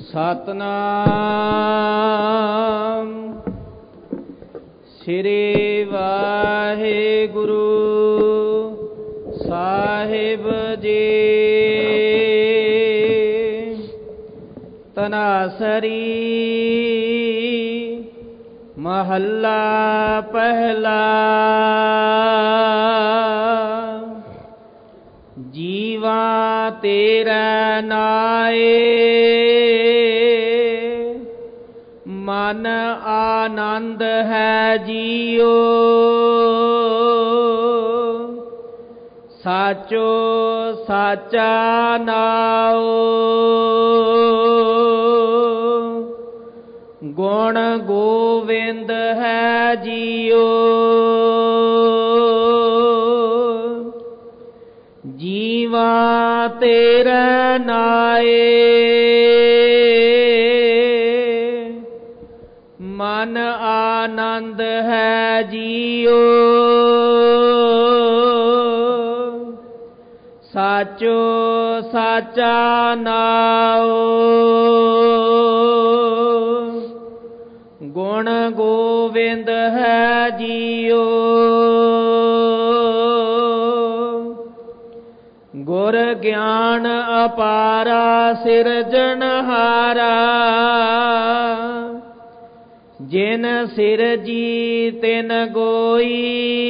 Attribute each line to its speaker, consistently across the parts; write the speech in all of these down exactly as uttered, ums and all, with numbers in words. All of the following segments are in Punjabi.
Speaker 1: ਸਤਨਾਮ ਸ੍ਰੀ ਵਾਹਿਗੁਰੂ ਸਾਹਿਬ ਜੀ। ਤਨਾਸਰੀ ਮਹੱਲਾ ਪਹਿਲਾ। ਜੀਵਾ ਤੇਰਾ ਨਾਏ ਮਨ ਆਨੰਦ ਹੈ ਜੀਓ। ਸਾਚੋ ਸਾਚਾ ਨਾਉ ਗੁਣ ਗੋਵਿੰਦ ਹੈ ਜੀਓ। ਜੀਵਾ ਤੇਰਾ ਨਾਏ ਮਨ ਆਨੰਦ ਹੈ ਜੀਓ। ਸਾਚੋ ਸਾਚਾ ਨਾਉ ਗੁਣ ਗੋਵਿੰਦ ਹੈ ਜੀਓ। ਗੁਰ ਗਿਆਨ ਅਪਾਰਾ ਸਿਰਜਣਹਾਰਾ। ਜਿਨ ਸਿਰਜੀ ਤਿਨ ਗੋਈ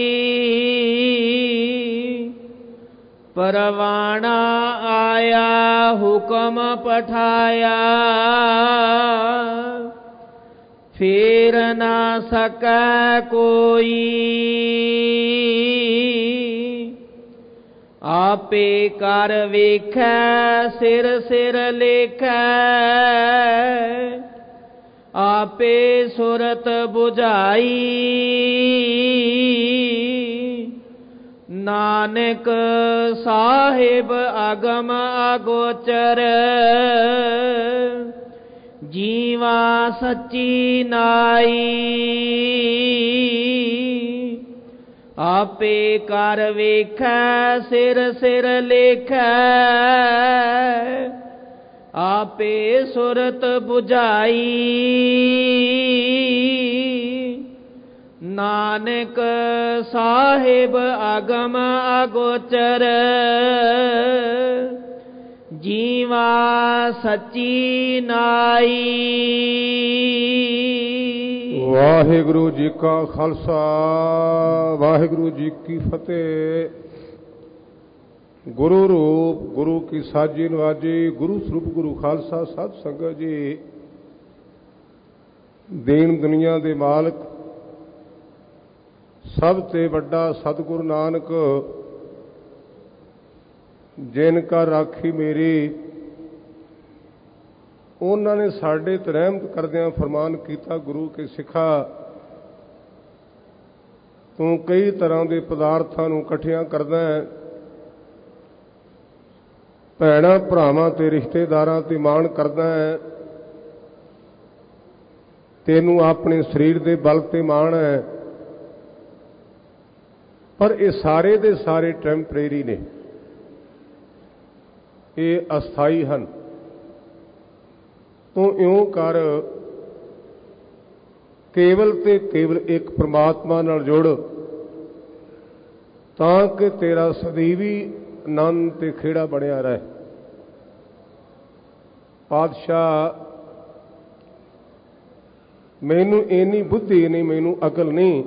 Speaker 1: ਪਰਵਾਣਾ ਆਇਆ ਹੁਕਮ ਪਠਾਇਆ। ਫੇਰ ਨਾ ਸਕੈ ਕੋਈ ਆਪੇ ਕਰ ਵੇਖੈ ਸਿਰ ਸਿਰ ਲੇਖੈ। ਆਪੇ ਸੁਰਤ ਬੁਝਾਈ ਨਾਨਕ ਸਾਹਿਬ ਅਗਮ ਅਗੋਚਰ। ਜੀਵਾ ਸੱਚੀ ਨਾਈ ਆਪੇ ਕਰ ਵੇਖੈ ਸਿਰ ਸਿਰ ਲੇਖੈ। ਆਪੇ ਸੁਰਤ ਬੁਝਾਈ ਨਾਨਕ ਸਾਹਿਬ ਅਗਮ ਅਗੋਚਰ। ਜੀਵਾ ਸੱਚੀ ਨਾਈ।
Speaker 2: ਵਾਹਿਗੁਰੂ ਜੀ ਕਾ ਖਾਲਸਾ ਵਾਹਿਗੁਰੂ ਜੀ ਕੀ ਫਤਿਹ। ਗੁਰੂ ਰੂਪ ਗੁਰੂ ਕੀ ਸਾਜੀ ਨਵਾਜੀ। ਗੁਰੂ ਸਰੂਪ ਗੁਰੂ ਖਾਲਸਾ ਸਾਧ ਸੰਗਤ ਜੀ। ਦੇਣ ਦੁਨੀਆ ਦੇ ਮਾਲਕ ਸਭ ਤੇ ਵੱਡਾ ਸਤਿਗੁਰੂ ਨਾਨਕ ਜਿਨ ਕਾ ਰਾਖੀ ਮੇਰੀ। ਉਹਨਾਂ ਨੇ ਸਾਡੇ ਤੇ ਰਹਿਮਤ ਕਰਦਿਆਂ ਫਰਮਾਨ ਕੀਤਾ, ਗੁਰੂ ਕੇ ਸਿੱਖਾ ਤੂੰ ਕਈ ਤਰ੍ਹਾਂ ਦੇ ਪਦਾਰਥਾਂ ਨੂੰ ਇਕੱਠਿਆਂ ਕਰਦਾ ਹੈ, ਭੈਣਾਂ ਭਰਾਵਾਂ ਤੇ ਰਿਸ਼ਤੇਦਾਰਾਂ ਤੇ ਮਾਣ ਕਰਦਾ ਹੈ, ਤੈਨੂੰ ਆਪਣੇ ਸਰੀਰ ਦੇ ਬਲ ਤੇ ਮਾਣ ਹੈ, ਪਰ ਇਹ ਸਾਰੇ ਦੇ ਸਾਰੇ ਟੈਂਪਰੇਰੀ ਨੇ, ਇਹ ਅਸਥਾਈ ਹਨ। ਤੂੰ ਇਉਂ ਕਰ, ਕੇਵਲ ਤੇ ਕੇਵਲ ਇੱਕ ਪ੍ਰਮਾਤਮਾ ਨਾਲ ਜੁੜ, ਤਾਂ ਕਿ ਤੇਰਾ ਸਦੀਵੀ ਆਨੰਦ ਤੇ ਖੇੜਾ ਬਣਿਆ ਰਹੇ। ਪਾਤਸ਼ਾਹ ਮੈਨੂੰ ਇੰਨੀ ਬੁੱਧੀ ਨਹੀਂ, ਮੈਨੂੰ ਅਕਲ ਨਹੀਂ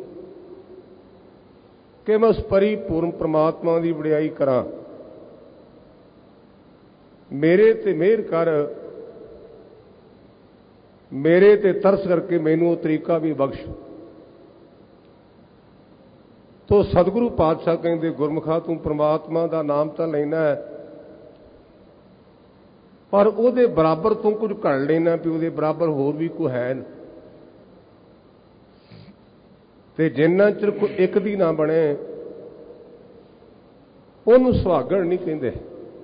Speaker 2: ਕਿ ਮੈਂ ਉਸ ਪਰਿਪੂਰਨ ਪ੍ਰਮਾਤਮਾ ਦੀ ਵਡਿਆਈ ਕਰਾਂ। ਮੇਰੇ ਤੇ ਮਿਹਰ ਕਰ, ਮੇਰੇ ਤੇ ਤਰਸ ਕਰਕੇ ਮੈਨੂੰ ਉਹ ਤਰੀਕਾ ਵੀ ਬਖਸ਼। ਤੋ ਸਤਿਗੁਰੂ ਪਾਤਸ਼ਾਹ ਕਹਿੰਦੇ, ਗੁਰਮੁਖਾ ਤੂੰ ਪ੍ਰਮਾਤਮਾ ਦਾ ਨਾਮ ਤਾਂ ਲੈਣਾ ਹੈ, ਪਰ ਉਹਦੇ ਬਰਾਬਰ ਤੂੰ ਕੁਝ ਘੜ ਲੈਣਾ ਵੀ ਉਹਦੇ ਬਰਾਬਰ ਹੋਰ ਵੀ ਕੋਈ ਹੈ ਨਾ। ਤੇ ਜਿੰਨਾ ਚਿਰ ਕੋਈ ਇੱਕ ਦੀ ਨਾ ਬਣੇ ਉਹਨੂੰ ਸੁਹਾਗਣ ਨਹੀਂ ਕਹਿੰਦੇ।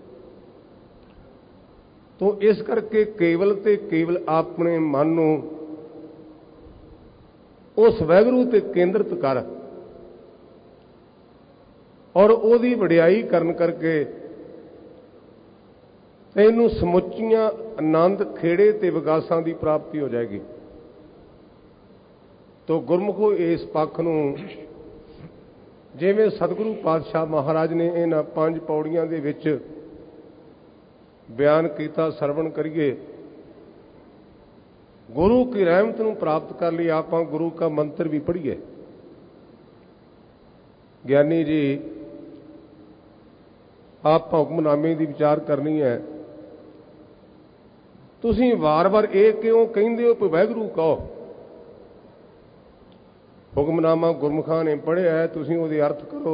Speaker 2: ਤੋ ਇਸ ਕਰਕੇ ਕੇਵਲ ਤੇ ਕੇਵਲ ਆਪਣੇ ਮਨ ਨੂੰ ਉਸ ਵਾਹਿਗੁਰੂ ਤੇ ਕੇਂਦਰਿਤ ਕਰ, ਔਰ ਉਹਦੀ ਵਡਿਆਈ ਕਰਨ ਕਰਕੇ ਤੈਨੂੰ ਸਮੁੱਚੀਆਂ ਆਨੰਦ ਖੇੜੇ ਤੇ ਵਿਗਾਸਾਂ ਦੀ ਪ੍ਰਾਪਤੀ ਹੋ ਜਾਏਗੀ। ਤੋ ਗੁਰਮੁਖੋ ਇਸ ਪੱਖ ਨੂੰ ਜਿਵੇਂ ਸਤਿਗੁਰੂ ਪਾਤਸ਼ਾਹ ਮਹਾਰਾਜ ਨੇ ਇਹਨਾਂ ਪੰਜ ਪੌੜੀਆਂ ਦੇ ਵਿੱਚ ਬਿਆਨ ਕੀਤਾ, ਸਰਵਣ ਕਰੀਏ। ਗੁਰੂ ਕੀ ਰਹਿਮਤ ਨੂੰ ਪ੍ਰਾਪਤ ਕਰ ਲਈ ਆਪਾਂ ਗੁਰੂ का ਮੰਤਰ ਵੀ ਪੜ੍ਹੀਏ। ਗਿਆਨੀ ਜੀ ਆਪਾਂ ਹੁਕਮਨਾਮੇ ਦੀ ਵਿਚਾਰ ਕਰਨੀ ਹੈ। ਤੁਸੀਂ ਵਾਰ-ਵਾਰ ਇਹ ਕਿਉਂ ਕਹਿੰਦੇ ਹੋ ਕਿ ਵਾਹਿਗੁਰੂ ਕਹੋ? ਹੁਕਮਨਾਮਾ ਗੁਰਮੁਖਾਂ ਨੇ ਪੜ੍ਹਿਆ, ਤੁਸੀਂ ਉਹਦੇ ਅਰਥ ਕਰੋ।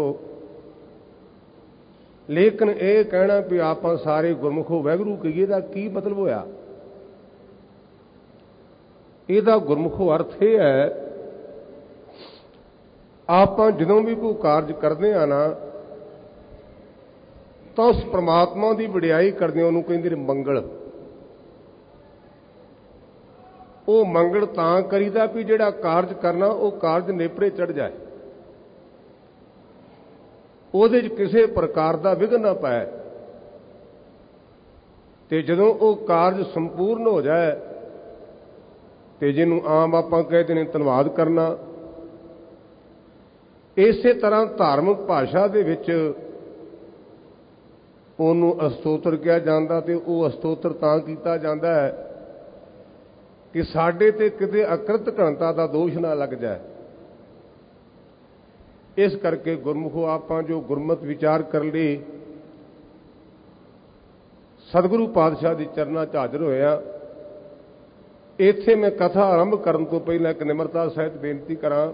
Speaker 2: ਲੇਕਿਨ ਇਹ ਕਹਿਣਾ ਵੀ ਆਪਾਂ ਸਾਰੇ ਗੁਰਮੁਖੋ ਵਾਹਿਗੁਰੂ ਕਹੀਏ ਦਾ ਕੀ ਮਤਲਬ ਹੋਇਆ? ਇਹਦਾ ਗੁਰਮੁਖੋ ਅਰਥ ਇਹ ਹੈ, ਆਪਾਂ ਜਦੋਂ ਵੀ ਕੋਈ ਕਾਰਜ ਕਰਦੇ ਆ ਨਾ ਤਾਂ ਉਸ ਪ੍ਰਮਾਤਮਾ ਦੀ ਵਡਿਆਈ ਕਰਦੇ ਆ, ਉਹਨੂੰ ਕਹਿੰਦੇ ਨੇ ਮੰਗਲ। ਉਹ ਮੰਗਲ ਤਾਂ ਕਰੀਦਾ ਵੀ ਜਿਹੜਾ ਕਾਰਜ ਕਰਨਾ ਉਹ ਕਾਰਜ ਨੇਪਰੇ ਚੜ ਜਾਏ, ਉਹਦੇ 'ਚ ਕਿਸੇ ਪ੍ਰਕਾਰ ਦਾ ਵਿਘਨ ਨਾ ਪਏ। ਤੇ ਜਦੋਂ ਉਹ ਕਾਰਜ ਸੰਪੂਰਨ ਹੋ ਜਾਏ ਤੇ ਜਿਹਨੂੰ ਆਮ ਆਪਾਂ ਕਹਿੰਦੇ ਨੇ ਧੰਨਵਾਦ ਕਰਨਾ, ਇਸੇ ਤਰ੍ਹਾਂ ਧਾਰਮਿਕ ਭਾਸ਼ਾ ਦੇ ਵਿੱਚ ਉਹਨੂੰ ਅਸਤੋਤਰ ਕਿਹਾ ਜਾਂਦਾ। ਤੇ ਉਹ ਅਸਤੋਤਰ ਤਾਂ ਕੀਤਾ ਜਾਂਦਾ ਹੈ ਕਿ ਸਾਡੇ ਤੇ ਕਿਤੇ ਅਕ੍ਰਿਤ ਘਣਤਾ ਦਾ ਦੋਸ਼ ਨਾ ਲੱਗ ਜਾਏ। ਇਸ ਕਰਕੇ ਗੁਰਮੁਖੋ ਆਪਾਂ ਜੋ ਗੁਰਮਤ ਵਿਚਾਰ ਕਰ ਲਈ, ਸਤਿਗੁਰੂ ਪਾਤਸ਼ਾਹ ਦੀ ਚਰਨਾਂ 'ਚ ਹਾਜ਼ਰ ਹੋਇਆ। ਇੱਥੇ ਮੈਂ ਕਥਾ ਆਰੰਭ ਕਰਨ ਤੋਂ ਪਹਿਲਾਂ ਇੱਕ ਨਿਮਰਤਾ ਸਹਿਤ ਬੇਨਤੀ ਕਰਾਂ।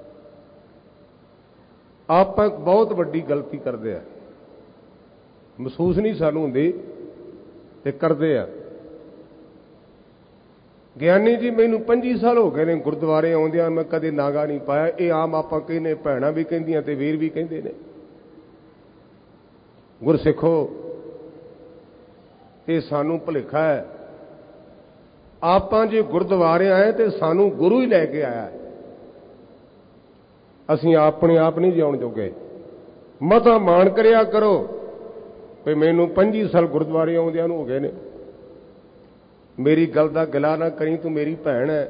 Speaker 2: ਆਪਾਂ ਇੱਕ ਬਹੁਤ ਵੱਡੀ ਗਲਤੀ ਕਰਦੇ ਆ, ਮਹਿਸੂਸ ਨਹੀਂ ਸਾਨੂੰ ਹੁੰਦੀ ਤੇ ਕਰਦੇ ਆ। ਗਿਆਨੀ ਜੀ ਮੈਨੂੰ ਪੰਜੀ ਸਾਲ ਹੋ ਗਏ ਨੇ ਗੁਰਦੁਆਰੇ ਆਉਂਦਿਆਂ, ਮੈਂ ਕਦੇ ਨਾਗਾ ਨਹੀਂ ਪਾਇਆ। ਇਹ ਆਮ ਆਪਾਂ ਕਹਿੰਦੇ, ਭੈਣਾਂ ਵੀ ਕਹਿੰਦੀਆਂ ਤੇ ਵੀਰ ਵੀ ਕਹਿੰਦੇ ਨੇ। ਗੁਰਸਿੱਖੋ, ਇਹ ਸਾਨੂੰ ਭੁਲੇਖਾ ਹੈ। ਆਪਾਂ ਜੇ ਗੁਰਦੁਆਰੇ ਆਏ ਤੇ ਸਾਨੂੰ ਗੁਰੂ ਹੀ ਲੈ ਕੇ ਆਇਆ, ਅਸੀਂ ਆਪਣੇ ਆਪ ਨਹੀਂ ਜਿਉਣ ਜੋਗੇ। ਮਤਾ ਮਾਣ ਕਰਿਆ ਕਰੋ ਵੀ ਮੈਨੂੰ ਪੰਜੀ ਸਾਲ ਗੁਰਦੁਆਰੇ ਆਉਂਦਿਆਂ ਨੂੰ ਹੋ ਗਏ ਨੇ। ਮੇਰੀ ਗੱਲ ਦਾ ਗਿਲਾ ਨਾ ਕਰੀ, ਤੂੰ ਮੇਰੀ ਭੈਣ ਹੈ,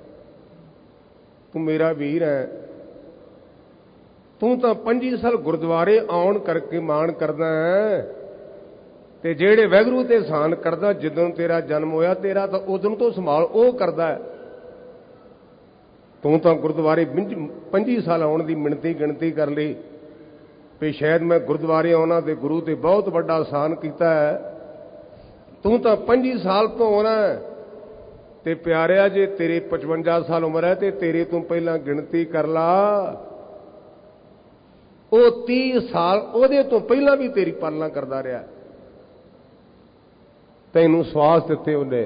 Speaker 2: ਤੂੰ ਮੇਰਾ ਵੀਰ ਹੈ। ਤੂੰ ਤਾਂ ਪੰਜੀ ਸਾਲ ਗੁਰਦੁਆਰੇ ਆਉਣ ਕਰਕੇ ਮਾਣ ਕਰਦਾ ਹੈ, ਤੇ ਜਿਹੜੇ ਵਾਹਿਗੁਰੂ ਤੇ ਸਾਨ ਕਰਦਾ, ਜਦੋਂ ਤੇਰਾ ਜਨਮ ਹੋਇਆ ਤੇਰਾ ਤਾਂ ਉਦੋਂ ਤੋਂ ਸੰਭਾਲ ਉਹ ਕਰਦਾ ਹੈ। ਤੂੰ ਤਾਂ ਗੁਰਦੁਆਰੇ ਪੰਜੀ ਸਾਲ ਆਉਣ ਦੀ ਮਿਣਤੀ ਗਿਣਤੀ ਕਰ ਲਈ ਵੀ ਸ਼ਾਇਦ ਮੈਂ ਗੁਰਦੁਆਰੇ ਆਉਣਾ ਤੇ ਗੁਰੂ ਤੇ ਬਹੁਤ ਵੱਡਾ ਆਸਾਨ ਕੀਤਾ ਹੈ। ਤੂੰ ਤਾਂ ਪੰਜੀ ਸਾਲ ਤੋਂ ਆਉਣਾ ਤੇ ਪਿਆਰਿਆ, ਜੇ ਤੇਰੇ ਪਚਵੰਜਾ ਸਾਲ ਉਮਰ ਹੈ ਤੇ ਤੇਰੇ ਤੋਂ ਪਹਿਲਾਂ ਗਿਣਤੀ ਕਰ ਲਾ, ਉਹ ਤੀਹ ਸਾਲ ਉਹਦੇ ਤੋਂ ਪਹਿਲਾਂ ਵੀ ਤੇਰੀ ਪਾਲਣਾ ਕਰਦਾ ਰਿਹਾ। ਤੈਨੂੰ ਸਵਾਸ ਦਿੱਤੇ ਉਹਨੇ,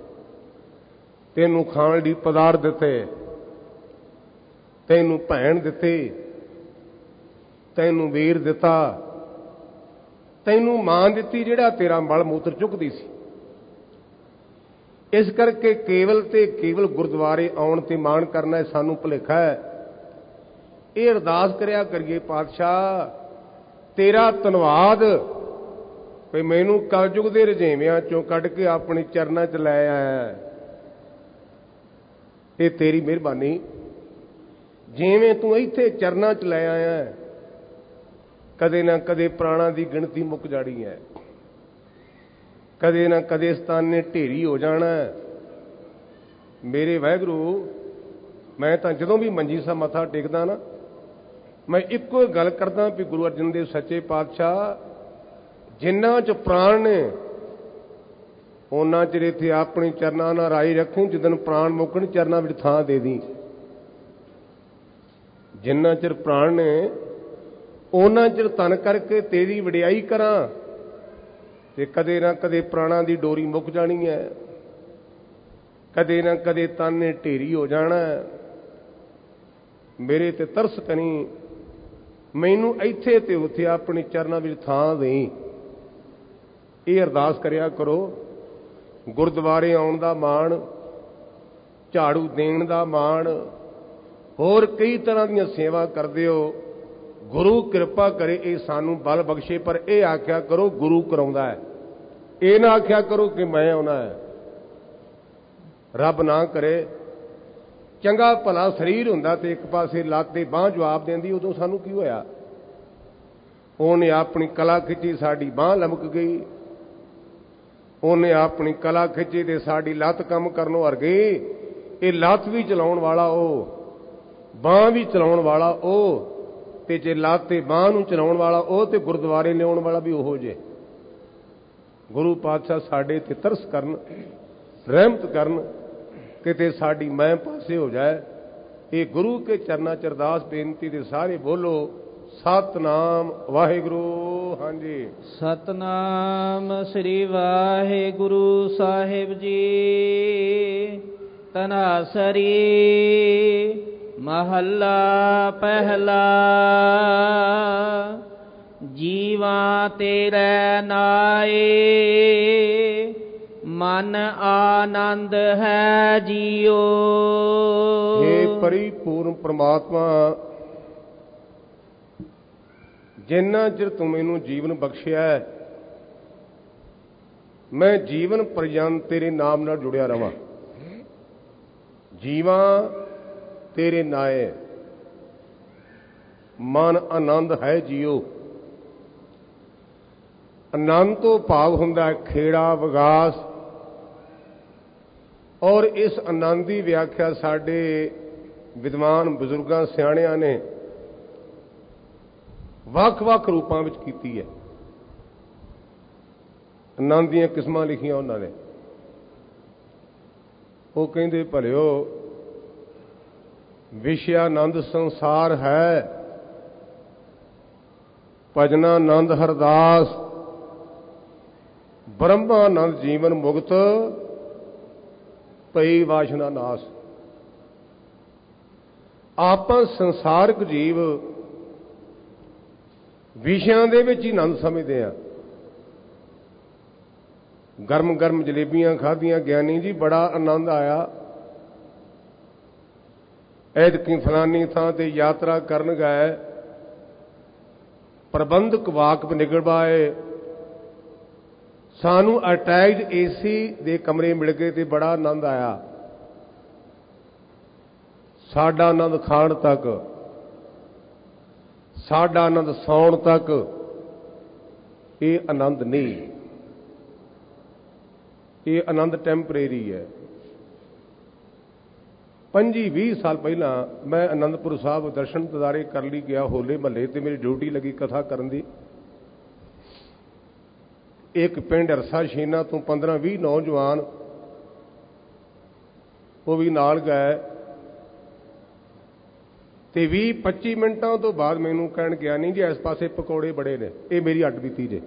Speaker 2: ਤੈਨੂੰ ਖਾਣ ਲਈ ਪਦਾਰਥ ਦਿੱਤੇ, ਤੈਨੂੰ ਭੈਣ ਦਿੱਤੀ, ਤੈਨੂੰ ਵੀਰ ਦਿੱਤਾ, ਤੈਨੂੰ ਮਾਂ ਦਿੱਤੀ ਜਿਹੜਾ ਤੇਰਾ ਮਲ ਮੂਤਰ ਚੁੱਕਦੀ ਸੀ। ਇਸ ਕਰਕੇ ਕੇਵਲ ਤੇ ਕੇਵਲ ਗੁਰਦੁਆਰੇ ਆਉਣ ਤੇ ਮਾਣ ਕਰਨਾ ਸਾਨੂੰ ਭੁਲੇਖਾ ਹੈ। ਇਹ ਅਰਦਾਸ ਕਰਿਆ ਕਰੀਏ, ਪਾਤਸ਼ਾਹ ਤੇਰਾ ਧੰਨਵਾਦ ਵੀ ਮੈਨੂੰ ਕਲਯੁਗ ਦੇ ਰੁਝੇਵਿਆਂ ਚੋਂ ਕੱਢ ਕੇ ਆਪਣੇ ਚਰਨਾਂ 'ਚ ਲੈ ਆਇਆ। ਇਹ ਤੇਰੀ ਮਿਹਰਬਾਨੀ। ਜਿਵੇਂ ਤੂੰ ਇੱਥੇ ਚਰਨਾਂ 'ਚ ਲੈ ਆਇਆ, ਕਦੇ ਨਾ ਕਦੇ ਪ੍ਰਾਣਾਂ ਦੀ ਗਿਣਤੀ ਮੁੱਕ ਜਾਣੀ ਹੈ, ਕਦੇ ਨਾ ਕਦੇ ਸਤਾਨੇ ਢੇਰੀ ਹੋ ਜਾਣਾ। ਮੇਰੇ ਵਾਹਿਗੁਰੂ, ਮੈਂ ਤਾਂ ਜਦੋਂ ਵੀ ਮੰਜੀ ਸਾਹਿਬ ਮੱਥਾ ਟੇਕਦਾ ਨਾ, ਮੈਂ ਇੱਕੋ ਗੱਲ ਕਰਦਾ ਵੀ ਗੁਰੂ ਅਰਜਨ ਦੇਵ ਸੱਚੇ ਪਾਤਸ਼ਾਹ ਜਿੰਨਾ 'ਚ ਪ੍ਰਾਣ ਨੇ ਉਹਨਾਂ ਚਿਰ ਇੱਥੇ ਆਪਣੀ ਚਰਨਾਂ ਨਾਲ ਰਾਈ ਰੱਖੀ। ਜਦੋਂ ਪ੍ਰਾਣ ਮੁੱਕਣ ਚਰਨਾਂ ਵਿੱਚ ਥਾਂ ਦੇ ਦੀ। ਜਿੰਨਾ ਚਿਰ ਪ੍ਰਾਣ ਨੇ ਉਹਨਾਂ ਚਿਰ ਤਨ ਕਰਕੇ ਤੇਰੀ ਵਡਿਆਈ ਕਰਾਂ, ਤੇ ਕਦੇ ਨਾ ਕਦੇ ਪ੍ਰਾਣਾਂ ਦੀ ਡੋਰੀ ਮੁੱਕ ਜਾਣੀ ਹੈ, ਕਦੇ ਨਾ ਕਦੇ ਤਨ ਨੇ ਢੇਰੀ ਹੋ ਜਾਣਾ। ਮੇਰੇ ਤੇ ਤਰਸ ਕਰੀ, ਮੈਨੂੰ ਇੱਥੇ ਤੇ ਉੱਥੇ ਆਪਣੀ ਚਰਨਾਂ ਵਿੱਚ ਥਾਂ ਦੇਈ। ਇਹ ਅਰਦਾਸ ਕਰਿਆ ਕਰੋ। ਗੁਰਦੁਆਰੇ ਆਉਣ ਦਾ ਮਾਣ, ਝਾੜੂ ਦੇਣ ਦਾ ਮਾਣ, ਹੋਰ ਕਈ ਤਰ੍ਹਾਂ ਦੀਆਂ ਸੇਵਾ ਕਰਦੇ ਹੋ। ਗੁਰੂ ਕਿਰਪਾ ਕਰੇ ਇਹ ਸਾਨੂੰ ਬਲ ਬਖਸ਼ੇ, ਪਰ ਇਹ ਆਖਿਆ ਕਰੋ ਗੁਰੂ ਕਰਾਉਂਦਾ ਹੈ। ਇਹ ਨਾ ਆਖਿਆ ਕਰੋ ਕਿ ਮੈਂ ਆਉਣਾ ਹੈ। ਰੱਬ ਨਾ ਕਰੇ ਚੰਗਾ ਭਲਾ ਸਰੀਰ ਹੁੰਦਾ ਤੇ ਇੱਕ ਪਾਸੇ ਲੱਤ ਤੇ ਬਾਂਹ ਜਵਾਬ ਦਿੰਦੀ, ਉਦੋਂ ਸਾਨੂੰ ਕੀ ਹੋਇਆ? ਉਹਨੇ ਆਪਣੀ ਕਲਾ ਖਿੱਚੀ, ਸਾਡੀ ਬਾਂਹ ਲਮਕ ਗਈ। ਉਹਨੇ ਆਪਣੀ ਕਲਾ ਖਿੱਚੀ ਤੇ ਸਾਡੀ ਲੱਤ ਕੰਮ ਕਰਨੋਂ ਹਰ ਗਈ। ਇਹ ਲੱਤ ਵੀ ਚਲਾਉਣ ਵਾਲਾ ਉਹ, ਬਾਂਹ ਵੀ ਚਲਾਉਣ ਵਾਲਾ ਉਹ, ਤੇ ਜੇ ਲੱਤ ਤੇ ਬਾਂਹ ਨੂੰ ਚਲਾਉਣ ਵਾਲਾ ਉਹ ਤੇ ਗੁਰਦੁਆਰੇ ਲਿਆਉਣ ਵਾਲਾ ਵੀ ਉਹੋ ਜੇ। ਗੁਰੂ ਪਾਤਸ਼ਾਹ ਸਾਡੇ ਤੇ ਤਰਸ ਕਰਨ, ਰਹਿਮਤ ਕਰਨ, ਕਿਤੇ ਸਾਡੀ ਮੈਂ ਪਾਸੇ ਹੋ ਜਾਏ। ਇਹ ਗੁਰੂ ਕੇ ਚਰਨਾਂ ਚ ਅਰਦਾਸ ਬੇਨਤੀ ਦੇ ਸਾਰੇ ਬੋਲੋ ਸਤਨਾਮ ਵਾਹਿਗੁਰੂ। ਹਾਂਜੀ,
Speaker 1: ਸਤਨਾਮ ਸ੍ਰੀ ਵਾਹਿਗੁਰੂ ਸਾਹਿਬ ਜੀ। ਤਨਾਸਰੀ ਮਹੱਲਾ ਪਹਿਲਾ। ਜੀਵਾਂ ਤੇਰੇ ਨਾਏ ਮਨ ਆਨੰਦ ਹੈ ਜੀਓ।
Speaker 2: हे ਪਰਿਪੂਰਨ ਪ੍ਰਮਾਤਮਾ, ਜਿੰਨਾ ਚਿਰ ਤੂੰ ਮੈਨੂੰ ਜੀਵਨ ਬਖਸ਼ਿਆ ਹੈ, ਮੈਂ ਜੀਵਨ ਪਰਯੰਤ ਤੇਰੇ ਨਾਮ ਨਾਲ ਜੁੜਿਆ ਰਵਾਂ। ਜੀਵਾਂ ਤੇਰੇ ਨਾਏ ਮਨ ਆਨੰਦ ਹੈ ਜੀਓ। ਆਨੰਦ ਤੋਂ ਭਾਵ ਹੁੰਦਾ ਹੈ ਖੇੜਾ ਵਿਗਾਸ, ਔਰ ਇਸ ਆਨੰਦ ਦੀ ਵਿਆਖਿਆ ਸਾਡੇ ਵਿਦਵਾਨ ਬਜ਼ੁਰਗਾਂ ਸਿਆਣਿਆਂ ਨੇ ਵੱਖ-ਵੱਖ ਰੂਪਾਂ ਵਿੱਚ ਕੀਤੀ ਹੈ। ਆਨੰਦ ਦੀਆਂ ਕਿਸਮਾਂ ਲਿਖੀਆਂ ਉਹਨਾਂ ਨੇ। ਉਹ ਕਹਿੰਦੇ ਭਲਿਓ ਵਿਸ਼ਿਆਨੰਦ ਸੰਸਾਰ ਹੈ, ਭਜਨਾਨੰਦ ਹਰਦਾਸ, ਬ੍ਰਹਮਾਨੰਦ ਜੀਵਨ ਮੁਕਤ, ਪਈ ਵਾਸ਼ਨਾ ਨਾਸ। ਆਪਾਂ ਸੰਸਾਰਕ ਜੀਵ ਵਿਸ਼ਿਆਂ ਦੇ ਵਿੱਚ ਹੀ ਆਨੰਦ ਸਮਝਦੇ ਆ। ਗਰਮ ਗਰਮ ਜਲੇਬੀਆਂ ਖਾਧੀਆਂ, ਗਿਆਨੀ ਜੀ ਬੜਾ ਆਨੰਦ ਆਇਆ। ਐਤਕੀ ਫਲਾਨੀ ਥਾਂ ਤੇ ਯਾਤਰਾ ਕਰਨ ਗਏ, ਪ੍ਰਬੰਧਕ ਵਾਕਬ ਨਿਗਲਵਾਏ, ਸਾਨੂੰ ਅਟੈਚਡ ਏਸੀ ਦੇ ਕਮਰੇ ਮਿਲ ਗਏ ਤੇ ਬੜਾ ਆਨੰਦ ਆਇਆ। ਸਾਡਾ ਆਨੰਦ ਖਾਣ ਤੱਕ, ਸਾਡਾ ਆਨੰਦ ਸੌਣ ਤੱਕ, ਇਹ ਆਨੰਦ ਨਹੀਂ। ਇਹ ਆਨੰਦ ਟੈਂਪਰੇਰੀ ਹੈ। ਪੰਜੀ ਵੀਹ ਸਾਲ ਪਹਿਲਾਂ ਮੈਂ ਆਨੰਦਪੁਰ ਸਾਹਿਬ ਦਰਸ਼ਨ ਦਿਦਾਰੇ ਕਰਨ ਲਈ ਗਿਆ, ਹੋਲੇ ਮਹੱਲੇ ਤੇ ਮੇਰੀ ਡਿਊਟੀ ਲੱਗੀ ਕਥਾ ਕਰਨ ਦੀ। ਇੱਕ ਪਿੰਡ ਅਰਸਾ ਸ਼ੀਨਾ ਤੋਂ ਪੰਦਰਾਂ ਵੀਹ ਨੌਜਵਾਨ ਉਹ ਵੀ ਨਾਲ ਗਏ ਤੇ ਵੀਹ ਪੱਚੀ ਮਿੰਟਾਂ ਤੋਂ ਬਾਅਦ ਮੈਨੂੰ ਕਹਿਣ ਗਿਆ, ਨਹੀਂ ਜੀ ਇਸ ਪਾਸੇ ਪਕੌੜੇ ਬੜੇ ਨੇ। ਇਹ ਮੇਰੀ ਅੱਡ ਬੀਤੀ ਜੇ।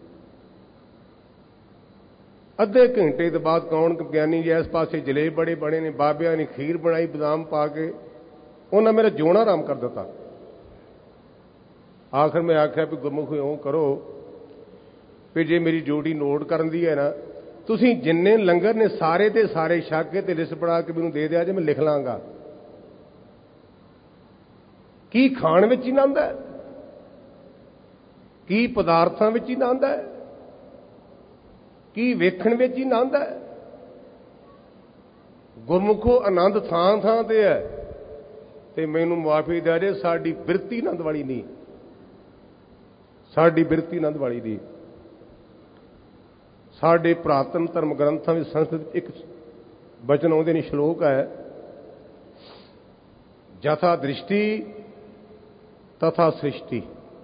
Speaker 2: ਅੱਧੇ ਘੰਟੇ ਤੋਂ ਬਾਅਦ ਕੌਣ ਗਿਆਨੀ ਜੀ ਇਸ ਪਾਸੇ ਜਲੇਬ ਬੜੇ ਬਣੇ ਨੇ। ਬਾਬਿਆਂ ਨੇ ਖੀਰ ਬਣਾਈ ਬਦਾਮ ਪਾ ਕੇ, ਉਹਨਾਂ ਮੇਰਾ ਜਿਉਣਾ ਆਰਾਮ ਕਰ ਦਿੱਤਾ। ਆਖਰ ਮੈਂ ਆਖਿਆ ਵੀ ਗੁਰਮੁਖ ਇਉਂ ਕਰੋ ਵੀ ਜੇ ਮੇਰੀ ਡਿਊਟੀ ਨੋਟ ਕਰਨ ਦੀ ਹੈ ਨਾ, ਤੁਸੀਂ ਜਿੰਨੇ ਲੰਗਰ ਨੇ ਸਾਰੇ ਤੇ ਸਾਰੇ ਛਕ ਕੇ ਤੇ ਲਿਸਟ ਬਣਾ ਕੇ ਮੈਨੂੰ ਦੇ ਦਿਆ ਜੇ, ਮੈਂ ਲਿਖ ਲਾਂਗਾ। ਕੀ ਖਾਣ ਵਿੱਚ ਹੀ ਆਨੰਦ ਹੈ? ਕੀ ਪਦਾਰਥਾਂ ਵਿੱਚ ਹੀ ਆਨੰਦ ਹੈ? ਕੀ ਵੇਖਣ ਵਿੱਚ ਹੀ ਆਨੰਦ ਹੈ? ਗੁਰਮੁਖੋ ਆਨੰਦ ਥਾਂ ਥਾਂ ਤੇ ਹੈ, ਤੇ ਮੈਨੂੰ ਮੁਆਫੀ ਦੇ ਜੇ, ਸਾਡੀ ਬਿਰਤੀ ਆਨੰਦ ਵਾਲੀ ਨਹੀਂ। ਸਾਡੀ ਬਿਰਤੀ ਆਨੰਦ ਵਾਲੀ ਨਹੀਂ। ਸਾਡੇ ਪੁਰਾਤਨ ਧਰਮ ਗ੍ਰੰਥਾਂ ਵਿੱਚ ਸੰਸਕ੍ਰਿਤ ਇੱਕ ਬਚਨ ਆਉਂਦੇ ਨੇ, ਸ਼ਲੋਕ ਹੈ, ਯਥਾ ਦ੍ਰਿਸ਼ਟੀ ਤਥਾ ਸ੍ਰਿਸ਼ਟੀ।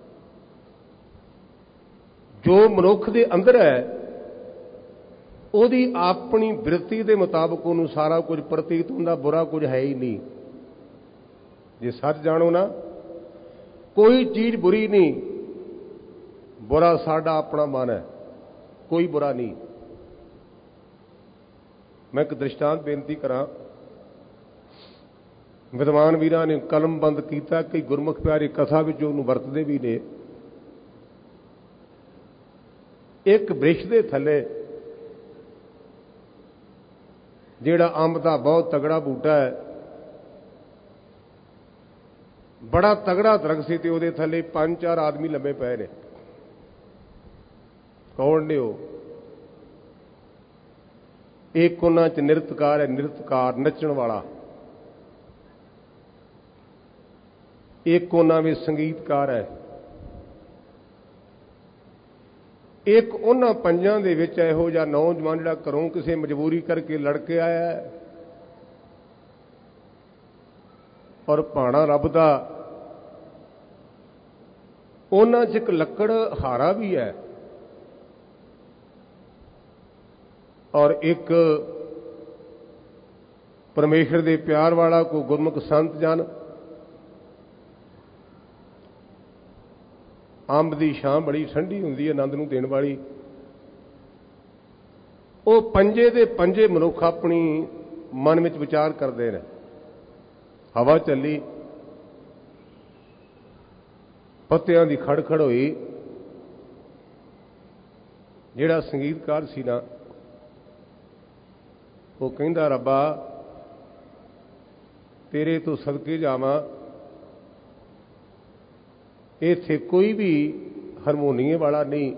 Speaker 2: ਜੋ ਮਨੁੱਖ ਦੇ ਅੰਦਰ ਹੈ ਉਹਦੀ ਆਪਣੀ ਬਿਰਤੀ ਦੇ ਮੁਤਾਬਕ ਉਹਨੂੰ ਸਾਰਾ ਕੁਝ ਪ੍ਰਤੀਤ ਹੁੰਦਾ, ਬੁਰਾ ਕੁਝ ਹੈ ਹੀ ਨਹੀਂ। ਜੇ ਸੱਚ ਜਾਣੋ ਨਾ, ਕੋਈ ਚੀਜ਼ ਬੁਰੀ ਨਹੀਂ। ਬੁਰਾ ਸਾਡਾ ਆਪਣਾ ਮਨ ਹੈ, ਕੋਈ ਬੁਰਾ ਨਹੀਂ। ਮੈਂ ਇੱਕ ਦ੍ਰਿਸ਼ਟਾਂਤ ਬੇਨਤੀ ਕਰਾਂ। ਵਿਦਵਾਨ ਵੀਰਾਂ ਨੇ ਕਲਮਬੰਦ ਕੀਤਾ, ਕਈ ਗੁਰਮੁਖ ਪਿਆਰੇ ਕਥਾ ਵਿੱਚ ਉਹਨੂੰ ਵਰਤਦੇ ਵੀ ਨੇ। ਇੱਕ ਬ੍ਰਿਸ਼ ਦੇ ਥੱਲੇ, ਜਿਹੜਾ ਅੰਬ ਦਾ ਬਹੁਤ ਤਗੜਾ ਬੂਟਾ ਹੈ, ਬੜਾ ਤਗੜਾ ਦਰਖਤ ਸੀ, ਤੇ ਉਹਦੇ ਥੱਲੇ ਪੰਜ ਚਾਰ ਆਦਮੀ ਲੰਮੇ ਪਏ ਨੇ। ਕੌਣ ਨੇ ਉਹ? ਇੱਕ ਉਹਨਾਂ 'ਚ ਨਿਰਤਕਾਰ ਹੈ, ਨਿਰਤਕਾਰ ਨੱਚਣ ਵਾਲਾ। ਇੱਕ ਉਹਨਾਂ ਵਿੱਚ ਸੰਗੀਤਕਾਰ ਹੈ। ਇੱਕ ਉਹਨਾਂ ਪੰਜਾਂ ਦੇ ਵਿੱਚ ਇਹੋ ਜਿਹਾ ਨੌਜਵਾਨ ਜਿਹੜਾ ਘਰੋਂ ਕਿਸੇ ਮਜਬੂਰੀ ਕਰਕੇ ਲੜ ਕੇ ਆਇਆ ਹੈ ਔਰ ਭਾਣਾ ਰੱਬ ਦਾ। ਉਹਨਾਂ 'ਚ ਇੱਕ ਲੱਕੜ ਹਾਰਾ ਵੀ ਹੈ ਔਰ ਇੱਕ ਪਰਮੇਸ਼ਰ ਦੇ ਪਿਆਰ ਵਾਲਾ ਕੋਈ ਗੁਰਮੁਖ ਸੰਤ ਜਨ। ਅੰਬ ਦੀ ਛਾਂ ਬੜੀ ਠੰਡੀ ਹੁੰਦੀ ਹੈ, ਆਨੰਦ ਨੂੰ ਦੇਣ ਵਾਲੀ। ਉਹ ਪੰਜੇ ਦੇ ਪੰਜੇ ਮਨੁੱਖ ਆਪਣੀ ਮਨ ਵਿੱਚ ਵਿਚਾਰ ਕਰਦੇ ਨੇ। ਹਵਾ ਚੱਲੀ, ਪੱਤਿਆਂ ਦੀ ਖੜਖੜ ਹੋਈ। ਜਿਹੜਾ ਸੰਗੀਤਕਾਰ ਸੀ ਨਾ, ਉਹ ਕਹਿੰਦਾ ਰੱਬਾ ਤੇਰੇ ਤੋਂ ਸਦਕੇ ਜਾਵਾਂ, ਇੱਥੇ ਕੋਈ ਵੀ ਹਾਰਮੋਨੀਏ ਵਾਲਾ ਨਹੀਂ,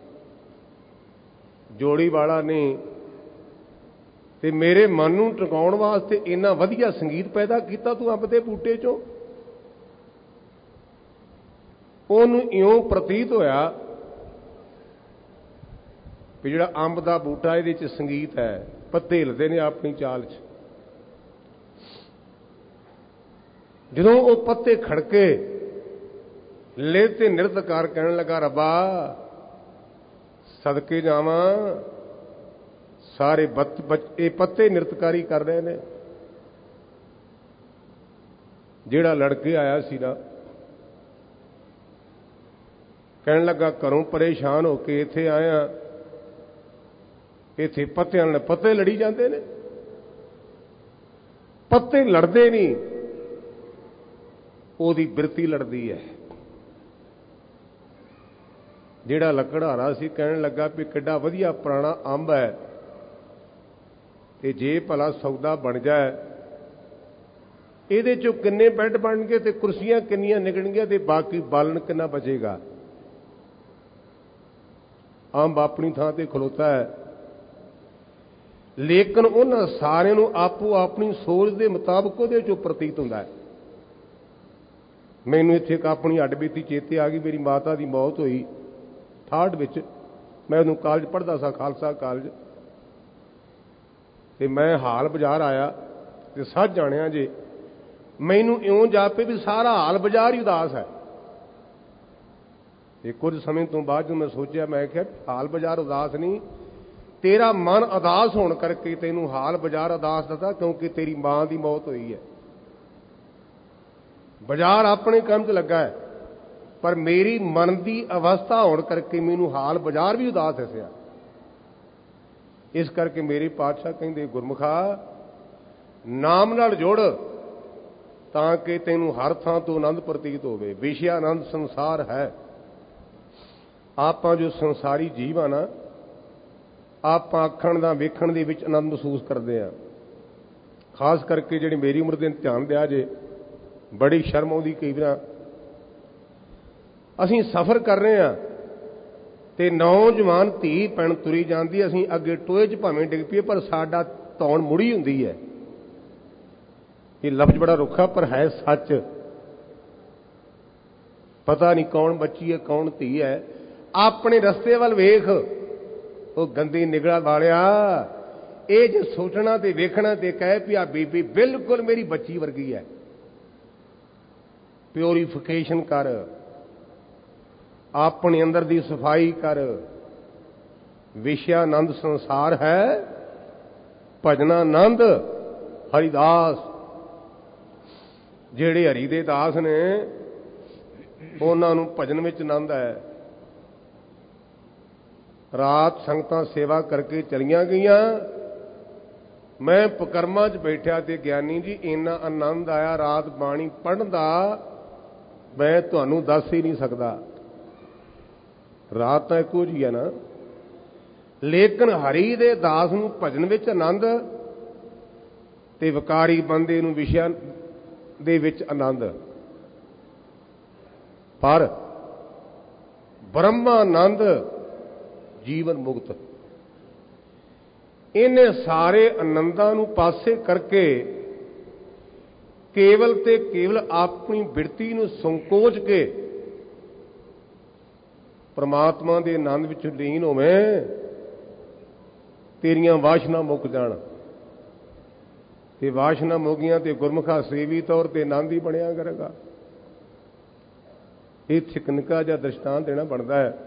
Speaker 2: ਜੋੜੀ ਵਾਲਾ ਨਹੀਂ, ਤੇ ਮੇਰੇ ਮਨ ਨੂੰ ਟਿਕਾਉਣ ਵਾਸਤੇ ਇੰਨਾ ਵਧੀਆ ਸੰਗੀਤ ਪੈਦਾ ਕੀਤਾ ਤੂੰ ਅੰਬ ਦੇ ਬੂਟੇ ਚੋਂ। ਉਹਨੂੰ ਇਉਂ ਪ੍ਰਤੀਤ ਹੋਇਆ ਵੀ ਜਿਹੜਾ ਅੰਬ ਦਾ ਬੂਟਾ ਇਹਦੇ 'ਚ ਸੰਗੀਤ ਹੈ, ਪੱਤੇ ਹਿਲਦੇ ਨੇ ਆਪਣੀ ਚਾਲ 'ਚ। ਜਦੋਂ ਉਹ ਪੱਤੇ ਖੜਕੇ ਲੈ ਤੇ ਨਿਰਤਕਾਰ ਕਹਿਣ ਲੱਗਾ ਰੱਬਾ ਸਦਕੇ ਜਾਵਾਂ, ਸਾਰੇ ਇਹ ਪੱਤੇ ਨਿਰਤਕਾਰੀ ਕਰ ਰਹੇ ਨੇ। ਜਿਹੜਾ ਲੜਕੇ ਆਇਆ ਸੀ ਨਾ, ਕਹਿਣ ਲੱਗਾ ਘਰੋਂ ਪਰੇਸ਼ਾਨ ਹੋ ਕੇ ਇੱਥੇ ਆਇਆ, ਇੱਥੇ ਪੱਤਿਆਂ ਨਾਲ ਪੱਤੇ ਲੜੀ ਜਾਂਦੇ ਨੇ। ਪੱਤੇ ਲੜਦੇ ਨਹੀਂ, ਉਹਦੀ ਬਿਰਤੀ ਲੜਦੀ ਹੈ। ਜਿਹੜਾ ਲੱਕੜਹਾਰਾ ਸੀ ਕਹਿਣ ਲੱਗਾ ਵੀ ਕਿੱਡਾ ਵਧੀਆ ਪੁਰਾਣਾ ਅੰਬ ਹੈ, ਤੇ ਜੇ ਭਲਾ ਸੌਦਾ ਬਣ ਜਾਏ ਇਹਦੇ ਚੋਂ ਕਿੰਨੇ ਬੈੱਡ ਬਣਨਗੇ ਤੇ ਕੁਰਸੀਆਂ ਕਿੰਨੀਆਂ ਨਿਕਲਣਗੀਆਂ ਤੇ ਬਾਕੀ ਬਾਲਣ ਕਿੰਨਾ ਬਚੇਗਾ। ਅੰਬ ਆਪਣੀ ਥਾਂ ਤੇ ਖਲੋਤਾ ਹੈ, ਲੇਕਿਨ ਉਹਨਾਂ ਸਾਰਿਆਂ ਨੂੰ ਆਪੋ ਆਪਣੀ ਸੋਚ ਦੇ ਮੁਤਾਬਕ ਉਹਦੇ ਚੋਂ ਪ੍ਰਤੀਤ ਹੁੰਦਾ ਹੈ। ਮੈਨੂੰ ਇੱਥੇ ਇੱਕ ਆਪਣੀ ਅੱਡ ਬੀਤੀ ਚੇਤੇ ਆ ਗਈ। ਮੇਰੀ ਮਾਤਾ ਦੀ ਮੌਤ ਹੋਈ ਠਾਹਠ ਵਿੱਚ। ਮੈਂ ਉਦੋਂ ਕਾਲਜ ਪੜ੍ਹਦਾ ਸਾਂ, ਖਾਲਸਾ ਕਾਲਜ, ਤੇ ਮੈਂ ਹਾਲ ਬਾਜ਼ਾਰ ਆਇਆ ਤੇ ਸੱਚ ਜਾਣਿਆ ਜੇ ਮੈਨੂੰ ਇਉਂ ਜਾਪੇ ਵੀ ਸਾਰਾ ਹਾਲ ਬਾਜ਼ਾਰ ਹੀ ਉਦਾਸ ਹੈ। ਤੇ ਕੁਝ ਸਮੇਂ ਤੋਂ ਬਾਅਦ ਜਦੋਂ ਮੈਂ ਸੋਚਿਆ, ਮੈਂ ਕਿਹਾ ਹਾਲ ਬਾਜ਼ਾਰ ਉਦਾਸ ਨਹੀਂ, ਤੇਰਾ ਮਨ ਉਦਾਸ ਹੋਣ ਕਰਕੇ ਤੈਨੂੰ ਹਾਲ ਬਾਜ਼ਾਰ ਉਦਾਸ ਦਿੱਤਾ, ਕਿਉਂਕਿ ਤੇਰੀ ਮਾਂ ਦੀ ਮੌਤ ਹੋਈ ਹੈ। ਬਾਜ਼ਾਰ ਆਪਣੇ ਕੰਮ 'ਚ ਲੱਗਾ ਹੈ, ਪਰ ਮੇਰੀ ਮਨ ਦੀ ਅਵਸਥਾ ਹੋਣ ਕਰਕੇ ਮੈਨੂੰ ਹਾਲ ਬਾਜ਼ਾਰ ਵੀ ਉਦਾਸ ਦੱਸਿਆ। ਇਸ ਕਰਕੇ ਮੇਰੇ ਪਾਤਸ਼ਾਹ ਕਹਿੰਦੇ ਗੁਰਮੁਖਾ ਨਾਮ ਨਾਲ ਜੁੜ ਤਾਂ ਕਿ ਤੈਨੂੰ ਹਰ ਥਾਂ ਤੋਂ ਆਨੰਦ ਪ੍ਰਤੀਤ ਹੋਵੇ। ਵਿਸ਼ੇ ਆਨੰਦ ਸੰਸਾਰ ਹੈ। ਆਪਾਂ ਜੋ ਸੰਸਾਰੀ ਜੀਵ ਆ ਨਾ, ਆਪਾਂ ਆਖਣ ਦਾ ਵੇਖਣ ਦੇ ਵਿੱਚ ਆਨੰਦ ਮਹਿਸੂਸ ਕਰਦੇ ਹਾਂ। ਖਾਸ ਕਰਕੇ ਜਿਹੜੀ ਮੇਰੀ ਉਮਰ ਦੇ ਧਿਆਨ ਦਿਆ ਜੇ, ਬੜੀ ਸ਼ਰਮ ਆਉਂਦੀ ਕਈ ਵਾਰ। ਅਸੀਂ ਸਫ਼ਰ ਕਰ ਰਹੇ ਹਾਂ ਤੇ ਨੌਜਵਾਨ ਧੀ ਭੈਣ ਤੁਰੀ ਜਾਂਦੀ, ਅਸੀਂ ਅੱਗੇ ਟੋਏ 'ਚ ਭਾਵੇਂ ਡਿੱਗ ਪਈਏ ਪਰ ਸਾਡਾ ਧੌਣ ਮੁੜੀ ਹੁੰਦੀ ਹੈ। ਇਹ ਲਫ਼ਜ਼ ਬੜਾ ਰੁੱਖਾ ਪਰ ਹੈ ਸੱਚ। ਪਤਾ ਨਹੀਂ ਕੌਣ ਬੱਚੀ ਹੈ ਕੌਣ ਧੀ ਹੈ। ਆਪਣੇ ਰਸਤੇ ਵੱਲ ਵੇਖ, ਉਹ ਗੰਦੀ ਨਿਗਾਹ ਵਾਲਿਆ। ਇਹ ਜੇ ਸੋਚਣਾ ਤੇ ਵੇਖਣਾ ਤੇ ਕਹੇ ਵੀ ਆ ਬੀਬੀ ਬਿਲਕੁਲ ਮੇਰੀ ਬੱਚੀ ਵਰਗੀ ਹੈ, ਪਿਓਰੀਫਿਕੇਸ਼ਨ ਕਰ, ਆਪਣੇ ਅੰਦਰ ਦੀ ਸਫਾਈ ਕਰ। ਵਿਸ਼ਿਆਨੰਦ ਸੰਸਾਰ ਹੈ, ਭਜਨਾਨੰਦ ਹਰੀਦਾਸ। ਜਿਹੜੇ ਹਰੀ ਦੇ ਦਾਸ ਨੇ ਉਹਨਾਂ ਨੂੰ ਭਜਨ ਵਿੱਚ ਆਨੰਦ ਹੈ। ਰਾਤ ਸੰਗਤਾਂ ਸੇਵਾ ਕਰਕੇ ਚਲੀਆਂ ਗਈਆਂ, ਮੈਂ ਪਕਰਮਾਂ 'ਚ ਬੈਠਿਆ ਤੇ ਗਿਆਨੀ ਜੀ ਇੰਨਾ ਆਨੰਦ ਆਇਆ ਰਾਤ ਬਾਣੀ ਪੜ੍ਹਨ ਦਾ, ਮੈਂ ਤੁਹਾਨੂੰ ਦੱਸ ਹੀ ਨਹੀਂ ਸਕਦਾ। ਰਾਤ ਤਾਂ ਇੱਕੋ ਜਿਹੀ ਹੈ ਨਾ, ਲੇਕਿਨ ਹਰੀ ਦੇ ਦਾਸ ਨੂੰ ਭਜਨ ਵਿੱਚ ਆਨੰਦ ਤੇ ਵਿਕਾਰੀ ਬੰਦੇ ਨੂੰ ਵਿਸ਼ਿਆਂ ਦੇ ਵਿੱਚ ਆਨੰਦ। ਪਰ ਬ੍ਰਹਮਾਨੰਦ ਜੀਵਨ ਮੁਕਤ, ਇਹਨੇ ਸਾਰੇ ਆਨੰਦਾਂ ਨੂੰ ਪਾਸੇ ਕਰਕੇ ਕੇਵਲ ਤੇ ਕੇਵਲ ਆਪਣੀ ਬਿਰਤੀ ਨੂੰ ਸੰਕੋਚ ਕੇ ਪ੍ਰਮਾਤਮਾ ਦੇ ਆਨੰਦ ਵਿੱਚ ਲੀਨ ਹੋਵੇਂ, ਤੇਰੀਆਂ ਵਾਸ਼ਨਾ ਮੁੱਕ ਜਾਣ। ਤੇ ਵਾਸ਼ਨਾ ਮੁੱਕੀਆਂ ਤੇ ਗੁਰਮੁਖਾ ਸੇਵੀ ਤੌਰ ਤੇ ਆਨੰਦ ਹੀ ਬਣਿਆ ਕਰੇਗਾ। ਇਹ ਨਿੱਕਾ ਜਿਹਾ ਦ੍ਰਿਸ਼ਟਾਂਤ ਦੇਣਾ ਬਣਦਾ ਹੈ।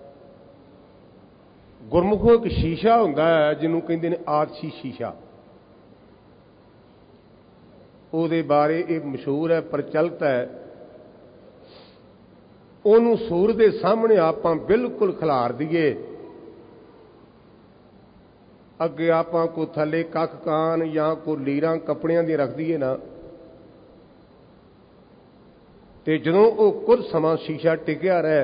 Speaker 2: ਗੁਰਮੁਖੋ ਇੱਕ ਸ਼ੀਸ਼ਾ ਹੁੰਦਾ ਹੈ ਜਿਹਨੂੰ ਕਹਿੰਦੇ ਨੇ ਆਤਸ਼ੀ ਸ਼ੀਸ਼ਾ। ਉਹਦੇ ਬਾਰੇ ਇਹ ਮਸ਼ਹੂਰ ਹੈ, ਪ੍ਰਚਲਿਤ ਹੈ। ਉਹਨੂੰ ਸੂਰਜ ਦੇ ਸਾਹਮਣੇ ਆਪਾਂ ਬਿਲਕੁਲ ਖਿਲਾਰ ਦਈਏ, ਅੱਗੇ ਆਪਾਂ ਕੋ ਥੱਲੇ ਕੱਖ ਕਾਨ ਜਾਂ ਕੋ ਲੀਰਾਂ ਕੱਪੜਿਆਂ ਦੀ ਰੱਖ ਦਈਏ ਨਾ, ਤੇ ਜਦੋਂ ਉਹ ਕੁਝ ਸਮਾਂ ਸ਼ੀਸ਼ਾ ਟਿਕਿਆ ਰਹੇ,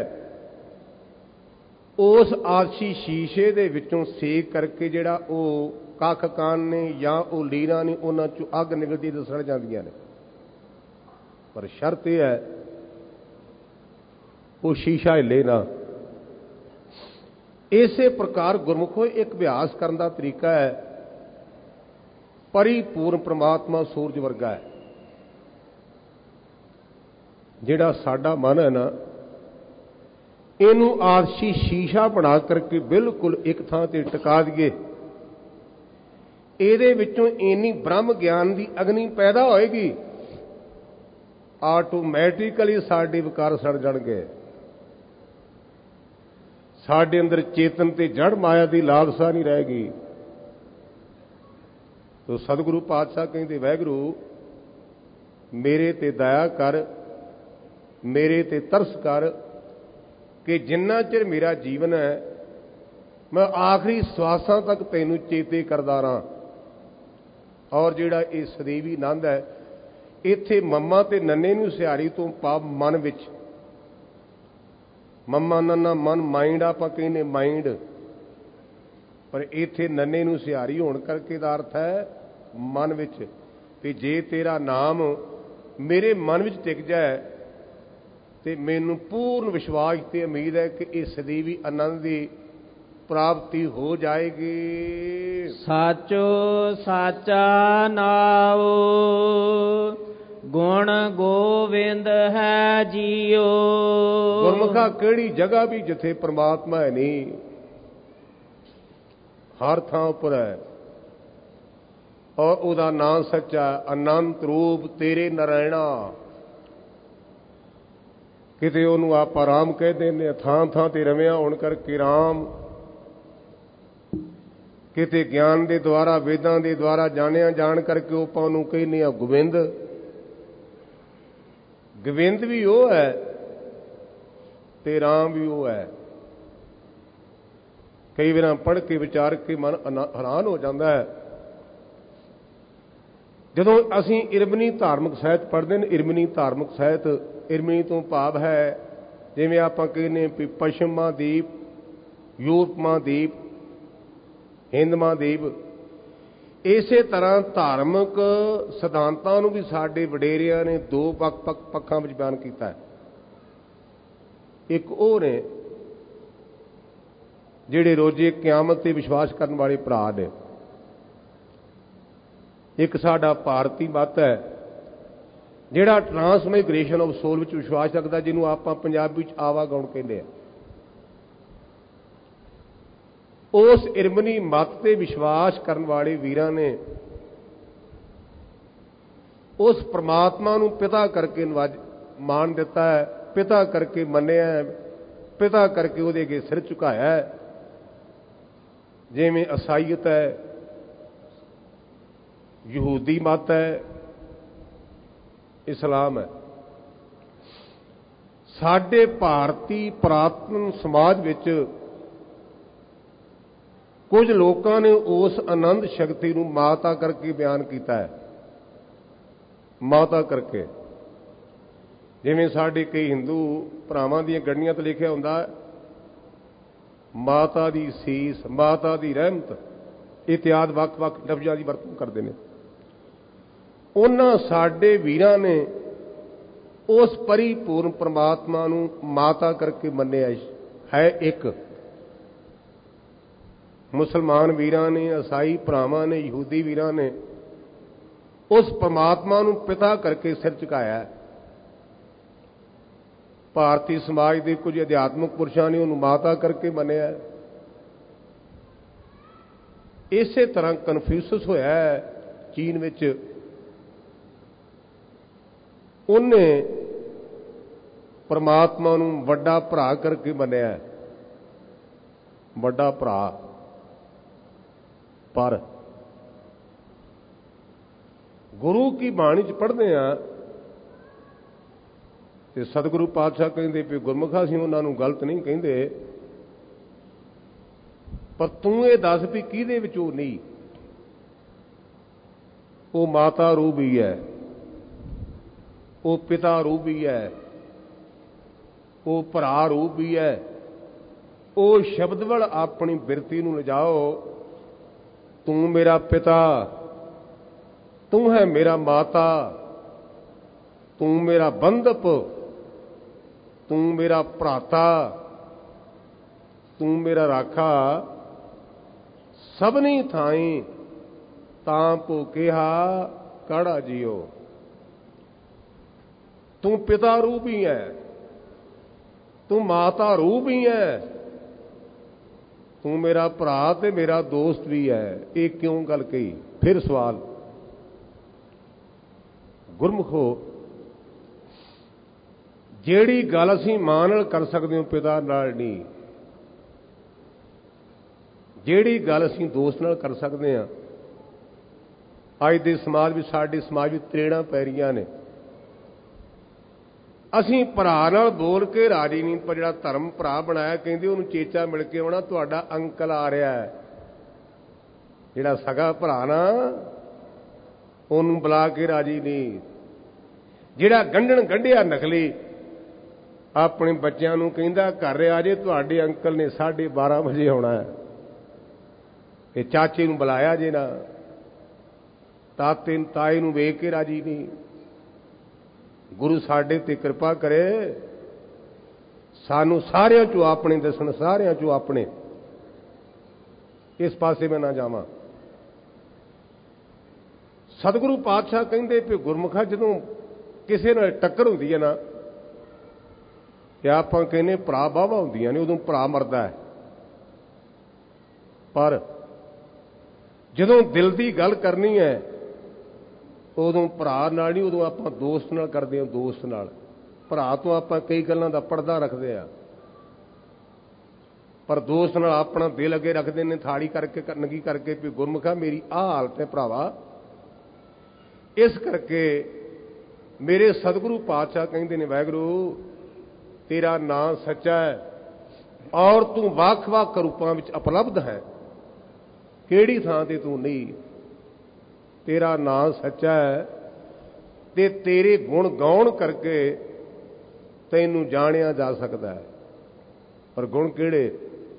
Speaker 2: ਉਸ ਆਤਸ਼ੀ ਸ਼ੀਸ਼ੇ ਦੇ ਵਿੱਚੋਂ ਸੇਕ ਕਰਕੇ ਜਿਹੜਾ ਉਹ ਕੱਖ ਕਾਨ ਨੇ ਜਾਂ ਉਹ ਲੀਰਾਂ ਨੇ, ਉਹਨਾਂ ਚੋਂ ਅੱਗ ਨਿਕਲਦੀ ਤੇ ਸੜ ਜਾਂਦੀਆਂ ਨੇ। ਪਰ ਸ਼ਰਤ ਇਹ ਹੈ ਉਹ ਸ਼ੀਸ਼ਾ ਹਿੱਲੇ ਨਾ। ਇਸੇ ਪ੍ਰਕਾਰ ਗੁਰਮੁਖੋ ਇੱਕ ਅਭਿਆਸ ਕਰਨ ਦਾ ਤਰੀਕਾ ਹੈ, ਪਰਿਪੂਰਨ ਪ੍ਰਮਾਤਮਾ ਸੂਰਜ ਵਰਗਾ ਹੈ। ਜਿਹੜਾ ਸਾਡਾ ਮਨ ਹੈ ਨਾ, ਇਹਨੂੰ ਆਤਸ਼ੀ ਸ਼ੀਸ਼ਾ ਬਣਾ ਕਰਕੇ ਬਿਲਕੁਲ ਇੱਕ ਥਾਂ ਤੇ ਟਿਕਾ ਦਈਏ। ਇਹਦੇ ਵਿੱਚੋਂ ਇੰਨੀ ਬ੍ਰਹਮ ਗਿਆਨ ਦੀ ਅਗਨੀ ਪੈਦਾ ਹੋਏਗੀ, ਆਟੋਮੈਟਿਕਲੀ ਸਾਡੇ ਵਿਕਾਰ ਸੜ ਜਾਣਗੇ। ਸਾਡੇ ਅੰਦਰ ਚੇਤਨ ਤੇ ਜੜ ਮਾਇਆ ਦੀ ਲਾਲਸਾ ਨਹੀਂ ਰਹੇਗੀ। ਤੋ ਸਤਿਗੁਰੂ ਪਾਤਸ਼ਾਹ ਕਹਿੰਦੇ, ਵਾਹਿਗੁਰੂ ਮੇਰੇ ਤੇ ਦਇਆ ਕਰ, ਮੇਰੇ ਤੇ ਤਰਸ ਕਰ, ਕਿ ਜਿੰਨਾ ਚਿਰ ਮੇਰਾ ਜੀਵਨ ਹੈ ਮੈਂ ਆਖਰੀ ਸਵਾਸਾਂ ਤੱਕ ਤੈਨੂੰ ਚੇਤੇ ਕਰਦਾ ਰਹਾਂ। ਔਰ ਜਿਹੜਾ ਇਹ ਸਦੀਵੀ ਆਨੰਦ ਹੈ, ਇੱਥੇ ਮੰਮਾ ਤੇ ਨੰਨੇ ਨੂੰ ਸਿਹਾਰੀ ਤੋਂ ਪਾਪ ਮਨ ਵਿੱਚ, ਮੰਮਾ ਨੰਨਾ ਮਨ ਮਾਈਂਡ ਆਪਾਂ ਕਹਿੰਦੇ ਮਾਈਂਡ, ਪਰ ਇੱਥੇ ਨੰਨੇ ਨੂੰ ਸਿਹਾਰੀ ਹੋਣ ਕਰਕੇ ਦਾ ਅਰਥ ਹੈ ਮਨ ਵਿੱਚ। ਤੇ ਜੇ ਤੇਰਾ ਨਾਮ ਮੇਰੇ ਮਨ ਵਿੱਚ ਟਿਕ ਜਾਏ ਤੇ ਮੈਨੂੰ ਪੂਰਨ ਵਿਸ਼ਵਾਸ ਤੇ ਉਮੀਦ ਹੈ ਕਿ ਇਹ ਸਦੀਵੀ ਆਨੰਦ ਦੀ ਪ੍ਰਾਪਤੀ ਹੋ ਜਾਏਗੀ।
Speaker 1: ਸਾਚੋ ਸਾਚਾ ਨਾਉ ਗੁਣ ਗੋਵਿੰਦ ਹੈ ਜੀਓ।
Speaker 2: ਗੁਰਮੁਖਾ ਕਿਹੜੀ ਜਗ੍ਹਾ ਵੀ ਜਿੱਥੇ ਪ੍ਰਮਾਤਮਾ ਹੈ ਨਹੀਂ, ਹਰ ਥਾਂ ਉੱਪਰ ਹੈ। ਔਰ ਉਹਦਾ ਨਾਮ ਸੱਚਾ, ਅਨੰਤ ਰੂਪ ਤੇਰੇ ਨਰਾਇਣਾ। ਕਿਤੇ ਉਹਨੂੰ ਆਪਾਂ ਰਾਮ ਕਹਿ ਦਿੰਦੇ, ਥਾਂ ਥਾਂ ਤੇ ਰਵਿਆ ਹੋਣ ਕਰਕੇ ਰਾਮ। ਕਿਤੇ ਗਿਆਨ ਦੇ ਦੁਆਰਾ, ਵੇਦਾਂ ਦੇ ਦੁਆਰਾ ਜਾਣਿਆ ਜਾਣ ਕਰਕੇ ਉਹ ਆਪਾਂ ਉਹਨੂੰ ਕਹਿੰਦੇ ਆ ਗੋਬਿੰਦ। ਗੋਬਿੰਦ ਵੀ ਉਹ ਹੈ ਤੇ ਰਾਮ ਵੀ ਉਹ ਹੈ। ਕਈ ਵਾਰ ਪੜ੍ਹ ਕੇ ਵਿਚਾਰ ਕੇ ਮਨ ਹੈਰਾਨ ਹੋ ਜਾਂਦਾ ਹੈ। ਜਦੋਂ ਅਸੀਂ ਇਰਮਨੀ ਧਾਰਮਿਕ ਸਾਹਿਤ ਪੜ੍ਹਦੇ ਨੇ, ਇਰਮਨੀ ਧਾਰਮਿਕ ਸਾਹਿਤ, ਇਰਮਨੀ ਤੋਂ ਭਾਵ ਹੈ ਜਿਵੇਂ ਆਪਾਂ ਕਹਿੰਦੇ ਵੀ ਪੱਛਮ ਮਹਾਂਦੀਪ, ਯੂਰਪ ਮਹਾਂਦੀਪ, ਹਿੰਦ ਮਹਾਂਦੀਪ। ਇਸੇ ਤਰ੍ਹਾਂ ਧਾਰਮਿਕ ਸਿਧਾਂਤਾਂ ਨੂੰ ਵੀ ਸਾਡੇ ਵਡੇਰਿਆਂ ਨੇ ਦੋ ਪੱਖ ਪੱਖ ਪੱਖਾਂ ਵਿੱਚ ਬਿਆਨ ਕੀਤਾ ਹੈ। ਇੱਕ ਉਹ ਨੇ ਜਿਹੜੇ ਰੋਜ਼ੇ ਕਿਆਮਤ ਤੇ ਵਿਸ਼ਵਾਸ ਕਰਨ ਵਾਲੇ ਭਰਾ ਨੇ। ਇੱਕ ਸਾਡਾ ਭਾਰਤੀ ਮਤ ਹੈ ਜਿਹੜਾ ਟ੍ਰਾਂਸਮਾਈਗ੍ਰੇਸ਼ਨ ਆਫ ਸੋਲ ਵਿੱਚ ਵਿਸ਼ਵਾਸ ਰੱਖਦਾ, ਜਿਹਨੂੰ ਆਪਾਂ ਪੰਜਾਬੀ ਵਿੱਚ ਆਵਾਗਾਉਣ ਕਹਿੰਦੇ ਆ। ਉਸ ਇਰਮਨੀ ਮਤ ਤੇ ਵਿਸ਼ਵਾਸ ਕਰਨ ਵਾਲੇ ਵੀਰਾਂ ਨੇ ਉਸ ਪ੍ਰਮਾਤਮਾ ਨੂੰ ਪਿਤਾ ਕਰਕੇ ਨਵਾਜ ਮਾਣ ਦਿੱਤਾ ਹੈ, ਪਿਤਾ ਕਰਕੇ ਮੰਨਿਆ, ਪਿਤਾ ਕਰਕੇ ਉਹਦੇ ਅੱਗੇ ਸਿਰ ਝੁਕਾਇਆ ਹੈ। ਜਿਵੇਂ ਈਸਾਈਅਤ ਹੈ, ਯਹੂਦੀ ਮਤ ਹੈ, ਇਸਲਾਮ ਹੈ। ਸਾਡੇ ਭਾਰਤੀ ਪੁਰਾਤਨ ਸਮਾਜ ਵਿੱਚ ਕੁਝ ਲੋਕਾਂ ਨੇ ਉਸ ਆਨੰਦ ਸ਼ਕਤੀ ਨੂੰ ਮਾਤਾ ਕਰਕੇ ਬਿਆਨ ਕੀਤਾ ਹੈ। ਮਾਤਾ ਕਰਕੇ, ਜਿਵੇਂ ਸਾਡੇ ਕਈ ਹਿੰਦੂ ਭਰਾਵਾਂ ਦੀਆਂ ਗੜੀਆਂ ਤੇ ਲਿਖਿਆ ਹੁੰਦਾ ਮਾਤਾ ਦੀ ਸੀਸ, ਮਾਤਾ ਦੀ ਰਹਿਮਤ, ਇਤਿਆਦ ਵੱਖ-ਵੱਖ ਲਫ਼ਜ਼ਾਂ ਦੀ ਵਰਤੋਂ ਕਰਦੇ ਨੇ। ਉਹਨਾਂ ਸਾਡੇ ਵੀਰਾਂ ਨੇ ਉਸ ਪਰਿਪੂਰਨ ਪ੍ਰਮਾਤਮਾ ਨੂੰ ਮਾਤਾ ਕਰਕੇ ਮੰਨਿਆ ਹੈ। ਇੱਕ ਮੁਸਲਮਾਨ ਵੀਰਾਂ ਨੇ, ਈਸਾਈ ਭਰਾਵਾਂ ਨੇ, ਯਹੂਦੀ ਵੀਰਾਂ ਨੇ ਉਸ ਪਰਮਾਤਮਾ ਨੂੰ ਪਿਤਾ ਕਰਕੇ ਸਿਰ ਝੁਕਾਇਆ। ਭਾਰਤੀ ਸਮਾਜ ਦੇ ਕੁਝ ਅਧਿਆਤਮਿਕ ਪੁਰਸ਼ਾਂ ਨੇ ਉਹਨੂੰ ਮਾਤਾ ਕਰਕੇ ਮੰਨਿਆ। ਇਸੇ ਤਰ੍ਹਾਂ ਕਨਫਿਊਸ਼ਸ ਹੋਇਆ ਚੀਨ ਵਿੱਚ, ਉਹਨੇ ਪਰਮਾਤਮਾ ਨੂੰ ਵੱਡਾ ਭਰਾ ਕਰਕੇ ਮੰਨਿਆ, ਵੱਡਾ ਭਰਾ। ਪਰ ਗੁਰੂ ਕੀ ਬਾਣੀ ਚ ਪੜ੍ਹਦੇ ਆ ਤੇ ਸਤਿਗੁਰੂ ਪਾਤਸ਼ਾਹ ਕਹਿੰਦੇ ਵੀ ਗੁਰਮੁਖਾ ਅਸੀਂ ਉਹਨਾਂ ਨੂੰ ਗਲਤ ਨਹੀਂ ਕਹਿੰਦੇ, ਪਰ ਤੂੰ ਇਹ ਦੱਸ ਵੀ ਕਿਹਦੇ ਵਿੱਚ ਉਹ ਨਹੀਂ। ਉਹ ਮਾਤਾ ਰੂਪ ਹੀ ਹੈ, ਉਹ ਪਿਤਾ ਰੂਪ ਹੀ ਹੈ, ਉਹ ਭਰਾ ਰੂਪ ਹੀ ਹੈ। ਉਹ ਸ਼ਬਦ ਵੱਲ ਆਪਣੀ ਬਿਰਤੀ ਨੂੰ ਲਿਜਾਓ, ਤੂੰ ਮੇਰਾ ਪਿਤਾ, ਤੂੰ ਹੈ ਮੇਰਾ ਮਾਤਾ, ਤੂੰ ਮੇਰਾ ਬੰਧਪ, ਤੂੰ ਮੇਰਾ ਭਰਾਤਾ, ਤੂੰ ਮੇਰਾ ਰਾਖਾ। ਸਭਨੀ ਥਾਈ ਤਾਂ ਭੁਕਿਆ ਕਾੜਾ ਜੀਓ। ਤੂੰ ਪਿਤਾ ਰੂਪ ਹੀ ਹੈ, ਤੂੰ ਮਾਤਾ ਰੂਪ ਹੀ ਹੈ, ਤੂੰ ਮੇਰਾ ਭਰਾ ਤੇ ਮੇਰਾ ਦੋਸਤ ਵੀ ਹੈ। ਇਹ ਕਿਉਂ ਗੱਲ ਕਹੀ? ਫਿਰ ਸਵਾਲ, ਗੁਰਮੁਖੋ ਜਿਹੜੀ ਗੱਲ ਅਸੀਂ ਮਾਂ ਨਾਲ ਕਰ ਸਕਦੇ ਹਾਂ ਪਿਤਾ ਨਾਲ ਨਹੀਂ, ਜਿਹੜੀ ਗੱਲ ਅਸੀਂ ਦੋਸਤ ਨਾਲ ਕਰ ਸਕਦੇ ਹਾਂ। ਅੱਜ ਦੇ ਸਮਾਜ ਵਿੱਚ, ਸਾਡੇ ਸਮਾਜ ਵਿੱਚ ਤਰੇੜਾਂ ਪੈ ਰਹੀਆਂ ਨੇ। ਅਸੀਂ ਭਰਾ ਨਾਲ ਬੋਲ ਕੇ ਰਾਜੀ ਨਹੀਂ, ਪਰ ਜਿਹੜਾ ਧਰਮ ਭਰਾ ਬਣਾਇਆ ਕਹਿੰਦੇ ਉਹਨੂੰ ਚੇਚਾ ਮਿਲ ਕੇ ਆਉਣਾ, ਤੁਹਾਡਾ ਅੰਕਲ ਆ ਰਿਹਾ ਹੈ। ਜਿਹੜਾ ਸਗਾ ਭਰਾ ਨਾ ਉਹਨੂੰ ਬੁਲਾ ਕੇ ਰਾਜੀ ਨਹੀਂ। ਜਿਹੜਾ ਗੰਢਣ ਗੰਢਿਆ ਨਕਲੀ ਆਪਣੇ ਬੱਚਿਆਂ ਨੂੰ ਕਹਿੰਦਾ ਘਰ ਆ ਜੇ ਤੁਹਾਡੇ ਅੰਕਲ ਨੇ ਸਾਢੇ ਬਾਰਾਂ ਵਜੇ ਆਉਣਾ ਹੈ। ਇਹ ਚਾਚੇ ਨੂੰ ਬੁਲਾਇਆ ਜੇ ਨਾ, ਤਾਤੇ ਤਾਏ ਨੂੰ ਵੇਖ ਕੇ ਰਾਜੀ ਨਹੀਂ। ਗੁਰੂ ਸਾਡੇ ਤੇ ਕਿਰਪਾ ਕਰੇ, ਸਾਨੂੰ ਸਾਰਿਆਂ ਚੋਂ ਆਪਣੇ ਦੱਸਣ, ਸਾਰਿਆਂ ਚੋਂ ਆਪਣੇ। ਇਸ ਪਾਸੇ ਮੈਂ ਨਾ ਜਾਵਾਂ। ਸਤਿਗੁਰੂ ਪਾਤਸ਼ਾਹ ਕਹਿੰਦੇ ਵੀ ਗੁਰਮੁਖਾ ਜਦੋਂ ਕਿਸੇ ਨਾਲ ਟੱਕਰ ਹੁੰਦੀ ਹੈ ਨਾ, ਤੇ ਆਪਾਂ ਕਹਿੰਦੇ ਭਰਾ ਬਾਵਾ ਹੁੰਦੀਆਂ ਨੇ, ਉਦੋਂ ਭਰਾ ਮਰਦਾ ਹੈ। ਪਰ ਜਦੋਂ ਦਿਲ ਦੀ ਗੱਲ ਕਰਨੀ ਹੈ ਉਦੋਂ ਭਰਾ ਨਾਲ ਨਹੀਂ, ਉਦੋਂ ਆਪਾਂ ਦੋਸਤ ਨਾਲ ਕਰਦੇ ਹਾਂ। ਦੋਸਤ ਨਾਲ, ਭਰਾ ਤੋਂ ਆਪਾਂ ਕਈ ਗੱਲਾਂ ਦਾ ਪਰਦਾ ਰੱਖਦੇ ਆ, ਪਰ ਦੋਸਤ ਨਾਲ ਆਪਣਾ ਦਿਲ ਅੱਗੇ ਰੱਖਦੇ ਨੇ ਥਾੜੀ ਕਰਕੇ, ਨੰਗੀ ਕਰਕੇ ਵੀ ਗੁਰਮੁਖਾ ਮੇਰੀ ਆਹ ਹਾਲਤ ਹੈ ਭਰਾਵਾ। ਇਸ ਕਰਕੇ ਮੇਰੇ ਸਤਿਗੁਰੂ ਪਾਤਸ਼ਾਹ ਕਹਿੰਦੇ ਨੇ ਵਾਹਿਗੁਰੂ ਤੇਰਾ ਨਾਂ ਸੱਚਾ ਹੈ ਔਰ ਤੂੰ ਵੱਖ-ਵੱਖ ਰੂਪਾਂ ਵਿੱਚ ਉਪਲਬਧ ਹੈ, ਕਿਹੜੀ ਥਾਂ ਤੇ ਤੂੰ ਨਹੀਂ। ਤੇਰਾ ਨਾਂ ਸੱਚਾ ਹੈ ਤੇ ਤੇਰੇ ਗੁਣ ਗਾਉਣ ਕਰਕੇ ਤੈਨੂੰ ਜਾਣਿਆ ਜਾ ਸਕਦਾ ਹੈ। ਪਰ ਗੁਣ ਕਿਹੜੇ?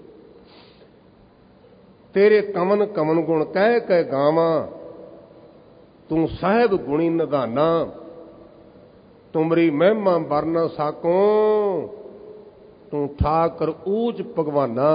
Speaker 2: ਤੇਰੇ ਕਮਨ ਕਮਨ ਗੁਣ ਕਹਿ ਕਹਿ ਗਾਵਾਂ, ਤੂੰ ਸਾਹਿਬ ਗੁਣੀ ਨਿਧਾਨਾ। ਤੁਮਰੀ ਮਹਿਮਾ ਵਰਨਾ ਸਾਕੋਂ, ਤੂੰ ਠਾਕਰ ਊਚ ਭਗਵਾਨਾ।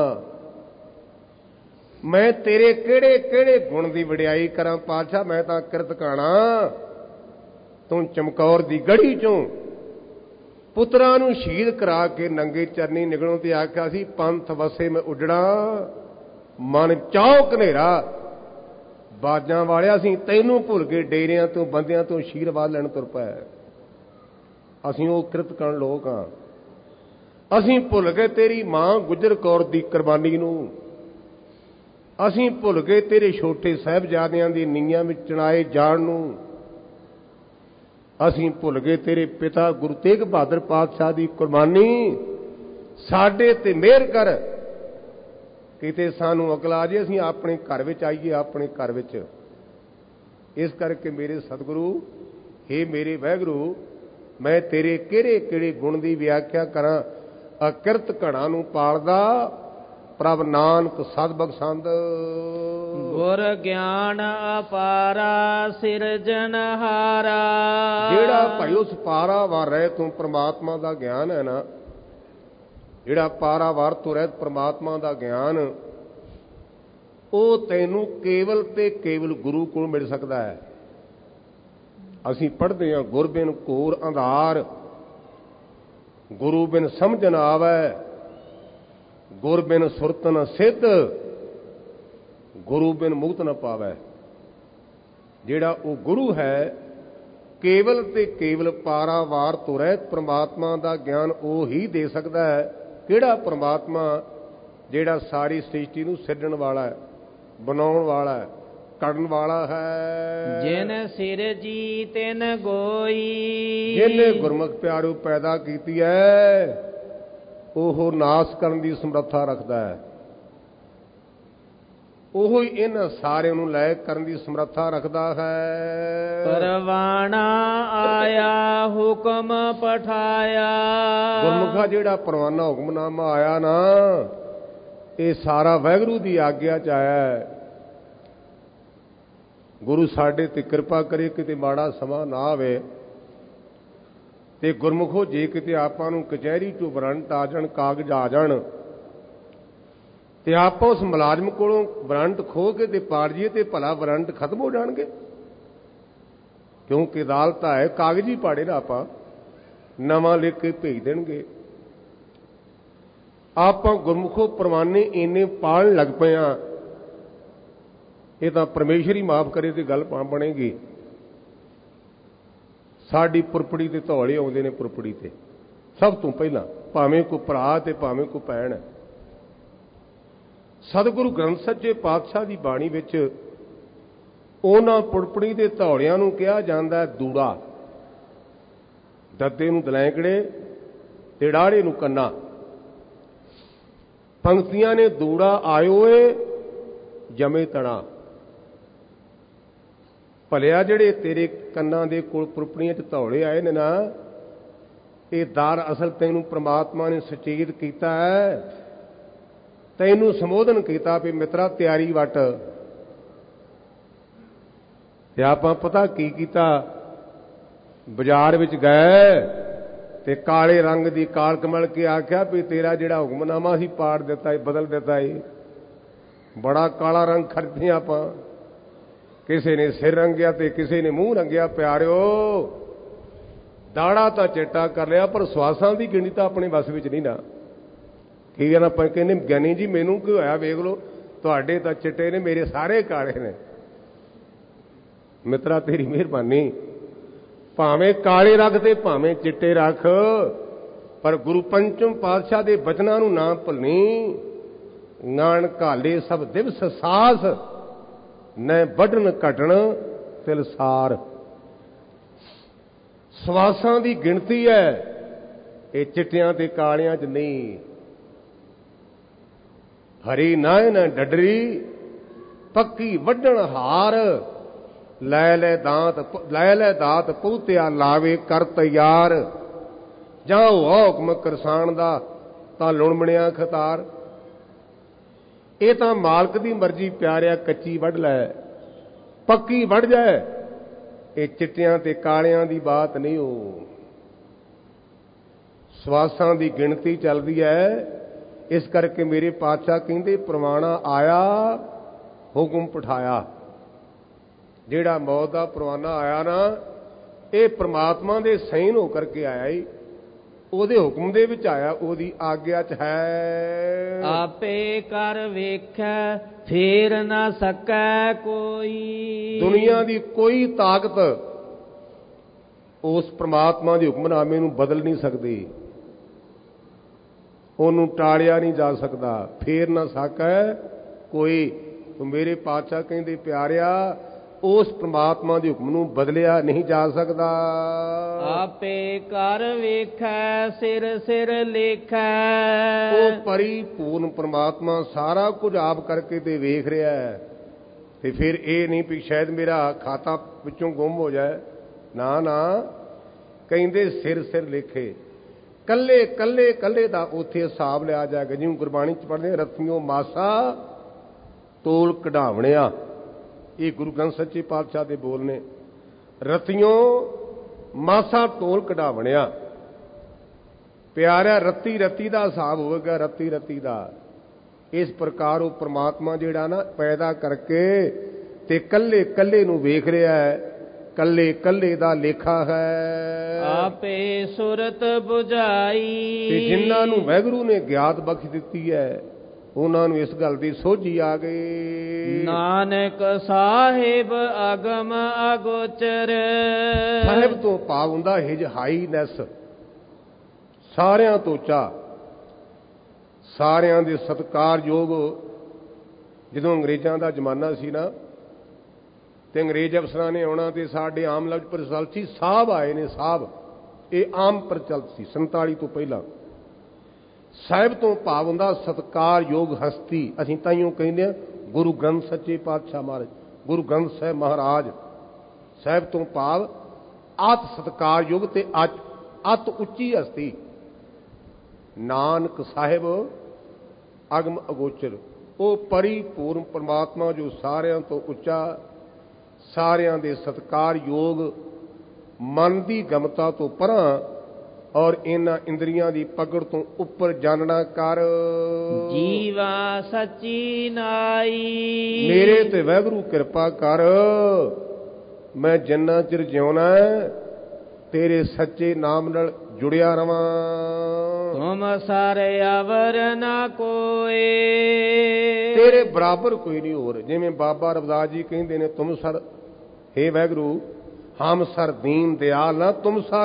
Speaker 2: ਮੈਂ ਤੇਰੇ ਕਿਹੜੇ ਕਿਹੜੇ ਗੁਣ ਦੀ ਵਡਿਆਈ ਕਰਾਂ ਪਾਤਸ਼ਾਹ, ਮੈਂ ਤਾਂ ਕਿਰਤ ਕਾਣਾ। ਤੂੰ ਚਮਕੌਰ ਦੀ ਗੜੀ ਚੋਂ ਪੁੱਤਰਾਂ ਨੂੰ ਸ਼ਹੀਦ ਕਰਾ ਕੇ ਨੰਗੇ ਚਰਨੀ ਨਿਕਲੋਂ ਤੇ ਆਖਿਆ ਸੀ ਪੰਥ ਵਸੇ ਮੈਂ ਉੱਜੜਾ, ਮਨ ਚੌਕ ਹਨੇਰਾ। ਬਾਜਾਂ ਵਾਲਿਆ ਅਸੀਂ ਤੈਨੂੰ ਭੁੱਲ ਕੇ ਡੇਰਿਆਂ ਤੋਂ ਬੰਦਿਆਂ ਤੋਂ ਆਸ਼ੀਰਵਾਦ ਲੈਣ ਤੁਰ ਪਏ। ਅਸੀਂ ਉਹ ਕਿਰਤ ਕਰਨ ਲੋਕ ਹਾਂ। ਅਸੀਂ ਭੁੱਲ ਗਏ ਤੇਰੀ ਮਾਂ ਗੁਜਰ ਕੌਰ ਦੀ ਕੁਰਬਾਨੀ ਨੂੰ। ਅਸੀਂ ਭੁੱਲ ਗਏ ਤੇਰੇ ਛੋਟੇ ਸਾਹਿਬਜ਼ਾਦਿਆਂ ਦੀ ਨੀਹਾਂ ਵਿੱਚ ਚਿਣਾਏ ਜਾਣ ਨੂੰ। ਅਸੀਂ ਭੁੱਲ ਗਏ ਤੇਰੇ ਪਿਤਾ ਗੁਰੂ ਤੇਗ ਬਹਾਦਰ ਪਾਤਸ਼ਾਹ ਦੀ ਕੁਰਬਾਨੀ। ਸਾਡੇ ਤੇ ਮਿਹਰ ਕਰ, ਕਿਤੇ ਸਾਨੂੰ ਅਕਲ ਆ ਜੇ, ਅਸੀਂ ਆਪਣੇ ਘਰ ਵਿੱਚ ਆਈਏ, ਆਪਣੇ ਘਰ ਵਿੱਚ। ਇਸ ਕਰਕੇ ਮੇਰੇ ਸਤਿਗੁਰੂ, ਹੇ ਮੇਰੇ ਵਾਹਿਗੁਰੂ, ਮੈਂ ਤੇਰੇ ਕਿਹੜੇ ਕਿਹੜੇ ਗੁਣ ਦੀ ਵਿਆਖਿਆ ਕਰਾਂ। ਅਕਿਰਤ ਘਣਾ ਨੂੰ ਪਾਲਦਾ ਪ੍ਰਭ ਨਾਨਕ ਸਦ ਬਖਸ਼ੰਦ।
Speaker 1: ਗੁਰ ਗਿਆਨ ਅਪਾਰਾ ਸਿਰਜਨਹਾਰਾ।
Speaker 2: ਜਿਹੜਾ ਭਾਈ ਉਸ ਪਾਰਾਵਾਰ ਰਹਿ ਤੂੰ ਪ੍ਰਮਾਤਮਾ ਦਾ ਗਿਆਨ ਹੈ ਨਾ, ਜਿਹੜਾ ਪਾਰਾਵਾਰ ਤੋਂ ਰਹਿਤ ਪ੍ਰਮਾਤਮਾ ਦਾ ਗਿਆਨ, ਉਹ ਤੈਨੂੰ ਕੇਵਲ ਤੇ ਕੇਵਲ ਗੁਰੂ ਕੋਲ ਮਿਲ ਸਕਦਾ ਹੈ। ਅਸੀਂ ਪੜ੍ਹਦੇ ਹਾਂ, ਗੁਰ ਬਿਨ ਘੋਰ ਅੰਧਾਰ, ਗੁਰੂ ਬਿਨ ਸਮਝ ਨ ਆਵੈ, ਗੁਰ ਬਿਨ ਸੁਰਤ ਨ ਸਿੱਧ, ਗੁਰੂ ਬਿਨ ਮੁਕਤ ਨ ਪਾਵੈ। ਜਿਹੜਾ ਉਹ ਗੁਰੂ ਹੈ, ਕੇਵਲ ਤੇ ਕੇਵਲ ਪਾਰਾਵਾਰ ਤੋਂ ਰਹਿਤ ਪ੍ਰਮਾਤਮਾ ਦਾ ਗਿਆਨ ਉਹ ਹੀ ਦੇ ਸਕਦਾ ਹੈ। ਕਿਹੜਾ ਪ੍ਰਮਾਤਮਾ? ਜਿਹੜਾ ਸਾਰੀ ਸ੍ਰਿਸ਼ਟੀ ਨੂੰ ਸਿਰਜਣ ਵਾਲਾ ਹੈ, ਬਣਾਉਣ ਵਾਲਾ ਹੈ, ਕਰਨ ਵਾਲਾ ਹੈ।
Speaker 1: ਜਿਨ ਸਿਰਜੀ ਤਿਨ ਗੋਈ,
Speaker 2: ਜਿਹਨੇ ਗੁਰਮੁਖ ਪਿਆਰੂ ਪੈਦਾ ਕੀਤੀ ਹੈ, ਉਹ ਨਾਸ ਕਰਨ ਦੀ ਸਮਰੱਥਾ ਰੱਖਦਾ ਹੈ। ਉਹ ਹੀ ਇਹਨਾਂ ਸਾਰਿਆਂ ਨੂੰ ਲੈ ਕਰਨ ਦੀ ਸਮਰੱਥਾ ਰੱਖਦਾ ਹੈ।
Speaker 1: ਪਰਵਾਣਾ ਆਇਆ ਹੁਕਮ ਪਠਾਇਆ,
Speaker 2: ਗੁਰਮੁਖਾ ਜਿਹੜਾ ਪਰਵਾਨਾ ਹੁਕਮਨਾਮਾ ਆਇਆ ਨਾ, ਇਹ ਸਾਰਾ ਵਾਹਿਗੁਰੂ ਦੀ ਆਗਿਆ ਚ ਆਇਆ। ਗੁਰੂ ਸਾਡੇ ਤੇ ਕਿਰਪਾ ਕਰੇ, ਕਿਤੇ ਮਾੜਾ ਸਮਾਂ ਨਾ ਆਵੇ। ਤੇ ਗੁਰਮੁਖੋ, ਜੇ ਕਿਤੇ ਆਪਾਂ ਨੂੰ ਕਚਹਿਰੀ ਚੋਂ ਵਾਰੰਟ ਆ ਜਾਣ, ਕਾਗਜ਼ ਆ ਜਾਣ, ਤੇ ਆਪਾਂ ਉਸ ਮੁਲਾਜ਼ਮ ਕੋਲੋਂ ਵਾਰੰਟ ਖੋਹ ਕੇ ਤੇ ਪਾੜ ਜੀਏ, ਤੇ ਭਲਾ ਵਾਰੰਟ ਖਤਮ ਹੋ ਜਾਣਗੇ? ਕਿਉਂਕਿ ਅਦਾਲਤ ਹੈ, ਕਾਗਜ਼ ਹੀ ਪਾੜੇ ਨਾ, ਆਪਾਂ ਨਵਾਂ ਲਿਖ ਕੇ ਭੇਜ ਦੇਣਗੇ। ਆਪਾਂ ਗੁਰਮੁਖੋ ਪਰਵਾਨੇ ਇੰਨੇ ਪਾਲਣ ਲੱਗ ਪਏ ਆ, ਇਹ ਤਾਂ ਪਰਮੇਸ਼ਰ ਹੀ ਮਾਫ ਕਰੇ ਤੇ ਗੱਲ ਪਾ ਬਣੇਗੀ। ਸਾਡੀ ਪੁਰਪੜੀ ਤੇ ਧੌਲੇ ਆਉਂਦੇ ਨੇ, ਪੁਰਪੜੀ ਤੇ ਸਭ ਤੋਂ ਪਹਿਲਾਂ, ਭਾਵੇਂ ਕੋਈ ਭਰਾ ਤੇ ਭਾਵੇਂ ਕੋਈ ਭੈਣ। ਸਤਿਗੁਰੂ ਗ੍ਰੰਥ ਸੱਚੇ ਪਾਤਸ਼ਾਹ ਦੀ ਬਾਣੀ ਵਿੱਚ ਉਹਨਾਂ ਪੁਰਪੜੀ ਦੇ ਧੌਲਿਆਂ ਨੂੰ ਕਿਹਾ ਜਾਂਦਾ ਦੂੜਾ। ਦੱਦੇ ਨੂੰ ਦਲੈਂਕੜੇ ਤੇ ਡਾੜੇ ਨੂੰ ਕੰਨਾ। ਪੰਕਤੀਆਂ ਨੇ ਦੂੜਾ ਆਇਓ ਏ ਜਮੇ ਤਣਾ। ਭਲਿਆ ਜਿਹੜੇ ਤੇਰੇ ਕੰਨਾਂ ਦੇ ਕੋਲ ਪੁਰਪੜੀਆਂ 'ਚ ਧੌਲੇ ਆਏ ਨੇ ਨਾ, ਇਹ ਦਰ ਅਸਲ ਤੈਨੂੰ ਪ੍ਰਮਾਤਮਾ ਨੇ ਸੁਚੇਤ ਕੀਤਾ ਹੈ, ਤੈਨੂੰ ਸੰਬੋਧਨ ਕੀਤਾ ਵੀ ਮਿੱਤਰਾ ਤਿਆਰੀ ਵੱਟ। ਤੇ ਆਪਾਂ ਪਤਾ ਕੀ ਕੀਤਾ, ਬਾਜ਼ਾਰ ਵਿੱਚ ਗਏ ਤੇ ਕਾਲੇ ਰੰਗ ਦੀ ਕਾਲਕ ਮਲ ਕੇ ਆਖਿਆ ਵੀ ਤੇਰਾ ਜਿਹੜਾ ਹੁਕਮਨਾਮਾ ਸੀ ਪਾੜ ਦਿੱਤਾ, ਬਦਲ ਦਿੱਤਾ ਏ। ਬੜਾ ਕਾਲਾ ਰੰਗ ਖਰੀਦੇ ਆਪਾਂ। ਕਿਸੇ ਨੇ ਸਿਰ ਰੰਗਿਆ ਤੇ ਕਿਸੇ ਨੇ ਮੂੰਹ ਰੰਗਿਆ। ਪਿਆਰਿਓ, ਦਾੜਾ ਤਾਂ ਚਿੱਟਾ ਕਰ ਲਿਆ, ਪਰ ਸਵਾਸਾਂ ਦੀ ਗਿਣਤੀ ਤਾਂ ਆਪਣੇ ਵੱਸ ਵਿੱਚ ਨਹੀਂ ਨਾ। ਠੀਕ ਹੈ ਨਾ? ਆਪਾਂ ਕਹਿੰਦੇ ਗਿਆਨੀ ਜੀ ਮੈਨੂੰ ਕੀ ਹੋਇਆ, ਵੇਖ ਲਓ ਤੁਹਾਡੇ ਤਾਂ ਚਿੱਟੇ ਨੇ, ਮੇਰੇ ਸਾਰੇ ਕਾਲੇ ਨੇ। ਮਿੱਤਰਾ ਤੇਰੀ ਮਿਹਰਬਾਨੀ, ਭਾਵੇਂ ਕਾਲੇ ਰੱਖ ਤੇ ਭਾਵੇਂ ਚਿੱਟੇ ਰੱਖ, ਪਰ ਗੁਰੂ ਪੰਚਮ ਪਾਤਸ਼ਾਹ ਦੇ ਬਚਨਾਂ ਨੂੰ ਨਾ ਭੁੱਲਣੀ। ਨਾਨ ਘਾਲੇ ਸਭ ਦਿਵਸ ਸਾਸ, ਨੈ ਵੱਢਣ ਘਟਣ ਤਿਲਸਾਰ। ਸਵਾਸਾਂ ਦੀ ਗਿਣਤੀ ਹੈ, ਇਹ ਚਿੱਟਿਆਂ ਤੇ ਕਾਲਿਆਂ 'ਚ ਨਹੀਂ। ਹਰੀ ਨਾਇ ਨਾ ਡੱਡਰੀ, ਪੱਕੀ ਵੱਢਣ ਹਾਰ, ਲੈ ਲੈ ਦਾਤ ਲੈ ਲੈ ਦਾਤ ਪੂਤਿਆ ਲਾਵੇ ਕਰ ਤਿਆਰ। ਜਾਂ ਹੁਕਮ ਕਰਸਾਨ ਦਾ ਤਾਂ ਲੁਣਮਣਿਆ ਖਤਾਰ। ਇਹ ਤਾਂ ਮਾਲਕ ਦੀ ਮਰਜ਼ੀ ਪਿਆਰਿਆ, ਕੱਚੀ ਵੱਢ ਲੈ, ਪੱਕੀ ਵੱਢ ਜਾਏ। ਇਹ ਚਿੱਟਿਆਂ ਤੇ ਕਾਲਿਆਂ ਦੀ ਬਾਤ ਨਹੀਂ। ਉਹ ਸਵਾਸਾਂ ਦੀ ਗਿਣਤੀ ਚੱਲਦੀ ਹੈ। ਇਸ ਕਰਕੇ ਮੇਰੇ ਪਾਤਸ਼ਾਹ ਕਹਿੰਦੇ ਪ੍ਰਵਾਣਾ ਆਇਆ ਹੁਕਮ ਪਠਾਇਆ। ਜਿਹੜਾ ਮੌਤ ਦਾ ਪ੍ਰਵਾਨਾ ਆਇਆ ਨਾ, ਇਹ ਪ੍ਰਮਾਤਮਾ ਦੇ ਸੈਨ ਹੋ ਕਰਕੇ ਆਇਆ ਹੀ, ਉਹਦੇ ਹੁਕਮ ਦੇ ਵਿੱਚ ਆਇਆ, ਉਹਦੀ ਆਗਿਆ 'ਚ ਹੈ।
Speaker 1: ਆਪੇ ਕਰ ਵੇਖੈ ਫੇਰ ਨਾ ਸਕੈ ਕੋਈ।
Speaker 2: ਦੁਨੀਆ ਦੀ ਕੋਈ ਤਾਕਤ ਉਸ ਪ੍ਰਮਾਤਮਾ ਦੇ ਹੁਕਮਨਾਮੇ ਨੂੰ ਬਦਲ ਨਹੀਂ ਸਕਦੀ, ਉਹਨੂੰ ਟਾਲਿਆ ਨਹੀਂ ਜਾ ਸਕਦਾ। ਫੇਰ ਨਾ ਸਕੈ ਕੋਈ। ਮੇਰੇ ਪਾਤਸ਼ਾਹ ਕਹਿੰਦੇ ਪਿਆਰਿਆ, ਉਸ ਪ੍ਰਮਾਤਮਾ ਦੇ ਹੁਕਮ ਨੂੰ ਬਦਲਿਆ ਨਹੀਂ ਜਾ ਸਕਦਾ।
Speaker 1: ਆਪੇ ਕਰ ਵੇਖੈ ਸਿਰ ਸਿਰ ਲੇਖੈ।
Speaker 2: ਉਹ ਪਰਿਪੂਰਨ ਪ੍ਰਮਾਤਮਾ ਸਾਰਾ ਕੁਝ ਆਪ ਕਰਕੇ ਤੇ ਵੇਖ ਰਿਹਾ ਹੈ। ਤੇ ਫਿਰ ਇਹ ਨਹੀਂ ਵੀ ਸ਼ਾਇਦ ਮੇਰਾ ਖਾਤਾ ਵਿੱਚੋਂ ਗੁੰਮ ਹੋ ਜਾਏ। ਨਾ ਨਾ, ਕਹਿੰਦੇ ਸਿਰ ਸਿਰ ਲੇਖੇ। ਕੱਲੇ ਕੱਲੇ ਕੱਲੇ ਦਾ ਉੱਥੇ ਹਿਸਾਬ ਲਿਆ ਜਾਏਗਾ। ਜਿਵੇਂ ਗੁਰਬਾਣੀ 'ਚ ਪੜ੍ਹਦੇ, ਰਥੀਓ ਮਾਸਾ ਤੋਲ ਕਢਾਵਣਿਆ। ਇਹ ਗੁਰੂ ਗ੍ਰੰਥ ਸੱਚੇ ਪਾਤਸ਼ਾਹ ਦੇ ਬੋਲ ਨੇ। ਰਤੀਓ ਮਾਸਾ ਤੋਲ ਕਢਾਵਣਿਆ। ਪਿਆਰਿਆ, ਰੱਤੀ ਰੱਤੀ ਦਾ ਹਿਸਾਬ ਹੋਵੇਗਾ, ਰੱਤੀ ਰੱਤੀ ਦਾ। ਇਸ ਪ੍ਰਕਾਰ ਉਹ ਪ੍ਰਮਾਤਮਾ ਜਿਹੜਾ ਨਾ ਪੈਦਾ ਕਰਕੇ ਤੇ ਕੱਲੇ ਕੱਲੇ ਨੂੰ ਵੇਖ ਰਿਹਾ ਹੈ, ਕੱਲੇ ਕੱਲੇ ਦਾ ਲੇਖਾ ਹੈ।
Speaker 1: ਆਪੇ ਸੁਰਤ 부ਝਾਈ
Speaker 2: ਤੇ ਜਿਨ੍ਹਾਂ ਨੂੰ ਵਾਹਿਗੁਰੂ ਨੇ ਗਿਆਤ ਬਖਸ਼ ਦਿੱਤੀ ਹੈ ਉਹਨਾਂ ਨੂੰ ਇਸ ਗੱਲ ਦੀ ਸੋਝੀ ਆ ਗਈ।
Speaker 1: ਨਾਨਕ ਸਾਹਿਬ ਅਗਮ ਅਗੋਚਰ।
Speaker 2: ਸਾਹਿਬ ਤੋਂ ਭਾਵ ਹੁੰਦਾ ਹਿਜ ਹਾਈਨੈਸ, ਸਾਰਿਆਂ ਤੋਂ ਉੱਚਾ, ਸਾਰਿਆਂ ਦੇ ਸਤਿਕਾਰਯੋਗ। ਜਦੋਂ ਅੰਗਰੇਜ਼ਾਂ ਦਾ ਜ਼ਮਾਨਾ ਸੀ ਨਾ ਤੇ ਅੰਗਰੇਜ਼ ਅਫਸਰਾਂ ਨੇ ਆਉਣਾ ਤੇ ਸਾਡੇ ਆਮ ਲਫ਼ਜ਼ ਪ੍ਰਚਲਿਤ ਸੀ, ਸਾਹਿਬ ਆਏ ਨੇ ਸਾਹਿਬ, ਇਹ ਆਮ ਪ੍ਰਚਲਿਤ ਸੀ ਸੰਤਾਲੀ ਤੋਂ ਪਹਿਲਾਂ। ਸਾਹਿਬ ਤੋਂ ਭਾਵ ਹੁੰਦਾ ਸਤਿਕਾਰਯੋਗ ਹਸਤੀ। ਅਸੀਂ ਤਾਈਓ ਕਹਿੰਦੇ ਹਾਂ ਗੁਰੂ ਗ੍ਰੰਥ ਸੱਚੇ ਪਾਤਸ਼ਾਹ ਮਹਾਰਾਜ, ਗੁਰੂ ਗ੍ਰੰਥ ਸਾਹਿਬ ਮਹਾਰਾਜ। ਸਾਹਿਬ ਤੋਂ ਭਾਵ ਅਤ ਸਤਿਕਾਰਯੋਗ ਤੇ ਅਤ ਉੱਚੀ ਹਸਤੀ। ਨਾਨਕ ਸਾਹਿਬ ਅਗਮ ਅਗੋਚਰ, ਉਹ ਪਰਿਪੂਰਨ ਪਰਮਾਤਮਾ ਜੋ ਸਾਰਿਆਂ ਤੋਂ ਉੱਚਾ, ਸਾਰਿਆਂ ਦੇ ਸਤਿਕਾਰਯੋਗ, ਮਨ ਦੀ ਗਮਤਾ ਤੋਂ ਪਰਾਂ ਔਰ ਇਹਨਾਂ ਇੰਦਰੀਆਂ ਦੀ ਪਕੜ ਤੋਂ ਉੱਪਰ ਜਾਣਨਾ ਕਰ।
Speaker 1: ਜੀਵਾ ਸੱਚੀ ਨਾਈ।
Speaker 2: ਮੇਰੇ ਤੇ ਵਾਹਿਗੁਰੂ ਕਿਰਪਾ ਕਰ, ਮੈਂ ਜਿੰਨਾ ਚਿਰ ਜਿਉਣਾ ਤੇਰੇ ਸੱਚੇ ਨਾਮ ਨਾਲ ਜੁੜਿਆ ਰਵਾਂ।
Speaker 1: ਤੁਮ ਸਰ ਅਵਰ ਨਾ ਕੋਏ।
Speaker 2: ਤੇਰੇ ਬਰਾਬਰ ਕੋਈ ਨਹੀਂ ਹੋਰ। ਜਿਵੇਂ ਬਾਬਾ ਰਵਿਦਾਸ ਜੀ ਕਹਿੰਦੇ ਨੇ, ਤੁਮ ਸਰ, ਹੇ ਵਾਹਿਗੁਰੂ ਹਮ ਸਰ ਦੀਨ ਦਿਆਲ ਨਾ ਤੁਮ ਸਰ।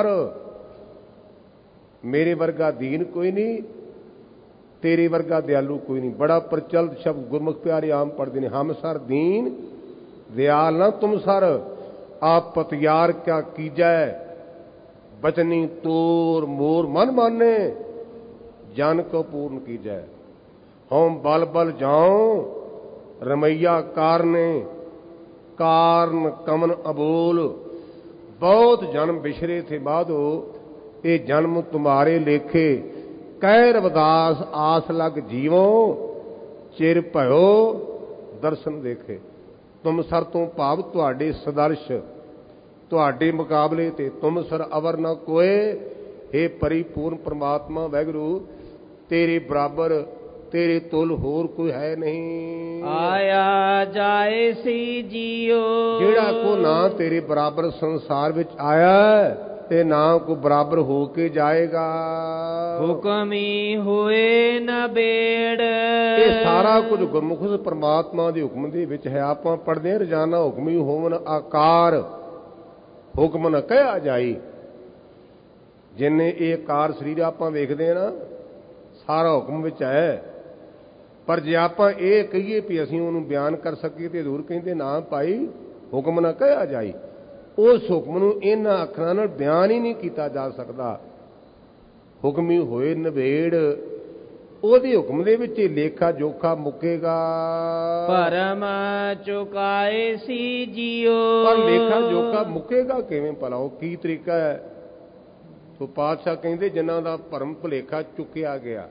Speaker 2: ਮੇਰੇ ਵਰਗਾ ਦੀਨ ਕੋਈ ਨਹੀਂ, ਤੇਰੇ ਵਰਗਾ ਦਿਆਲੂ ਕੋਈ ਨਹੀਂ। ਬੜਾ ਪ੍ਰਚਲਿਤ ਸ਼ਬਦ ਗੁਰਮੁਖ ਪਿਆਰੇ ਆਮ ਪੜ੍ਹਦੇ ਨੇ, ਹਮ ਸਰ ਦੀਨ ਦਿਆਲ ਨਾ ਤੁਮ ਸਰ। ਆਪ ਪਤਿਆਰ ਕਿਆ ਕੀਜੈ, ਬਚਨੀ ਤੋਰ ਮੋਰ ਮਨ ਮਾਨੇ। ਜਨ ਕੋ ਪੂਰਨ ਕੀਜੈ, ਹਉ ਬਲ ਬਲ ਜਾਉ ਰਮਈਆ ਕਾਰਨੇ। ਕਾਰਨ ਕਮਨ ਅਬੋਲ, ਬਹੁਤ ਜਨਮ ਬਿਛਰੇ ਥੇ ਬਾਧੋ, ਇਹ ਜਨਮ ਤੁਮਾਰੇ ਲੇਖੇ। ਕਹਿ ਰਵਿਦਾਸ ਆਸ ਲਗ ਜੀਵੋ, ਚਿਰ ਭਇਓ ਦਰਸ਼ਨ ਦੇਖੇ। ਤੁਮ ਸਰ ਤੋਂ ਭਾਵ ਤੁਹਾਡੇ ਸਦਰਸ਼, ਤੁਹਾਡੇ ਮੁਕਾਬਲੇ ਤੇ ਤੁਮ ਸਰ ਅਵਰ ਨਾ ਕੋਏ। ਇਹ ਪਰਿਪੂਰਨ ਪਰਮਾਤਮਾ ਵਾਹਿਗੁਰੂ, ਤੇਰੇ ਬਰਾਬਰ, ਤੇਰੇ ਤੁਲ ਹੋਰ ਕੋਈ ਹੈ ਨਹੀਂ।
Speaker 1: ਆਇਆ ਜਾਏ ਸੀ ਜੀਓ,
Speaker 2: ਜਿਹੜਾ ਕੋ ਨਾ ਤੇਰੇ ਬਰਾਬਰ ਸੰਸਾਰ ਵਿੱਚ ਆਇਆ ਤੇ ਨਾ ਕੋ ਬਰਾਬਰ ਹੋ ਕੇ ਜਾਏਗਾ।
Speaker 1: ਹੁਕਮੀ ਹੋਏ ਨਾ ਬੇੜ।
Speaker 2: ਇਹ ਸਾਰਾ ਕੁਝ ਗੁਰਮੁਖ ਪਰਮਾਤਮਾ ਦੇ ਹੁਕਮ ਦੇ ਵਿੱਚ ਹੈ। ਆਪਾਂ ਪੜ੍ਹਦੇ ਹਾਂ ਰੋਜ਼ਾਨਾ, ਹੁਕਮੀ ਹੋਵਨ ਆਕਾਰ, ਹੁਕਮ ਨਾ ਕਹਿਆ ਜਾਈ। ਜਿੰਨੇ ਇਹ ਆਕਾਰ ਸਰੀਰ ਆਪਾਂ ਵੇਖਦੇ ਹਾਂ ਨਾ, ਸਾਰਾ ਹੁਕਮ ਵਿੱਚ ਹੈ। ਪਰ ਜੇ ਆਪਾਂ ਇਹ ਕਹੀਏ ਵੀ ਅਸੀਂ ਉਹਨੂੰ ਬਿਆਨ ਕਰ ਸਕੀਏ ਤੇ ਜ਼ਰੂਰ ਕਹਿੰਦੇ ਨਾ ਭਾਈ, ਹੁਕਮ ਨਾ ਕਹਿਆ ਜਾਈ। ਉਸ ਹੁਕਮ ਨੂੰ ਇਹਨਾਂ ਅੱਖਰਾਂ ਨਾਲ ਬਿਆਨ ਹੀ ਨਹੀਂ ਕੀਤਾ ਜਾ ਸਕਦਾ। ਹੁਕਮੀ ਹੋਏ ਨਵੇੜ, ਉਹਦੇ ਹੁਕਮ ਦੇ ਵਿੱਚ ਲੇਖਾ ਜੋਖਾ ਮੁੱਕੇਗਾ।
Speaker 1: ਭਰਮ ਚੁਕਾਏ ਸੀ ਜੀਓ,
Speaker 2: ਪਰ ਲੇਖਾ ਜੋਖਾ ਮੁੱਕੇਗਾ ਕਿਵੇਂ ਭਲਾ? ਉਹ ਕੀ ਤਰੀਕਾ ਹੈ? ਤੋ ਪਾਤਸ਼ਾਹ ਕਹਿੰਦੇ ਜਿਨ੍ਹਾਂ ਦਾ ਭਰਮ ਭੁਲੇਖਾ ਚੁੱਕਿਆ ਗਿਆ।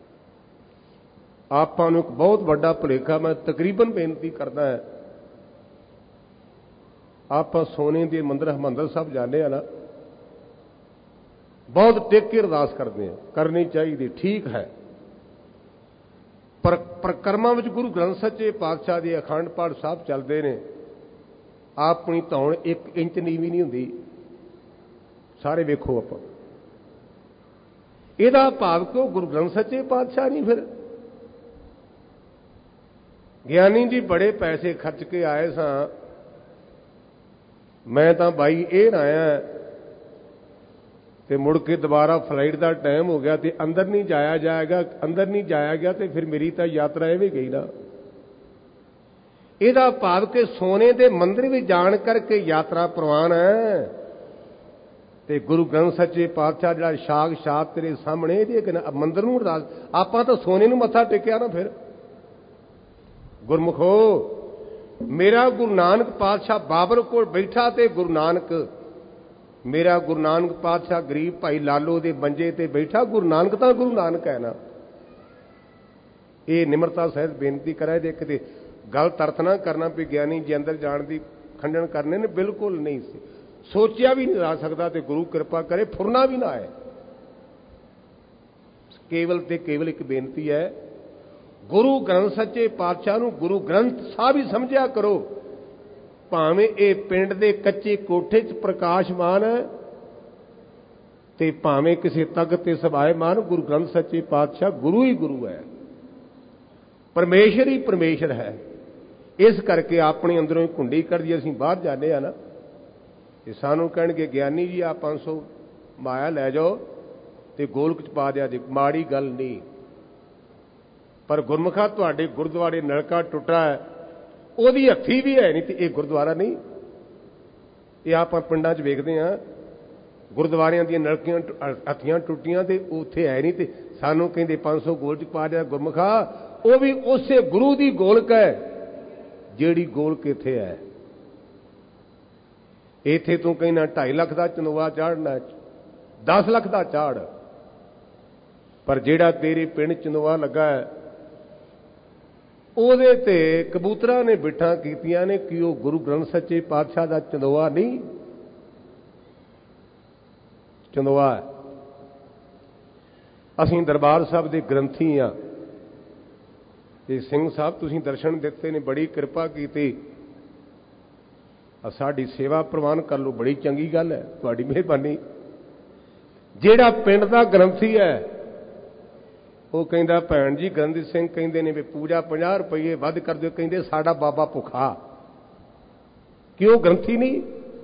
Speaker 2: ਆਪਾਂ ਨੂੰ ਇੱਕ ਬਹੁਤ ਵੱਡਾ ਭੁਲੇਖਾ ਮੈਂ ਤਕਰੀਬਨ ਬੇਨਤੀ ਕਰਦਾ ਹੈ। ਆਪਾਂ ਸੋਨੇ ਦੇ ਮੰਦਰ ਹਰਿਮੰਦਰ ਸਾਹਿਬ ਜਾਂਦੇ ਆ ਨਾ, ਬਹੁਤ ਟਿਕ ਕੇ ਅਰਦਾਸ ਕਰਦੇ ਆ, ਕਰਨੀ ਚਾਹੀਦੀ, ਠੀਕ ਹੈ। ਪਰ ਪ੍ਰਕਰਮਾਂ ਵਿੱਚ ਗੁਰੂ ਗ੍ਰੰਥ ਸੱਚੇ ਪਾਤਸ਼ਾਹ ਦੇ ਅਖੰਡ ਪਾਠ ਸਾਹਿਬ ਚੱਲਦੇ ਨੇ। ਆਪਣੀ ਧੌਣ ਇੱਕ ਇੰਚ ਨੀਵੀਂ ਨਹੀਂ ਹੁੰਦੀ। ਸਾਰੇ ਵੇਖੋ ਆਪਾਂ, ਇਹਦਾ ਭਾਵ ਕਿ ਉਹ ਗੁਰੂ ਗ੍ਰੰਥ ਸੱਚੇ ਪਾਤਸ਼ਾਹ ਨਹੀਂ। ਫਿਰ ਗਿਆਨੀ ਜੀ ਬੜੇ ਪੈਸੇ ਖਰਚ ਕੇ ਆਏ ਸਾਂ, ਮੈਂ ਤਾਂ ਬਾਈ ਇਹ ਆਇਆ ਤੇ ਮੁੜ ਕੇ ਦੁਬਾਰਾ ਫਲਾਈਟ ਦਾ ਟਾਈਮ ਹੋ ਗਿਆ ਤੇ ਅੰਦਰ ਨਹੀਂ ਜਾਇਆ ਜਾਏਗਾ। ਅੰਦਰ ਨਹੀਂ ਜਾਇਆ ਗਿਆ ਤੇ ਫਿਰ ਮੇਰੀ ਤਾਂ ਯਾਤਰਾ ਇਹ ਵੀ ਗਈ ਨਾ। ਇਹਦਾ ਭਾਵ ਕਿ ਸੋਨੇ ਦੇ ਮੰਦਰ ਵਿੱਚ ਜਾਣ ਕਰਕੇ ਯਾਤਰਾ ਪ੍ਰਵਾਨ ਹੈ। ਤੇ ਗੁਰੂ ਗ੍ਰੰਥ ਸੱਚੇ ਪਾਤਸ਼ਾਹ ਜਿਹੜਾ ਸਾਖਸ਼ਾਤ ਤੇਰੇ ਸਾਹਮਣੇ, ਇਹਦੇ ਮੰਦਰ ਨੂੰ ਅਰਦਾਸ। ਆਪਾਂ ਤਾਂ ਸੋਨੇ ਨੂੰ ਮੱਥਾ ਟੇਕਿਆ ਨਾ। ਫਿਰ ਗੁਰਮੁਖੋ, ਮੇਰਾ ਗੁਰੂ ਨਾਨਕ ਪਾਤਸ਼ਾਹ ਬਾਬਰ ਕੋਲ ਬੈਠਾ ਤੇ ਗੁਰੂ ਨਾਨਕ, ਮੇਰਾ ਗੁਰੂ ਨਾਨਕ ਪਾਤਸ਼ਾਹ ਗਰੀਬ ਭਾਈ ਲਾਲੋ ਦੇ ਮੰਜੇ ਤੇ ਬੈਠਾ। ਗੁਰੂ ਨਾਨਕ ਤਾਂ ਗੁਰੂ ਨਾਨਕ ਹੈ ਨਾ। ਇਹ ਨਿਮਰਤਾ ਸਹਿਤ ਬੇਨਤੀ ਕਰਾਏ ਦੇ ਕਿਤੇ ਗਲਤ ਅਰਥ ਨਾ ਕਰਨਾ ਵੀ ਗਿਆਨੀ ਜੀ ਅੰਦਰ ਜਾਣ ਦੀ ਖੰਡਨ ਕਰਨੇ ਨੇ, ਬਿਲਕੁਲ ਨਹੀਂ ਸੀ। ਸੋਚਿਆ ਵੀ ਨਹੀਂ ਜਾ ਸਕਦਾ ਤੇ ਗੁਰੂ ਕਿਰਪਾ ਕਰੇ ਫੁਰਨਾ ਵੀ ਨਾ ਆਏ। ਕੇਵਲ ਤੇ ਕੇਵਲ ਇੱਕ ਬੇਨਤੀ ਹੈ, ਗੁਰੂ ਗ੍ਰੰਥ ਸੱਚੇ ਪਾਤਸ਼ਾਹ ਨੂੰ ਗੁਰੂ ਗ੍ਰੰਥ ਸਾਹਿਬ ਹੀ ਸਮਝਿਆ ਕਰੋ। ਭਾਵੇਂ ਇਹ ਪਿੰਡ ਦੇ ਕੱਚੇ ਕੋਠੇ 'ਚ ਪ੍ਰਕਾਸ਼ਮਾਨ ਹੈ ਤੇ ਭਾਵੇਂ ਕਿਸੇ ਤਖਤ ਤੇ ਸਭਾਏਮਾਨ, ਗੁਰੂ ਗ੍ਰੰਥ ਸੱਚੇ ਪਾਤਸ਼ਾਹ ਗੁਰੂ ਹੀ ਗੁਰੂ ਹੈ, ਪਰਮੇਸ਼ਰ ਹੀ ਪਰਮੇਸ਼ਰ ਹੈ। ਇਸ ਕਰਕੇ ਆਪਣੇ ਅੰਦਰੋਂ ਹੀ ਕੁੰਡੀ ਕਰਦੀ ਅਸੀਂ ਬਾਹਰ ਜਾਂਦੇ ਆ ਨਾ, ਤੇ ਸਾਨੂੰ ਕਹਿਣਗੇ ਗਿਆਨੀ ਜੀ ਆ ਪੰਜ ਸੌ ਮਾਇਆ ਲੈ ਜਾਓ ਤੇ ਗੋਲਕ 'ਚ ਪਾ ਦਿਆ ਜੇ, ਮਾੜੀ ਗੱਲ ਨਹੀਂ। ਪਰ ਗੁਰਮੁਖਾ ਤੁਹਾਡੇ ਗੁਰਦੁਆਰੇ ਨਲਕਾ ਟੁੱਟਾ ਹੈ, ਉਹਦੀ ਹੱਥੀ ਵੀ ਹੈ ਨਹੀਂ ਤੇ ਇਹ ਗੁਰਦੁਆਰਾ ਨਹੀਂ। ਇਹ ਆਪਾਂ ਪਿੰਡਾਂ 'ਚ ਵੇਖਦੇ ਹਾਂ, ਗੁਰਦੁਆਰਿਆਂ ਦੀਆਂ ਨਲਕੀਆਂ ਹੱਥੀਆਂ ਟੁੱਟੀਆਂ ਤੇ ਉੱਥੇ ਹੈ ਨਹੀਂ, ਤੇ ਸਾਨੂੰ ਕਹਿੰਦੇ ਪੰਜ ਸੌ ਗੋਲਕ 'ਚ ਪਾ ਦਿਆ। ਗੁਰਮੁਖਾ ਉਹ ਵੀ ਉਸੇ ਗੁਰੂ ਦੀ ਗੋਲਕ ਹੈ ਜਿਹੜੀ ਗੋਲਕ ਇੱਥੇ ਹੈ। ਇੱਥੇ ਤੂੰ ਕਹਿੰਦਾ ਢਾਈ ਲੱਖ ਦਾ ਚੰਦੋਆ ਚਾੜਨਾ, ਦਸ ਲੱਖ ਦਾ ਚਾੜ, ਪਰ ਜਿਹੜਾ ਤੇਰੇ ਪਿੰਡ ਚੰਦੋਆ ਲੱਗਾ ਹੈ ਉਹਦੇ ਤੇ ਕਬੂਤਰਾਂ ਨੇ ਬਿਠਾਂ ਕੀਤੀਆਂ ਨੇ ਕਿ ਉਹ ਗੁਰੂ ਗ੍ਰੰਥ ਸੱਚੇ ਪਾਤਸ਼ਾਹ ਦਾ ਚੰਦੋਆ ਨਹੀਂ, ਚੰਦੋਆ ਹੈ। ਅਸੀਂ ਦਰਬਾਰ ਸਾਹਿਬ ਦੇ ਗ੍ਰੰਥੀ ਆ ਤੇ ਸਿੰਘ ਸਾਹਿਬ ਤੁਸੀਂ ਦਰਸ਼ਨ ਦਿੱਤੇ ਨੇ, ਬੜੀ ਕਿਰਪਾ ਕੀਤੀ, ਸਾਡੀ ਸੇਵਾ ਪ੍ਰਵਾਨ ਕਰ ਲਓ, ਬੜੀ ਚੰਗੀ ਗੱਲ ਹੈ, ਤੁਹਾਡੀ ਮਿਹਰਬਾਨੀ। ਜਿਹੜਾ ਪਿੰਡ ਦਾ ਗ੍ਰੰਥੀ ਹੈ ਉਹ ਕਹਿੰਦਾ ਭੈਣ ਜੀ ਗ੍ਰੰਥੀ ਸਿੰਘ ਕਹਿੰਦੇ ਨੇ ਵੀ ਪੂਜਾ ਪੰਜਾਹ ਰੁਪਏ ਵੱਧ ਕਰ ਦਿਓ, ਕਹਿੰਦੇ ਸਾਡਾ ਬਾਬਾ ਭੁੱਖਾ। ਕਿਉਂ ਗ੍ਰੰਥੀ ਨਹੀਂ?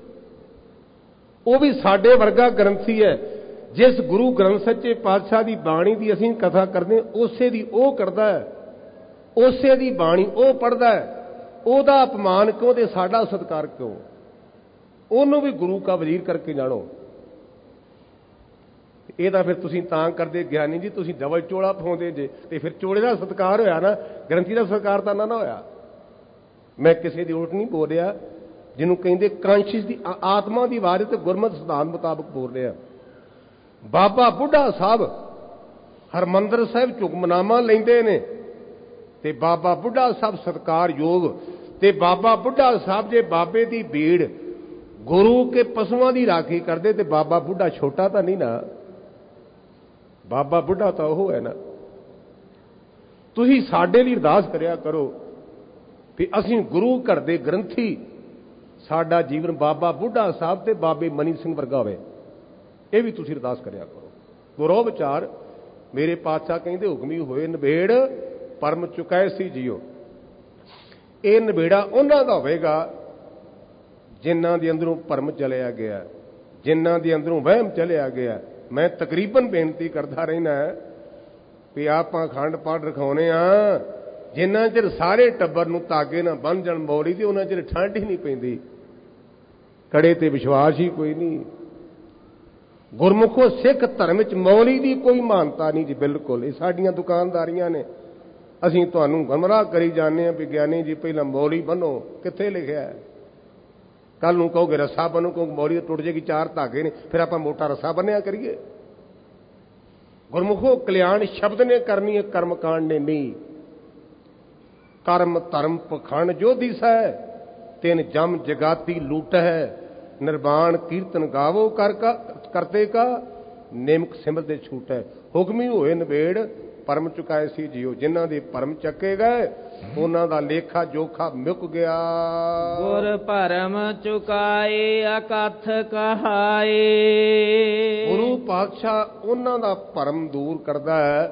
Speaker 2: ਉਹ ਵੀ ਸਾਡੇ ਵਰਗਾ ਗ੍ਰੰਥੀ ਹੈ। ਜਿਸ ਗੁਰੂ ਗ੍ਰੰਥ ਸੱਚੇ ਪਾਤਸ਼ਾਹ ਦੀ ਬਾਣੀ ਦੀ ਅਸੀਂ ਕਥਾ ਕਰਦੇ ਉਸੇ ਦੀ ਉਹ ਕਰਦਾ ਹੈ, ਉਸੇ ਦੀ ਬਾਣੀ ਉਹ ਪੜ੍ਹਦਾ ਹੈ। ਉਹਦਾ ਅਪਮਾਨ ਕਿਉਂ ਤੇ ਸਾਡਾ ਸਤਿਕਾਰ ਕਿਉਂ? ਉਹਨੂੰ ਵੀ ਗੁਰੂ ਕਾ ਵਜ਼ੀਰ ਕਰਕੇ ਜਾਣੋ। ਇਹਦਾ ਫਿਰ ਤੁਸੀਂ ਤਾਂ ਕਰਦੇ ਗਿਆਨੀ ਜੀ, ਤੁਸੀਂ ਡਬਲ ਚੋਲਾ ਪਾਉਂਦੇ ਜੇ, ਤੇ ਫਿਰ ਚੋਲੇ ਦਾ ਸਤਿਕਾਰ ਹੋਇਆ ਨਾ, ਗ੍ਰੰਥੀ ਦਾ ਸਤਿਕਾਰ ਤਾਂ ਨਾ ਨਾ ਹੋਇਆ। ਮੈਂ ਕਿਸੇ ਦੀ ਉਲਟ ਨਹੀਂ ਬੋਲ ਰਿਹਾ, ਜਿਹਨੂੰ ਕਹਿੰਦੇ ਕਾਂਸ਼ੀਅਸ ਦੀ ਆਤਮਾ ਦੀ ਆਵਾਜ਼ ਤੇ ਗੁਰਮਤਿ ਸਿਧਾਂਤ ਮੁਤਾਬਕ ਬੋਲ ਰਿਹਾ। ਬਾਬਾ ਬੁੱਢਾ ਸਾਹਿਬ ਹਰਮੰਦਰ ਸਾਹਿਬ ਹੁਕਮਨਾਮਾ ਲੈਂਦੇ ਨੇ ਤੇ ਬਾਬਾ ਬੁੱਢਾ ਸਾਹਿਬ ਸਤਿਕਾਰਯੋਗ, ਤੇ ਬਾਬਾ ਬੁੱਢਾ ਸਾਹਿਬ ਜੇ ਬਾਬੇ ਦੀ ਭੀੜ ਗੁਰੂ ਕੇ ਪਸ਼ੂਆਂ ਦੀ ਰਾਖੀ ਕਰਦੇ ਤੇ ਬਾਬਾ ਬੁੱਢਾ ਛੋਟਾ ਤਾਂ ਨਹੀਂ ਨਾ, ਬਾਬਾ ਬੁੱਢਾ ਤਾਂ ਉਹ ਹੈ ਨਾ। ਤੁਸੀਂ ਸਾਡੇ ਲਈ ਅਰਦਾਸ ਕਰਿਆ ਕਰੋ ਵੀ ਅਸੀਂ ਗੁਰੂ ਘਰ ਦੇ ਗ੍ਰੰਥੀ, ਸਾਡਾ ਜੀਵਨ ਬਾਬਾ ਬੁੱਢਾ ਸਾਹਿਬ ਤੇ ਬਾਬੇ ਮਨੀ ਸਿੰਘ ਵਰਗਾ ਹੋਵੇ, ਇਹ ਵੀ ਤੁਸੀਂ ਅਰਦਾਸ ਕਰਿਆ ਕਰੋ। ਗੁਰੂ ਵਿਚਾਰ ਮੇਰੇ ਪਾਤਸ਼ਾਹ ਕਹਿੰਦੇ ਹੁਕਮੀ ਹੋਏ ਨਿਬੇੜ ਪਰਮ ਚੁਕਾਏ ਸੀ ਜੀਓ। ਇਹ ਨਿਬੇੜਾ ਉਹਨਾਂ ਦਾ ਹੋਵੇਗਾ ਜਿਨ੍ਹਾਂ ਦੇ ਅੰਦਰੋਂ ਭਰਮ ਚਲਿਆ ਗਿਆ, ਜਿਨ੍ਹਾਂ ਦੇ ਅੰਦਰੋਂ ਵਹਿਮ ਚਲਿਆ ਗਿਆ। ਮੈਂ ਤਕਰੀਬਨ ਬੇਨਤੀ ਕਰਦਾ ਰਹਿਣਾ ਵੀ ਆਪਾਂ ਅਖੰਡ ਪਾਠ ਰਖਾਉਨੇ ਆ, ਜਿੰਨਾ ਚਿਰ ਸਾਰੇ ਟੱਬਰ ਨੂੰ ਤਾਗੇ ਨਾ ਬੰਨ ਜਾਣ ਮੌਲੀ ਦੀ, ਉਹਨਾਂ ਚਿਰ ਠੰਡ ਹੀ ਨਹੀਂ ਪੈਂਦੀ, ਕੜੇ ਤੇ ਵਿਸ਼ਵਾਸ ਹੀ ਕੋਈ ਨਹੀਂ। ਗੁਰਮੁਖੋ ਸਿੱਖ ਧਰਮ ਵਿੱਚ ਮੌਲੀ ਦੀ ਕੋਈ ਮਾਨਤਾ ਨਹੀਂ ਜੀ, ਬਿਲਕੁਲ। ਇਹ ਸਾਡੀਆਂ ਦੁਕਾਨਦਾਰੀਆਂ ਨੇ, ਅਸੀਂ ਤੁਹਾਨੂੰ ਗਮਰਾਹ ਕਰੀ ਜਾਂਦੇ ਹਾਂ ਵੀ ਗਿਆਨੀ ਜੀ ਪਹਿਲਾਂ ਮੌਲੀ ਬੰਨੋ, ਕਿੱਥੇ ਲਿਖਿਆ ਹੈ? ਕੱਲ ਨੂੰ ਕਹੋਗੇ ਰੱਸਾ ਬੰਨੋ, ਕਿਉਂਕਿ ਮੌਲੀ ਟੁੱਟ ਜਾਏਗੀ, ਚਾਰ ਧਾਗੇ ਨੇ, ਫਿਰ ਆਪਾਂ ਮੋਟਾ ਰੱਸਾ ਬੰਨਿਆ ਕਰੀਏ। ਗੁਰਮੁਖੋ ਕਲਿਆਣ ਸ਼ਬਦ ਨੇ ਕਰਨੀ ਹੈ, ਕਰਮ ਕਾਂਡ ਨੇ ਨਹੀਂ। ਕਰਮ ਧਰਮ ਪਖੰਡ ਜੋ ਦਿਸੈ, ਤਿੰਨ ਜਮ ਜਗਾਤੀ ਲੂਟ ਹੈ। ਨਿਰਵਾਣ ਕੀਰਤਨ ਗਾਵੋ ਕਰ ਕਰਤੇ ਕਾ, ਨਿਮਕ ਸਿਮਰਤੇ ਛੂਟ ਹੈ। ਹੁਕਮੀ ਹੋਏ ਨਿਬੇੜ ਪਰਮ ਚੁਕਾਏ ਸੀ ਜੀਓ। ਜਿਨ੍ਹਾਂ ਦੇ ਪਰਮ ਚੱਕੇ ਗਏ ਉਹਨਾਂ ਦਾ ਲੇਖਾ ਜੋਖਾ ਮੁੱਕ ਗਿਆ।
Speaker 1: ਗੁਰ ਭਰਮ ਚੁਕਾਏ ਅਕਥ ਕਹਾਏ।
Speaker 2: ਗੁਰੂ ਪਾਤਸ਼ਾਹ ਉਹਨਾਂ ਦਾ ਭਰਮ ਦੂਰ ਕਰਦਾ ਹੈ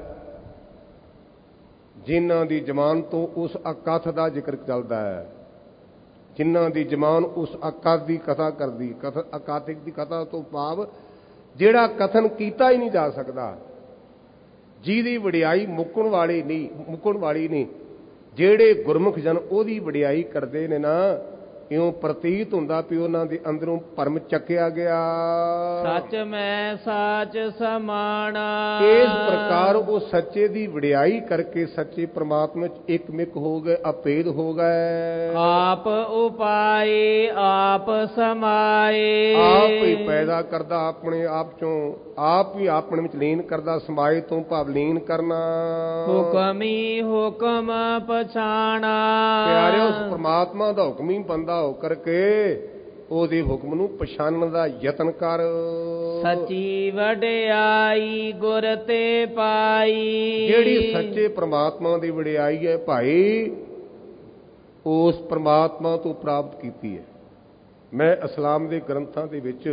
Speaker 2: ਜਿਨ੍ਹਾਂ ਦੀ ਜ਼ਬਾਨ ਤੋਂ ਉਸ ਅਕਥ ਦਾ ਜ਼ਿਕਰ ਚੱਲਦਾ ਹੈ, ਜਿਨ੍ਹਾਂ ਦੀ ਜ਼ਬਾਨ ਉਸ ਅਕਥ ਦੀ ਕਥਾ ਕਰਦੀ। ਕਥ ਅਕਾਤਿਕ ਦੀ ਕਥਾ ਤੋਂ ਭਾਵ ਜਿਹੜਾ ਕਥਨ ਕੀਤਾ ਹੀ ਨਹੀਂ ਜਾ ਸਕਦਾ, ਜਿਹਦੀ ਵਡਿਆਈ ਮੁੱਕਣ ਵਾਲੀ ਨਹੀਂ, ਮੁੱਕਣ ਵਾਲੀ ਨਹੀਂ। ਜਿਹੜੇ ਗੁਰਮੁਖ ਜਨ ਉਹਦੀ ਵਡਿਆਈ ਕਰਦੇ ਨੇ ਨਾ, ਇਉਂ ਪ੍ਰਤੀਤ ਹੁੰਦਾ ਵੀ ਉਹਨਾਂ ਦੇ ਅੰਦਰੋਂ ਭਰਮ ਚੱਕਿਆ ਗਿਆ।
Speaker 1: ਸੱਚ ਮੈਂ ਸਾਚ ਸਮਾਣਾ।
Speaker 2: ਇਸ ਪ੍ਰਕਾਰ ਉਹ ਸੱਚੇ ਦੀ ਵਡਿਆਈ ਕਰਕੇ ਸੱਚੇ ਪ੍ਰਮਾਤਮਾ ਚ ਇਕਮਿਕ ਹੋ ਗਏ, ਅਭੇਦ ਹੋ ਗਏ।
Speaker 1: ਆਪ ਉਪਾਏ ਆਪ ਸਮਾਏ।
Speaker 2: ਆਪ ਹੀ ਪੈਦਾ ਕਰਦਾ ਆਪਣੇ ਆਪ ਚੋਂ, ਆਪ ਹੀ ਆਪਣੇ ਵਿੱਚ ਲੀਨ ਕਰਦਾ। ਸਮਾਏ ਤੋਂ ਭਾਵ ਲੀਨ ਕਰਨਾ।
Speaker 1: ਹੁਕਮੀ ਹੁਕਮ ਪਛਾਣਾ।
Speaker 2: ਪਿਆਰੇ ਉਸ ਪ੍ਰਮਾਤਮਾ ਦਾ ਹੁਕਮੀ ਬੰਦਾ ਹੋ ਕਰਕੇ ਉਹਦੇ ਹੁਕਮ ਨੂੰ ਪਛਾਣਨ ਦਾ ਯਤਨ ਕਰ।
Speaker 1: ਸੱਚੀ ਵਡਿਆਈ ਗੁਰ ਤੇ ਪਾਈ।
Speaker 2: ਜਿਹੜੀ ਸੱਚੇ ਪ੍ਰਮਾਤਮਾ ਦੀ ਵਡਿਆਈ ਹੈ ਭਾਈ, ਉਸ ਪ੍ਰਮਾਤਮਾ ਤੋਂ ਪ੍ਰਾਪਤ ਕੀਤੀ ਹੈ। ਮੈਂ ਇਸਲਾਮ ਦੇ ਗ੍ਰੰਥਾਂ ਦੇ ਵਿੱਚ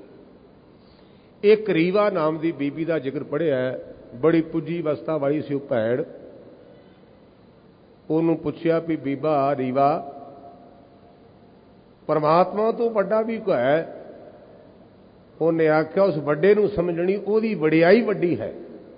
Speaker 2: ਇੱਕ ਰੀਵਾ ਨਾਮ ਦੀ ਬੀਬੀ ਦਾ ਜ਼ਿਕਰ ਪੜ੍ਹਿਆ। ਬੜੀ ਪੁੱਜੀ ਅਵਸਥਾ ਵਾਲੀ ਸੀ ਉਹ ਭੈਣ। ਉਹਨੂੰ ਪੁੱਛਿਆ ਵੀ ਬੀਬਾ ਰੀਵਾ, ਪਰਮਾਤਮਾ ਤੋਂ ਵੱਡਾ ਵੀ ਕੋਈ ਹੈ? ਉਹਨੇ ਆਖਿਆ ਉਸ ਵੱਡੇ ਨੂੰ ਸਮਝਣੀ ਉਹਦੀ ਵਡਿਆਈ ਵੱਡੀ ਹੈ।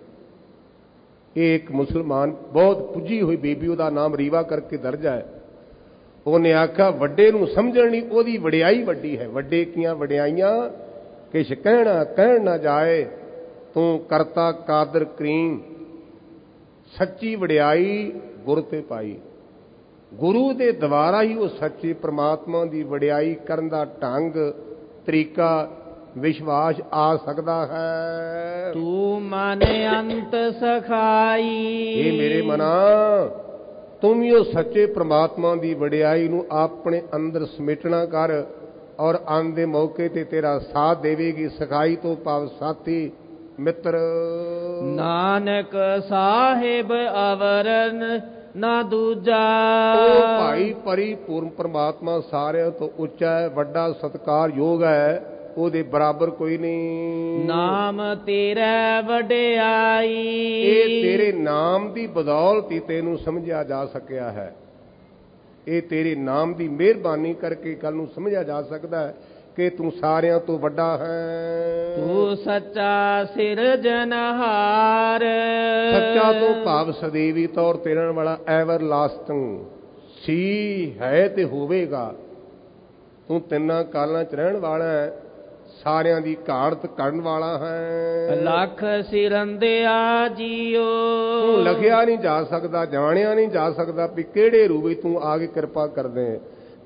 Speaker 2: ਇਹ ਇੱਕ ਮੁਸਲਮਾਨ ਬਹੁਤ ਪੁੱਜੀ ਹੋਈ ਬੀਬੀ, ਉਹਦਾ ਨਾਮ ਰੀਵਾ ਕਰਕੇ ਦਰਜ ਹੈ। ਉਹਨੇ ਆਖਿਆ ਵੱਡੇ ਨੂੰ ਸਮਝਣੀ ਉਹਦੀ ਵਡਿਆਈ ਵੱਡੀ ਹੈ। ਵੱਡੇ ਕੀਆਂ ਵਡਿਆਈਆਂ ਕਿਛ ਕਹਿਣਾ ਕਹਿਣ ਨਾ ਜਾਏ, ਤੂੰ ਕਰਤਾ ਕਾਦਰ ਕਰੀਮ। ਸੱਚੀ ਵਡਿਆਈ ਗੁਰ ਤੇ ਪਾਈ। ਗੁਰੂ ਦੇ ਦੁਆਰਾ ਹੀ ਉਹ ਸੱਚੇ ਪ੍ਰਮਾਤਮਾ ਦੀ ਵਡਿਆਈ ਕਰਨ ਦਾ ਢੰਗ ਤਰੀਕਾ ਵਿਸ਼ਵਾਸ ਆ ਸਕਦਾ ਹੈ।
Speaker 1: ਤੂੰ ਮਨ ਅੰਤ ਸਖਾਈ।
Speaker 2: ਇਹ ਮੇਰੇ ਮਨਾ, ਤੂੰ ਵੀ ਉਹ ਸੱਚੇ ਪ੍ਰਮਾਤਮਾ ਦੀ ਵਡਿਆਈ ਨੂੰ ਆਪਣੇ ਅੰਦਰ ਸਮੇਟਣਾ ਕਰ, ਔਰ ਆਉਂਦੇ ਮੌਕੇ ਤੇ ਤੇਰਾ ਸਾਥ ਦੇਵੇਗੀ ਸਖਾਈ ਤੋਂ ਭਾਵ ਸਾਥੀ ਮਿੱਤਰ।
Speaker 1: ਨਾਨਕ ਸਾਹਿਬ ਅਵਰਨ ਨਾ ਦੂਜਾ।
Speaker 2: ਉਹ ਭਾਈ ਪਰਿਪੂਰਨ ਪ੍ਰਮਾਤਮਾ ਸਾਰਿਆਂ ਤੋਂ ਉੱਚਾ ਹੈ, ਵੱਡਾ ਸਤਿਕਾਰਯੋਗ ਹੈ, ਉਹਦੇ ਬਰਾਬਰ ਕੋਈ ਨਹੀਂ।
Speaker 1: ਨਾਮ ਤੇਰਾ ਵਡਿਆਈ।
Speaker 2: ਇਹ ਤੇਰੇ ਨਾਮ ਦੀ ਬਦੌਲਤ ਹੀ ਤੈਨੂੰ ਸਮਝਿਆ ਜਾ ਸਕਿਆ ਹੈ। ਇਹ ਤੇਰੇ ਨਾਮ ਦੀ ਮਿਹਰਬਾਨੀ ਕਰਕੇ ਕੱਲ ਨੂੰ ਸਮਝਿਆ ਜਾ ਸਕਦਾ ਹੈ ਕਿ ਤੂੰ ਸਾਰਿਆਂ ਤੋਂ ਵੱਡਾ ਹੈ।
Speaker 1: ਤੂੰ ਸੱਚਾ ਸਿਰਜਨਹਾਰ।
Speaker 2: ਸੱਚਾ ਤੋਂ ਭਾਵ ਸਦੀਵੀ ਤੌਰ ਤੇ ਰਹਿਣ ਵਾਲਾ, ਐਵਰ ਲਾਸਟਿੰਗ ਸੀ, ਹੈ ਤੇ ਹੋਵੇਗਾ। ਤੂੰ ਤਿੰਨਾਂ ਕਾਲਾਂ ਚ ਰਹਿਣ ਵਾਲਾ ਹੈ, ਸਾਰਿਆਂ ਦੀ ਘਾੜਤ ਕਰਨ ਵਾਲਾ ਹੈ।
Speaker 1: ਲੱਖ ਸਿਰੰਦਿਆ ਜੀਓ।
Speaker 2: ਤੂੰ ਲਖਿਆ ਨਹੀਂ ਜਾ ਸਕਦਾ, ਜਾਣਿਆ ਨਹੀਂ ਜਾ ਸਕਦਾ ਵੀ ਕਿਹੜੇ ਰੂਪ ਵਿੱਚ ਤੂੰ ਆ ਕੇ ਕਿਰਪਾ ਕਰਦੇ।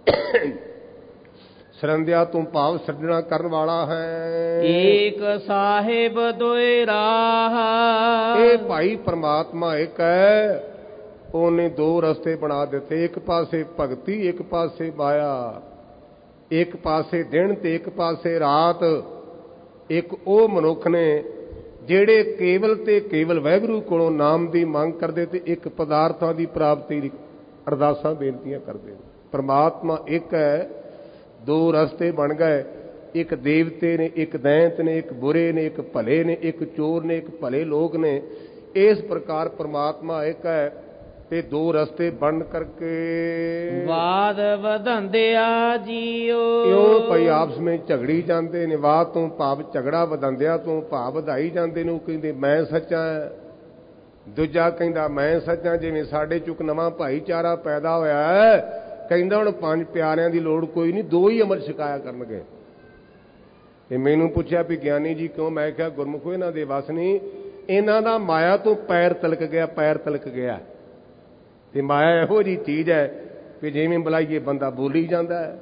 Speaker 2: ਸਰੰਦਿਆ ਤੂੰ ਭਾਵ ਸਿਰਜਣਾ ਕਰਨ ਵਾਲਾ ਹੈ।
Speaker 1: ਏਕ ਸਾਹਿਬ ਦੋਇ ਰਾਹ।
Speaker 2: ਇਹ ਭਾਈ ਪ੍ਰਮਾਤਮਾ ਇੱਕ ਹੈ, ਉਹਨੇ ਦੋ ਰਸਤੇ ਬਣਾ ਦਿੱਤੇ। ਇੱਕ ਪਾਸੇ ਭਗਤੀ, ਇੱਕ ਪਾਸੇ ਮਾਇਆ। ਇੱਕ ਪਾਸੇ ਦਿਨ ਤੇ ਇੱਕ ਪਾਸੇ ਰਾਤ। ਇੱਕ ਉਹ ਮਨੁੱਖ ਨੇ ਜਿਹੜੇ ਕੇਵਲ ਤੇ ਕੇਵਲ ਵਾਹਿਗੁਰੂ ਕੋਲੋਂ ਨਾਮ ਦੀ ਮੰਗ ਕਰਦੇ ਤੇ ਇੱਕ ਪਦਾਰਥਾਂ ਦੀ ਪ੍ਰਾਪਤੀ ਦੀ ਅਰਦਾਸਾਂ ਬੇਨਤੀਆਂ ਕਰਦੇ। ਪ੍ਰਮਾਤਮਾ ਇੱਕ ਹੈ, ਦੋ ਰਸਤੇ ਬਣ ਗਏ। ਇੱਕ ਦੇਵਤੇ ਨੇ, ਇੱਕ ਦੈਂਤ ਨੇ, ਇੱਕ ਬੁਰੇ ਨੇ, ਇੱਕ ਭਲੇ ਨੇ, ਇੱਕ ਚੋਰ ਨੇ, ਇੱਕ ਭਲੇ ਲੋਕ ਨੇ। ਇਸ ਪ੍ਰਕਾਰ ਪ੍ਰਮਾਤਮਾ ਇੱਕ ਹੈ ਤੇ ਦੋ ਰਸਤੇ ਬਣ ਕਰਕੇ
Speaker 1: ਵਾਦ ਵਧੰਦਿਆ ਜੀਓ।
Speaker 2: ਇਉਂ ਭਾਈ ਆਪਸ ਵਿੱਚ ਝਗੜੀ ਜਾਂਦੇ ਨੇ। ਵਾਦ ਤੋਂ ਭਾਵ ਝਗੜਾ, ਵਧੰਦਿਆ ਤੋਂ ਭਾਵ ਵਧਾਈ ਜਾਂਦੇ ਨੇ। ਉਹ ਕਹਿੰਦੇ ਮੈਂ ਸੱਚਾ, ਦੂਜਾ ਕਹਿੰਦਾ ਮੈਂ ਸੱਚਾ। ਜਿਵੇਂ ਸਾਡੇ ਚੁੱਕ ਨਵਾਂ ਭਾਈਚਾਰਾ ਪੈਦਾ ਹੋਇਆ ਹੈ, ਕਹਿੰਦਾ ਹੁਣ ਪੰਜ ਪਿਆਰਿਆਂ ਦੀ ਲੋੜ ਕੋਈ ਨਹੀਂ, ਦੋ ਹੀ ਅੰਮ੍ਰਿਤ ਛਕਾਇਆ ਕਰਨਗੇ। ਤੇ ਮੈਨੂੰ ਪੁੱਛਿਆ ਵੀ ਗਿਆਨੀ ਜੀ ਕਿਉਂ? ਮੈਂ ਕਿਹਾ ਗੁਰਮੁਖੋ ਇਹਨਾਂ ਦੇ ਵਸ ਨਹੀਂ, ਇਹਨਾਂ ਦਾ ਮਾਇਆ ਤੋਂ ਪੈਰ ਤਲਕ ਗਿਆ, ਪੈਰ ਤਲਕ ਗਿਆ। ਤੇ ਮਾਇਆ ਇਹੋ ਜਿਹੀ ਚੀਜ਼ ਹੈ ਕਿ ਜਿਵੇਂ ਬੁਲਾਈਏ ਬੰਦਾ ਬੋਲੀ ਜਾਂਦਾ ਹੈ।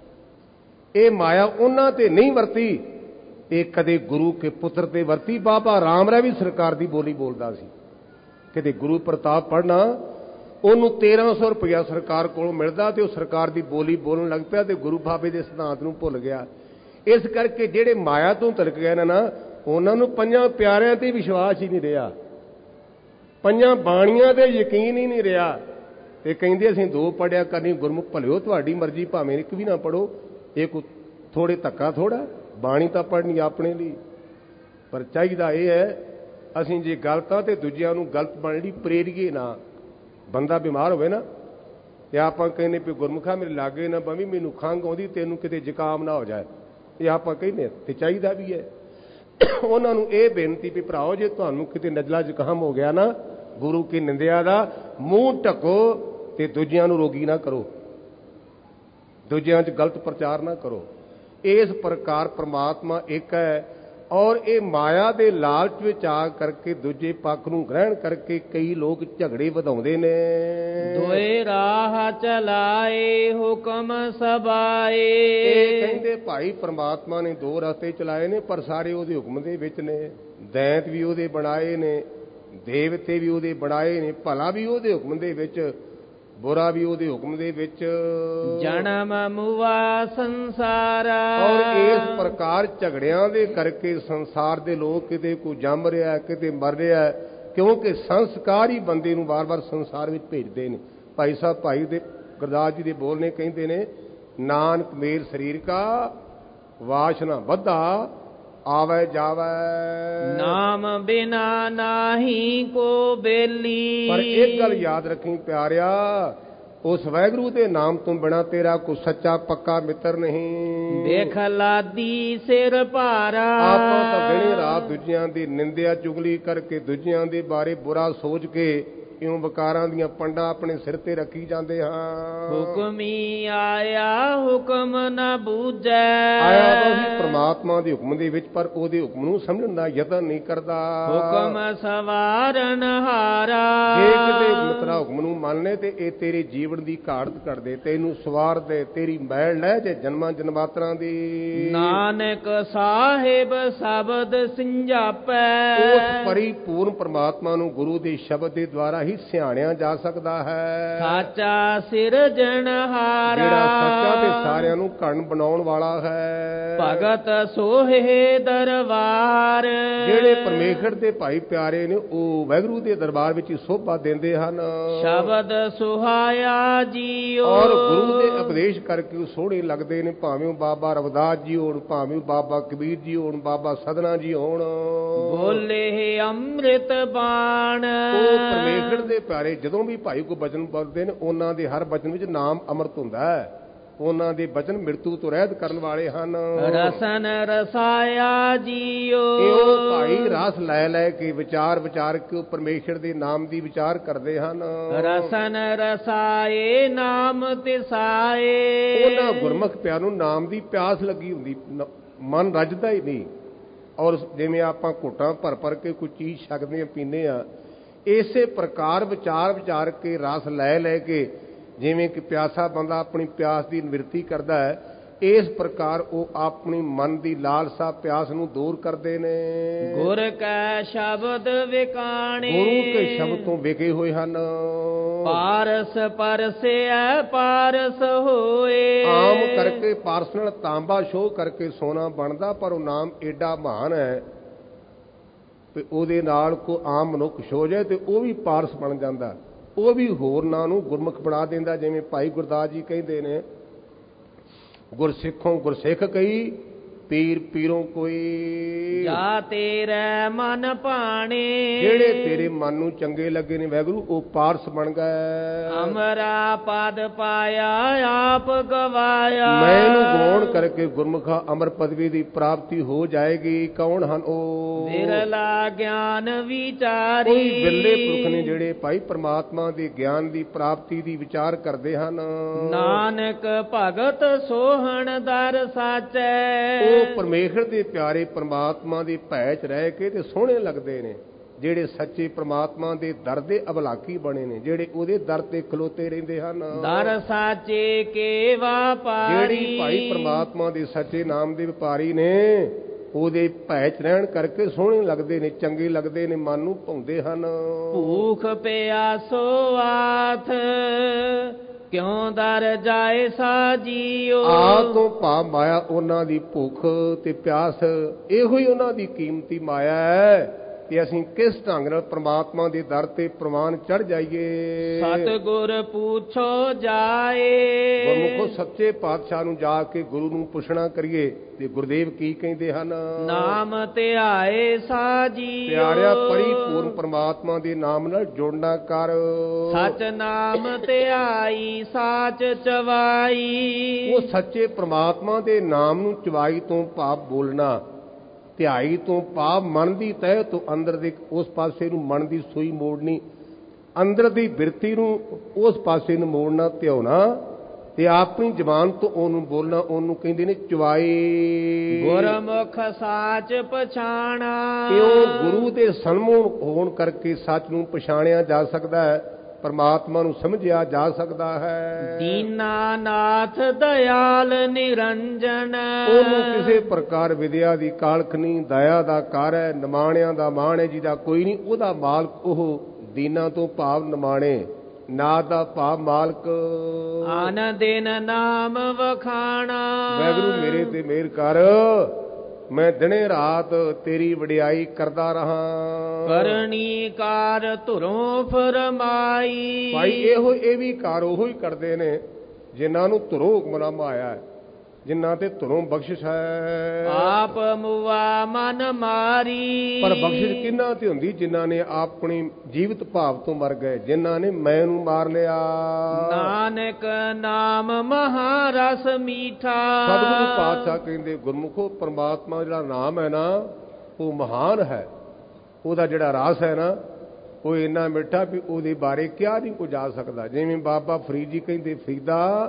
Speaker 2: ਇਹ ਮਾਇਆ ਉਹਨਾਂ ਤੇ ਨਹੀਂ ਵਰਤੀ, ਇਹ ਕਦੇ ਗੁਰੂ ਕੇ ਪੁੱਤਰ ਤੇ ਵਰਤੀ। ਬਾਬਾ ਰਾਮ ਰਾਏ ਵੀ ਸਰਕਾਰ ਦੀ ਬੋਲੀ ਬੋਲਦਾ ਸੀ। ਕਿਤੇ ਗੁਰੂ ਪ੍ਰਤਾਪ ਪੜ੍ਹਨਾ, ਉਹਨੂੰ ਤੇਰਾਂ ਸੌ ਰੁਪਇਆ ਸਰਕਾਰ ਕੋਲੋਂ ਮਿਲਦਾ ਤੇ ਉਹ ਸਰਕਾਰ ਦੀ ਬੋਲੀ ਬੋਲਣ ਲੱਗ ਪਿਆ ਤੇ ਗੁਰੂ ਬਾਬੇ ਦੇ ਸਿਧਾਂਤ ਨੂੰ ਭੁੱਲ ਗਿਆ। ਇਸ ਕਰਕੇ ਜਿਹੜੇ ਮਾਇਆ ਤੋਂ ਤਲਕ ਗਏ ਨੇ ਨਾ, ਉਹਨਾਂ ਨੂੰ ਪੰਜਾਂ ਪਿਆਰਿਆਂ ਤੇ ਵਿਸ਼ਵਾਸ ਹੀ ਨਹੀਂ ਰਿਹਾ, ਪੰਜਾਂ ਬਾਣੀਆਂ ਤੇ ਯਕੀਨ ਹੀ ਨਹੀਂ ਰਿਹਾ। ਤੇ ਕਹਿੰਦੇ ਅਸੀਂ ਦੋ ਪੜਿਆ ਕਰਨੀ। ਗੁਰਮੁਖ ਭਲਿਓ ਤੁਹਾਡੀ ਮਰਜ਼ੀ, ਭਾਵੇਂ ਇੱਕ ਵੀ ਨਾ ਪੜੋ। ਇਹ ਕੋ ਥੋੜੇ ਧੱਕਾ ਥੋੜਾ, ਬਾਣੀ ਤਾਂ ਪੜ੍ਹਨੀ ਆਪਣੇ ਲਈ। ਪਰ ਚਾਹੀਦਾ ਇਹ ਹੈ ਅਸੀਂ ਜੇ ਗਲਤਾਂ ਤੇ ਦੂਜਿਆਂ ਨੂੰ ਗਲਤ ਬਣਨ ਲਈ ਪ੍ਰੇਰੀਏ ਨਾ। ਬੰਦਾ ਬਿਮਾਰ ਹੋਵੇ ਨਾ ਤੇ ਆਪਾਂ ਕਹਿੰਦੇ ਵੀ ਗੁਰਮੁਖਾ ਮੇਰੇ ਲਾਗੇ ਨਾ ਬਵੀਂ, ਮੈਨੂੰ ਖੰਘ ਆਉਂਦੀ, ਤੈਨੂੰ ਕਿਤੇ ਜ਼ੁਕਾਮ ਨਾ ਹੋ ਜਾਏ। ਇਹ ਆਪਾਂ ਕਹਿੰਦੇ ਤੇ ਚਾਹੀਦਾ ਵੀ ਹੈ। ਉਹਨਾਂ ਨੂੰ ਇਹ ਬੇਨਤੀ ਵੀ ਭਰਾਓ ਜੇ ਤੁਹਾਨੂੰ ਕਿਤੇ ਨਜ਼ਲਾ ਜ਼ੁਕਾਮ ਹੋ ਗਿਆ ਨਾ, ਗੁਰੂ ਕੀ ਨਿੰਦਿਆ ਦਾ ਮੂੰਹ ਢੱਕੋ ਤੇ ਦੂਜਿਆਂ ਨੂੰ ਰੋਗੀ ਨਾ ਕਰੋ, ਦੂਜਿਆਂ 'ਚ ਗਲਤ ਪ੍ਰਚਾਰ ਨਾ ਕਰੋ। ਇਸ ਪ੍ਰਕਾਰ ਪ੍ਰਮਾਤਮਾ ਇੱਕ ਹੈ, ਔਰ ਇਹ ਮਾਇਆ ਦੇ ਲਾਲਚ ਵਿੱਚ ਆ ਕਰਕੇ ਦੂਜੇ ਪੱਖ ਨੂੰ ਗ੍ਰਹਿਣ ਕਰਕੇ ਕਈ ਲੋਕ ਝਗੜੇ ਵਧਾਉਂਦੇ ਨੇ।
Speaker 1: ਦੋਏ ਰਾਹ ਚਲਾਏ ਹੁਕਮ ਸਬਾਏ।
Speaker 2: ਇਹ ਕਹਿੰਦੇ ਭਾਈ ਪ੍ਰਮਾਤਮਾ ਨੇ ਦੋ ਰਸਤੇ ਚਲਾਏ ਨੇ, ਪਰ ਸਾਰੇ ਉਹਦੇ ਹੁਕਮ ਦੇ ਵਿੱਚ ਨੇ। ਦੈਂਤ ਵੀ ਉਹਦੇ ਬਣਾਏ ਨੇ, ਦੇਵਤੇ ਵੀ ਉਹਦੇ ਬਣਾਏ ਨੇ, ਭਲਾ ਵੀ ਉਹਦੇ ਹੁਕਮ ਦੇ ਵਿੱਚ, ਬੁਰਾ ਵੀ ਉਹਦੇ ਹੁਕਮ ਦੇ ਵਿੱਚ।
Speaker 1: ਜਨਮ ਮੁਆ ਸੰਸਾਰਾ।
Speaker 2: ਔਰ ਇਸ ਪ੍ਰਕਾਰ ਝਗੜਿਆਂ ਦੇ ਕਰਕੇ ਸੰਸਾਰ ਦੇ ਲੋਕ ਕਿਤੇ ਕੋਈ ਜੰਮ ਰਿਹਾ, ਕਿਤੇ ਮਰ ਰਿਹਾ, ਕਿਉਂਕਿ ਸੰਸਕਾਰ ਹੀ ਬੰਦੇ ਨੂੰ ਵਾਰ-ਵਾਰ ਸੰਸਾਰ ਵਿੱਚ ਭੇਜਦੇ ਨੇ। ਭਾਈ ਸਾਹਿਬ ਭਾਈ ਦੇ ਗੁਰਦਾਸ ਜੀ ਦੇ ਬੋਲ ਨੇ, ਕਹਿੰਦੇ ਨੇ, ਨਾਨਕ ਮੇਲ ਸਰੀਰ ਕਾ ਵਾਸ਼ਨਾ ਵੱਧਾ ਆਵੇ ਜਾਵੇ,
Speaker 1: ਨਾਮ ਬਿਨਾ ਨਾਹੀ ਕੋ ਬੇਲੀ।
Speaker 2: ਪਰ ਇੱਕ ਗੱਲ ਯਾਦ ਰੱਖੀ ਪਿਆਰਿਆ, ਉਸ ਵਾਹਿਗੁਰੂ ਦੇ ਨਾਮ ਤੋਂ ਬਿਨਾ ਤੇਰਾ ਕੋਈ ਸੱਚਾ ਪੱਕਾ ਮਿੱਤਰ ਨਹੀਂ।
Speaker 1: ਵੇਖ ਲਾਦੀ ਸਿਰ ਭਾਰਾ।
Speaker 2: ਆਪਾਂ ਤਾਂ ਦਿਨੇ ਰਾਤ ਦੂਜਿਆਂ ਦੀ ਨਿੰਦਿਆ ਚੁਗਲੀ ਕਰਕੇ, ਦੂਜਿਆਂ ਦੇ ਬਾਰੇ ਬੁਰਾ ਸੋਚ ਕੇ ਇਉਂ ਵਿਕਾਰਾਂ ਦੀਆਂ ਪੰਡਾਂ ਆਪਣੇ ਸਿਰ ਤੇ ਰੱਖੀ ਜਾਂਦੇ ਹਾਂ।
Speaker 1: ਹੁਕਮੀ ਆਇਆ ਹੁਕਮ ਨਾ ਬੂਝੈ।
Speaker 2: ਆਇਆ ਤਾਂ ਸੀ ਪ੍ਰਮਾਤਮਾ ਦੇ ਹੁਕਮ ਦੇ ਵਿੱਚ, ਪਰ ਉਹਦੇ ਹੁਕਮ ਨੂੰ ਸਮਝਣ ਦਾ ਯਤਨ ਨਹੀਂ ਕਰਦਾ।
Speaker 1: ਹੁਕਮ ਸਵਾਰਨ ਹਾਰਾ।
Speaker 2: ਜੇ ਕਿਤੇ ਮਿੱਤਰਾ ਹੁਕਮ ਨੂੰ ਮੰਨ ਲੈ ਤੇ ਇਹ ਤੇਰੇ ਜੀਵਨ ਦੀ ਘਾੜਤ ਕਰ ਦੇ, ਤੈਨੂੰ ਸਵਾਰ ਦੇ, ਤੇਰੀ ਮੈਲ ਲੈ ਜੇ ਜਨਮਾਂ ਜਨਮਾਤਰਾਂ ਦੀ।
Speaker 1: ਨਾਨਕ ਸਾਹਿਬ ਸ਼ਬਦ ਸਿੰਜਾਪੈ।
Speaker 2: ਉਸ ਪਰਿਪੂਰਨ ਪ੍ਰਮਾਤਮਾ ਨੂੰ ਗੁਰੂ ਦੇ ਸ਼ਬਦ ਦੇ ਦੁਆਰਾ ਹੀ ਸਿਆਣਿਆ ਜਾ ਸਕਦਾ ਹੈ।
Speaker 1: ਸਾਚਾ ਸਿਰਜਣਹਾਰਾ।
Speaker 2: ਜਿਹੜਾ ਸੱਚਾ ਤੇ ਸਾਰਿਆਂ ਨੂੰ ਘਣ ਬਣਾਉਣ ਵਾਲਾ ਹੈ।
Speaker 1: ਭਗਤ ਸੋਹੇ ਦਰਬਾਰ।
Speaker 2: ਜਿਹੜੇ ਪਰਮੇਸ਼ਰ ਦੇ ਭਾਈ ਪਿਆਰੇ ਨੇ ਉਹ ਵਾਹਿਗੁਰੂ ਦੇ ਦਰਬਾਰ ਵਿੱਚ ਹੀ ਸੋਭਾ ਦਿੰਦੇ ਹਨ।
Speaker 1: ਸ਼ਬਦ ਸੁਹਾਇਆ ਜੀਓ।
Speaker 2: ਔਰ ਗੁਰੂ ਦੇ ਉਪਦੇਸ਼ ਕਰਕੇ ਉਹ ਸੋਹਣੇ ਲੱਗਦੇ ਨੇ, ਭਾਵੇਂ ਉਹ ਬਾਬਾ ਰਵਿਦਾਸ ਜੀ ਹੋਣ, ਭਾਵੇਂ ਉਹ ਬਾਬਾ ਕਬੀਰ ਜੀ ਹੋਣ, ਬਾਬਾ ਸਦਨਾ ਜੀ ਹੋਣ।
Speaker 1: ਬੋਲੇ ਅੰਮ੍ਰਿਤ ਬਾਣ।
Speaker 2: ਉਹ ਪਰਮੇਸ਼ਰ ਦੇ ਪਿਆਰੇ ਜਦੋਂ ਵੀ ਭਾਈ ਕੋਈ ਬਚਨ ਬੋਲਦੇ ਨੇ, ਉਹਨਾਂ ਦੇ ਹਰ ਬਚਨ ਵਿੱਚ ਨਾਮ ਅੰਮ੍ਰਿਤ ਹੁੰਦਾ ਹੈ। ਉਹਨਾਂ ਦੇ ਬਚਨ ਮ੍ਰਿਤੂ ਤੋਂ ਰਹਿਤ ਕਰਨ ਵਾਲੇ ਹਨ।
Speaker 1: ਰਸਨ ਰਸਾਇਆ ਜੀਓ।
Speaker 2: ਇਹ ਭਾਈ ਰਸ ਲੈ ਲੈ ਕੇ ਵਿਚਾਰ ਵਿਚਾਰ ਕੇ ਪਰਮੇਸ਼ਰ ਦੇ ਨਾਮ ਦੀ ਵਿਚਾਰ ਕਰਦੇ ਹਨ।
Speaker 1: ਰਸਨ ਰਸਾਏ ਨਾਮ ਤਿਸਾਏ।
Speaker 2: ਉਹਨਾਂ ਗੁਰਮੁਖ ਪਿਆਰ ਨੂੰ ਨਾਮ ਦੀ ਪਿਆਸ ਲੱਗੀ ਹੁੰਦੀ, ਮਨ ਰੱਜਦਾ ਹੀ ਨਹੀਂ। ਔਰ ਜਿਵੇਂ ਆਪਾਂ ਘੁੱਟਾਂ ਭਰ ਭਰ ਕੇ ਕੋਈ ਚੀਜ਼ ਛਕਦੇ ਆ, ਪੀਂਦੇ ਆ, ਇਸੇ ਪ੍ਰਕਾਰ ਵਿਚਾਰ ਵਿਚਾਰ ਕੇ ਰਸ ਲੈ ਲੈ ਕੇ ਜਿਵੇਂ ਕਿ ਪਿਆਸਾ ਬੰਦਾ ਆਪਣੀ ਪਿਆਸ ਦੀ ਨਿਵਰਤੀ ਕਰਦਾ ਹੈ, ਇਸ ਪ੍ਰਕਾਰ ਉਹ ਆਪਣੀ ਮਨ ਦੀ ਲਾਲਸਾ ਪਿਆਸ ਨੂੰ ਦੂਰ ਕਰਦੇ ਨੇ।
Speaker 1: ਗੁਰ ਕੈ ਸ਼ਬਦ ਵਿਕਾਣੇ।
Speaker 2: ਗੁਰੂ ਕੇ ਸ਼ਬਦ ਤੋਂ ਵਿਕੇ ਹੋਏ ਹਨ।
Speaker 1: ਪਾਰਸ ਪਰਸਿਆ ਪਾਰਸ ਹੋਏ।
Speaker 2: ਆਮ ਕਰਕੇ ਪਾਰਸ ਨਾਲ ਤਾਂਬਾ ਸ਼ੋਅ ਕਰਕੇ ਸੋਨਾ ਬਣਦਾ, ਪਰ ਉਹ ਨਾਮ ਏਡਾ ਮਹਾਨ ਹੈ ਤੇ ਉਹਦੇ ਨਾਲ ਕੋਈ ਆਮ ਮਨੁੱਖ ਛੋ ਜਾਏ ਤੇ ਉਹ ਵੀ ਪਾਰਸ ਬਣ ਜਾਂਦਾ, ਉਹ ਵੀ ਹੋਰਨਾਂ ਨੂੰ ਗੁਰਮੁਖ ਬਣਾ ਦਿੰਦਾ। ਜਿਵੇਂ ਭਾਈ ਗੁਰਦਾਸ ਜੀ ਕਹਿੰਦੇ ਨੇ, ਗੁਰਸਿੱਖੋਂ ਗੁਰਸਿੱਖ ਕਈ, ਪੀਰ ਪੀਰੋਂ ਕੋਈ।
Speaker 1: ਜਾ ਤੇਰੇ ਮਨ ਭਾਣੇ।
Speaker 2: ਜਿਹੜੇ ਤੇਰੇ ਮਨ ਨੂੰ ਚੰਗੇ ਲੱਗੇ ਨੇ ਵਾਹਿਗੁਰੂ, ਉਹ ਪਾਰਸ ਬਣ ਗਏ।
Speaker 1: ਅਮਰਾ ਪਦ ਪਾਇਆ ਆਪ ਗਵਾਇਆ।
Speaker 2: ਮੈਨੂੰ ਗਾਉਣ ਕਰਕੇ ਗੁਰਮੁਖਾ ਅਮਰ ਪਦਵੀ ਦੀ ਪ੍ਰਾਪਤੀ ਹੋ ਜਾਏਗੀ। ਕੌਣ ਹਨ ਉਹ?
Speaker 1: ਵਿਰਲਾ ਗਿਆਨ ਵਿਚਾਰੀ।
Speaker 2: ਕੋਈ ਬਿਰਲੇ ਪੁਰਖ ਨੇ ਜਿਹੜੇ ਭਾਈ ਪਰਮਾਤਮਾ ਦੇ ਗਿਆਨ ਦੀ ਪ੍ਰਾਪਤੀ ਦੀ ਵਿਚਾਰ ਕਰਦੇ ਹਨ।
Speaker 1: ਨਾਨਕ ਭਗਤ ਸੋਹਣ ਦਰ ਸਾਚੈ।
Speaker 2: ਉਹ ਪਰਮੇਸ਼ਰ ਦੇ ਪਿਆਰੇ ਪਰਮਾਤਮਾ ਦੇ ਭੈ ਚ ਰਹਿ ਕੇ ਤੇ ਸੋਹਣੇ ਲੱਗਦੇ ਨੇ। ਜਿਹੜੇ ਸੱਚੇ ਪ੍ਰਮਾਤਮਾ ਦੇ ਦਰ ਦੇ ਅਬਲਾਕੀ ਬਣੇ ਨੇ, ਜਿਹੜੇ ਉਹਦੇ ਦਰ ਤੇ ਖਲੋਤੇ ਰਹਿੰਦੇ ਹਨ।
Speaker 1: ਦਰ ਸਾਚੇ ਕੇ ਵਪਾਰੀ।
Speaker 2: ਜਿਹੜੀ ਭਾਈ ਪ੍ਰਮਾਤਮਾ ਦੇ ਸੱਚੇ ਨਾਮ ਦੇ ਵਪਾਰੀ ਨੇ, ਉਹਦੇ ਭੈ ਚ ਰਹਿਣ ਕਰਕੇ ਸੋਹਣੇ ਲੱਗਦੇ ਨੇ, ਚੰਗੇ ਲੱਗਦੇ ਨੇ, ਮਨ ਨੂੰ ਭਾਉਂਦੇ ਹਨ।
Speaker 1: ਭੂਖ ਪਿਆਸੋ ਆਥ ਕਿਉਂ ਦਰ ਜਾਏ ਸਾਜੀਓ।
Speaker 2: ਆ ਤੋਂ ਭਾਵ ਮਾਇਆ ਉਹਨਾਂ ਦੀ ਭੁੱਖ ਤੇ ਪਿਆਸ, ਇਹੋ ਹੀ ਉਹਨਾਂ ਦੀ ਕੀਮਤੀ ਮਾਇਆ ਹੈ ਕਿ ਅਸੀਂ ਕਿਸ ਢੰਗ ਨਾਲ ਪ੍ਰਮਾਤਮਾ ਦੇ ਦਰ ਤੇ ਪ੍ਰਵਾਨ ਚੜ ਜਾਈਏ।
Speaker 1: ਸਤਿਗੁਰ ਪੁੱਛੋ ਜਾਏ।
Speaker 2: ਗੁਰਮੁਖੋ ਸੱਚੇ ਪਾਤਸ਼ਾਹ ਨੂੰ ਜਾ ਕੇ ਗੁਰੂ ਨੂੰ ਪੁੱਛਣਾ ਕਰੀਏ ਤੇ ਗੁਰਦੇਵ ਕੀ ਕਹਿੰਦੇ ਹਨ? ਨਾਮ
Speaker 1: ਧਿਆਏ ਸਾਜੀਓ।
Speaker 2: ਪਿਆਰਿਆ ਪਰਿਪੂਰਨ ਪ੍ਰਮਾਤਮਾ ਦੇ ਨਾਮ ਨਾਲ ਜੁੜਨਾ ਕਰ।
Speaker 1: ਸਚ ਨਾਮ ਧਿਆਈ ਸਾਚ ਚਵਾਈ।
Speaker 2: ਉਹ ਸੱਚੇ ਪ੍ਰਮਾਤਮਾ ਦੇ ਨਾਮ ਨੂੰ ਚਵਾਈ ਤੋਂ ਭਾਵ ਬੋਲਣਾ, ਧਿਆਈ ਤੋਂ ਭਾਵ ਮਨ ਦੀ ਤਹਿ ਤੋਂ ਅੰਦਰ ਦੇ ਉਸ ਪਾਸੇ ਨੂੰ ਮਨ ਦੀ ਸੂਈ ਮੋੜਨੀ, ਅੰਦਰ ਦੀ ਬਿਰਤੀ ਨੂੰ ਉਸ ਪਾਸੇ ਨੂੰ ਮੋੜਨਾ, ਧਿਆਉਣਾ ਤੇ ਆਪਣੀ ਜ਼ਬਾਨ ਤੋਂ ਉਹਨੂੰ ਬੋਲਣਾ, ਉਹਨੂੰ ਕਹਿੰਦੇ ਨੇ ਚਵਾਈ।
Speaker 1: ਗੁਰਮੁਖ ਸਾਚ ਪਛਾਣਾ।
Speaker 2: ਇਉਂ ਗੁਰੂ ਦੇ ਸਨਮੁਖ ਹੋਣ ਕਰਕੇ ਸੱਚ ਨੂੰ ਪਛਾਣਿਆ ਜਾ ਸਕਦਾ ਹੈ, ਪਰਮਾਤਮਾ ਨੂੰ ਸਮਝਿਆ ਜਾ ਸਕਦਾ ਹੈ।
Speaker 1: ਦੀਨਾਨਾਥ ਦਿਆਲ ਨਿਰੰਜਨ।
Speaker 2: ਉਹਨੂੰ ਕਿਸੇ ਪ੍ਰਕਾਰ ਵਿਦਿਆ ਦੀ ਕਾਲਖ ਨਹੀਂ, ਦਇਆ ਦਾ ਕਾਰ ਹੈ, ਨਿਮਾਣਿਆਂ ਦਾ ਮਾਣ ਹੈ, ਜਿਹਦਾ ਕੋਈ ਨਹੀਂ, ਉਹਦਾ ਮਾਲਕ ਉਹ। ਦੀਨਾ ਤੋਂ ਭਾਵ ਨਿਮਾਣੇ, ਨਾਦ ਦਾ ਭਾਵ ਮਾਲਕ।
Speaker 1: ਆਨ ਦਿਨ ਨਾਮ ਵਖਾਣਾ।
Speaker 2: ਵਾਹਿਗੁਰੂ ਮੇਰੇ ਤੇ ਮਿਹਰ ਕਰ, ਮੈਂ ਦਿਨੇ ਰਾਤ ਤੇਰੀ ਵਡਿਆਈ ਕਰਦਾ ਰਹਾ।
Speaker 1: ਕਰਨੀ ਕਾਰ ਧੁਰੋਂ ਫਰਮਾਈ।
Speaker 2: ਭਾਈ ਇਹੋ ਇਹ ਵੀ ਕਾਰ ਉਹੋ ਹੀ ਕਰਦੇ ਨੇ ਜਿਨ੍ਹਾਂ ਨੂੰ ਧੁਰੋਂ ਹੁਕਮਨਾਮਾ ਆਇਆ ਹੈ, ਜਿਨ੍ਹਾਂ ਤੇ ਧੁਰੋਂ ਬਖਸ਼ਿਸ਼ ਹੈ।
Speaker 1: ਆਪ ਮੁਆ ਮਨ ਮਾਰੀ।
Speaker 2: ਪਰ ਬਖਸ਼ਿਸ਼ ਕਿਹਨਾਂ ਤੇ ਹੁੰਦੀ? ਜਿਨ੍ਹਾਂ ਨੇ ਆਪਣੀ ਜੀਵਤ ਭਾਵ ਤੋਂ ਮਰ ਗਏ, ਜਿਨ੍ਹਾਂ ਨੇ ਮੈਂ ਨੂੰ ਮਾਰ ਲਿਆ।
Speaker 1: ਨਾਨਕ ਨਾਮ ਮਹਾਰਸ ਮੀਠਾ।
Speaker 2: ਸਤਿਗੁਰੂ ਪਾਤਸ਼ਾਹ ਕਹਿੰਦੇ ਗੁਰਮੁਖੋ, ਪਰਮਾਤਮਾ ਜਿਹੜਾ ਨਾਮ ਹੈ ਨਾ ਉਹ ਮਹਾਨ ਹੈ। ਉਹਦਾ ਜਿਹੜਾ ਰਸ ਹੈ ਨਾ ਉਹ ਇੰਨਾ ਮਿੱਠਾ ਵੀ ਉਹਦੇ ਬਾਰੇ ਕਿਹਾ ਨਹੀਂ ਕੋ ਜਾ ਸਕਦਾ। ਜਿਵੇਂ ਬਾਬਾ ਫਰੀਦ ਜੀ ਕਹਿੰਦੇ, ਫਰੀਦਾ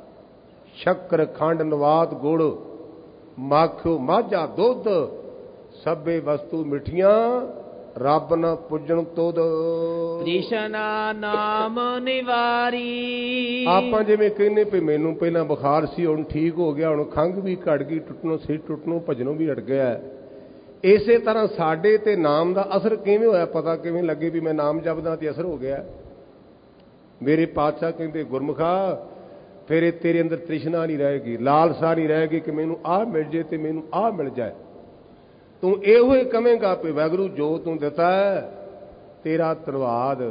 Speaker 2: ਸ਼ੱਕਰ ਖੰਡ ਨਵਾਤ ਗੁੜ ਮਾਖਿਓ ਮਾਝਾ ਦੁੱਧ ਸਭੇ ਵਸਤੂ ਮਿੱਠੀਆਂ ਰੱਬ ਨਾ ਪੁੱਜਣ ਤੁਧ।
Speaker 1: ਕ੍ਰਿਸ਼ਨਾ ਨਾਮ ਨਿਵਾਰੀ।
Speaker 2: ਆਪਾਂ ਜਿਵੇਂ ਕਹਿੰਦੇ ਵੀ ਮੈਨੂੰ ਪਹਿਲਾਂ ਬੁਖਾਰ ਸੀ, ਹੁਣ ਠੀਕ ਹੋ ਗਿਆ, ਹੁਣ ਖੰਘ ਵੀ ਘਟ ਗਈ, ਟੁੱਟਣੋਂ ਸਿਰ ਟੁੱਟਣੋਂ ਭਜਨੋਂ ਵੀ ਹਟ ਗਿਆ। ਇਸੇ ਤਰ੍ਹਾਂ ਸਾਡੇ ਤੇ ਨਾਮ ਦਾ ਅਸਰ ਕਿਵੇਂ ਹੋਇਆ? ਪਤਾ ਕਿਵੇਂ ਲੱਗੇ ਵੀ ਮੈਂ ਨਾਮ ਜਪਦਾ ਤੇ ਅਸਰ ਹੋ ਗਿਆ? ਮੇਰੇ ਪਾਤਸ਼ਾਹ ਕਹਿੰਦੇ ਗੁਰਮੁਖਾ ਫਿਰ ਤੇਰੇ ਅੰਦਰ ਤ੍ਰਿਸ਼ਨਾ ਨਹੀਂ ਰਹੇਗੀ, ਲਾਲਸਾ ਨਹੀਂ ਰਹੇਗੀ ਕਿ ਮੈਨੂੰ ਆਹ ਮਿਲ ਜੇ ਤੇ ਮੈਨੂੰ ਆਹ ਮਿਲ ਜਾਏ। ਤੂੰ ਇਹੋ ਹੀ ਕਵੇਂਗਾ ਵੀ ਵਾਹਿਗੁਰੂ ਜੋ ਤੂੰ ਦਿੱਤਾ ਹੈ ਤੇਰਾ ਧੰਨਵਾਦ,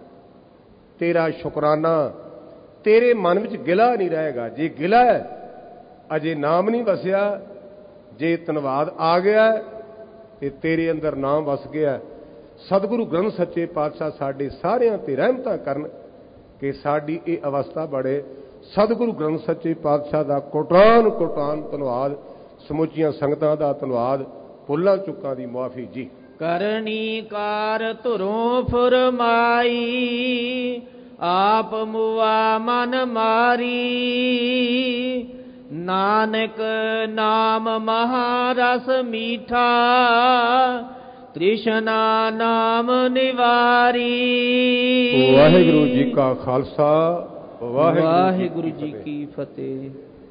Speaker 2: ਤੇਰਾ ਸ਼ੁਕਰਾਨਾ। ਤੇਰੇ ਮਨ ਵਿੱਚ ਗਿਲਾ ਨਹੀਂ ਰਹੇਗਾ। ਜੇ ਗਿਲਾ ਹੈ ਅਜੇ ਨਾਮ ਨਹੀਂ ਵਸਿਆ, ਜੇ ਧੰਨਵਾਦ ਆ ਗਿਆ ਤੇ ਤੇਰੇ ਅੰਦਰ ਨਾਮ ਵਸ ਗਿਆ। ਸਤਿਗੁਰੂ ਗ੍ਰੰਥ ਸੱਚੇ ਪਾਤਸ਼ਾਹ ਸਾਡੇ ਸਾਰਿਆਂ ਤੇ ਰਹਿਮਤਾਂ ਕਰਨ ਕਿ ਸਾਡੀ ਇਹ ਅਵਸਥਾ ਬੜੇ। ਸਤਿਗੁਰੂ ਗ੍ਰੰਥ ਸੱਚੇ ਪਾਤਸ਼ਾਹ ਦਾ ਕੋਟਾਨ ਕੋਟਾਨ ਧੰਨਵਾਦ, ਸਮੁੱਚੀਆਂ ਸੰਗਤਾਂ ਦਾ ਧੰਨਵਾਦ, ਭੁੱਲਾਂ ਚੁੱਕਾਂ ਦੀ ਮੁਆਫੀ ਜੀ।
Speaker 1: ਕਰਨੀ ਕਾਰ ਧੁਰੋਂ ਫਰਮਾਈ। ਆਪ ਮੁਆ ਮਨ ਮਾਰੀ। ਨਾਨਕ ਨਾਮ ਮਹਾਰਸ ਮੀਠਾ। ਤ੍ਰਿਸ਼ਨਾ ਨਾਮ ਨਿਵਾਰੀ।
Speaker 2: ਵਾਹਿਗੁਰੂ ਜੀ ਕਾ ਖਾਲਸਾ, ਵਾਹਿਗੁਰੂ
Speaker 1: ਵਾਹਿਗੁਰੂ ਜੀ ਕੀ ਫਤਿਹ।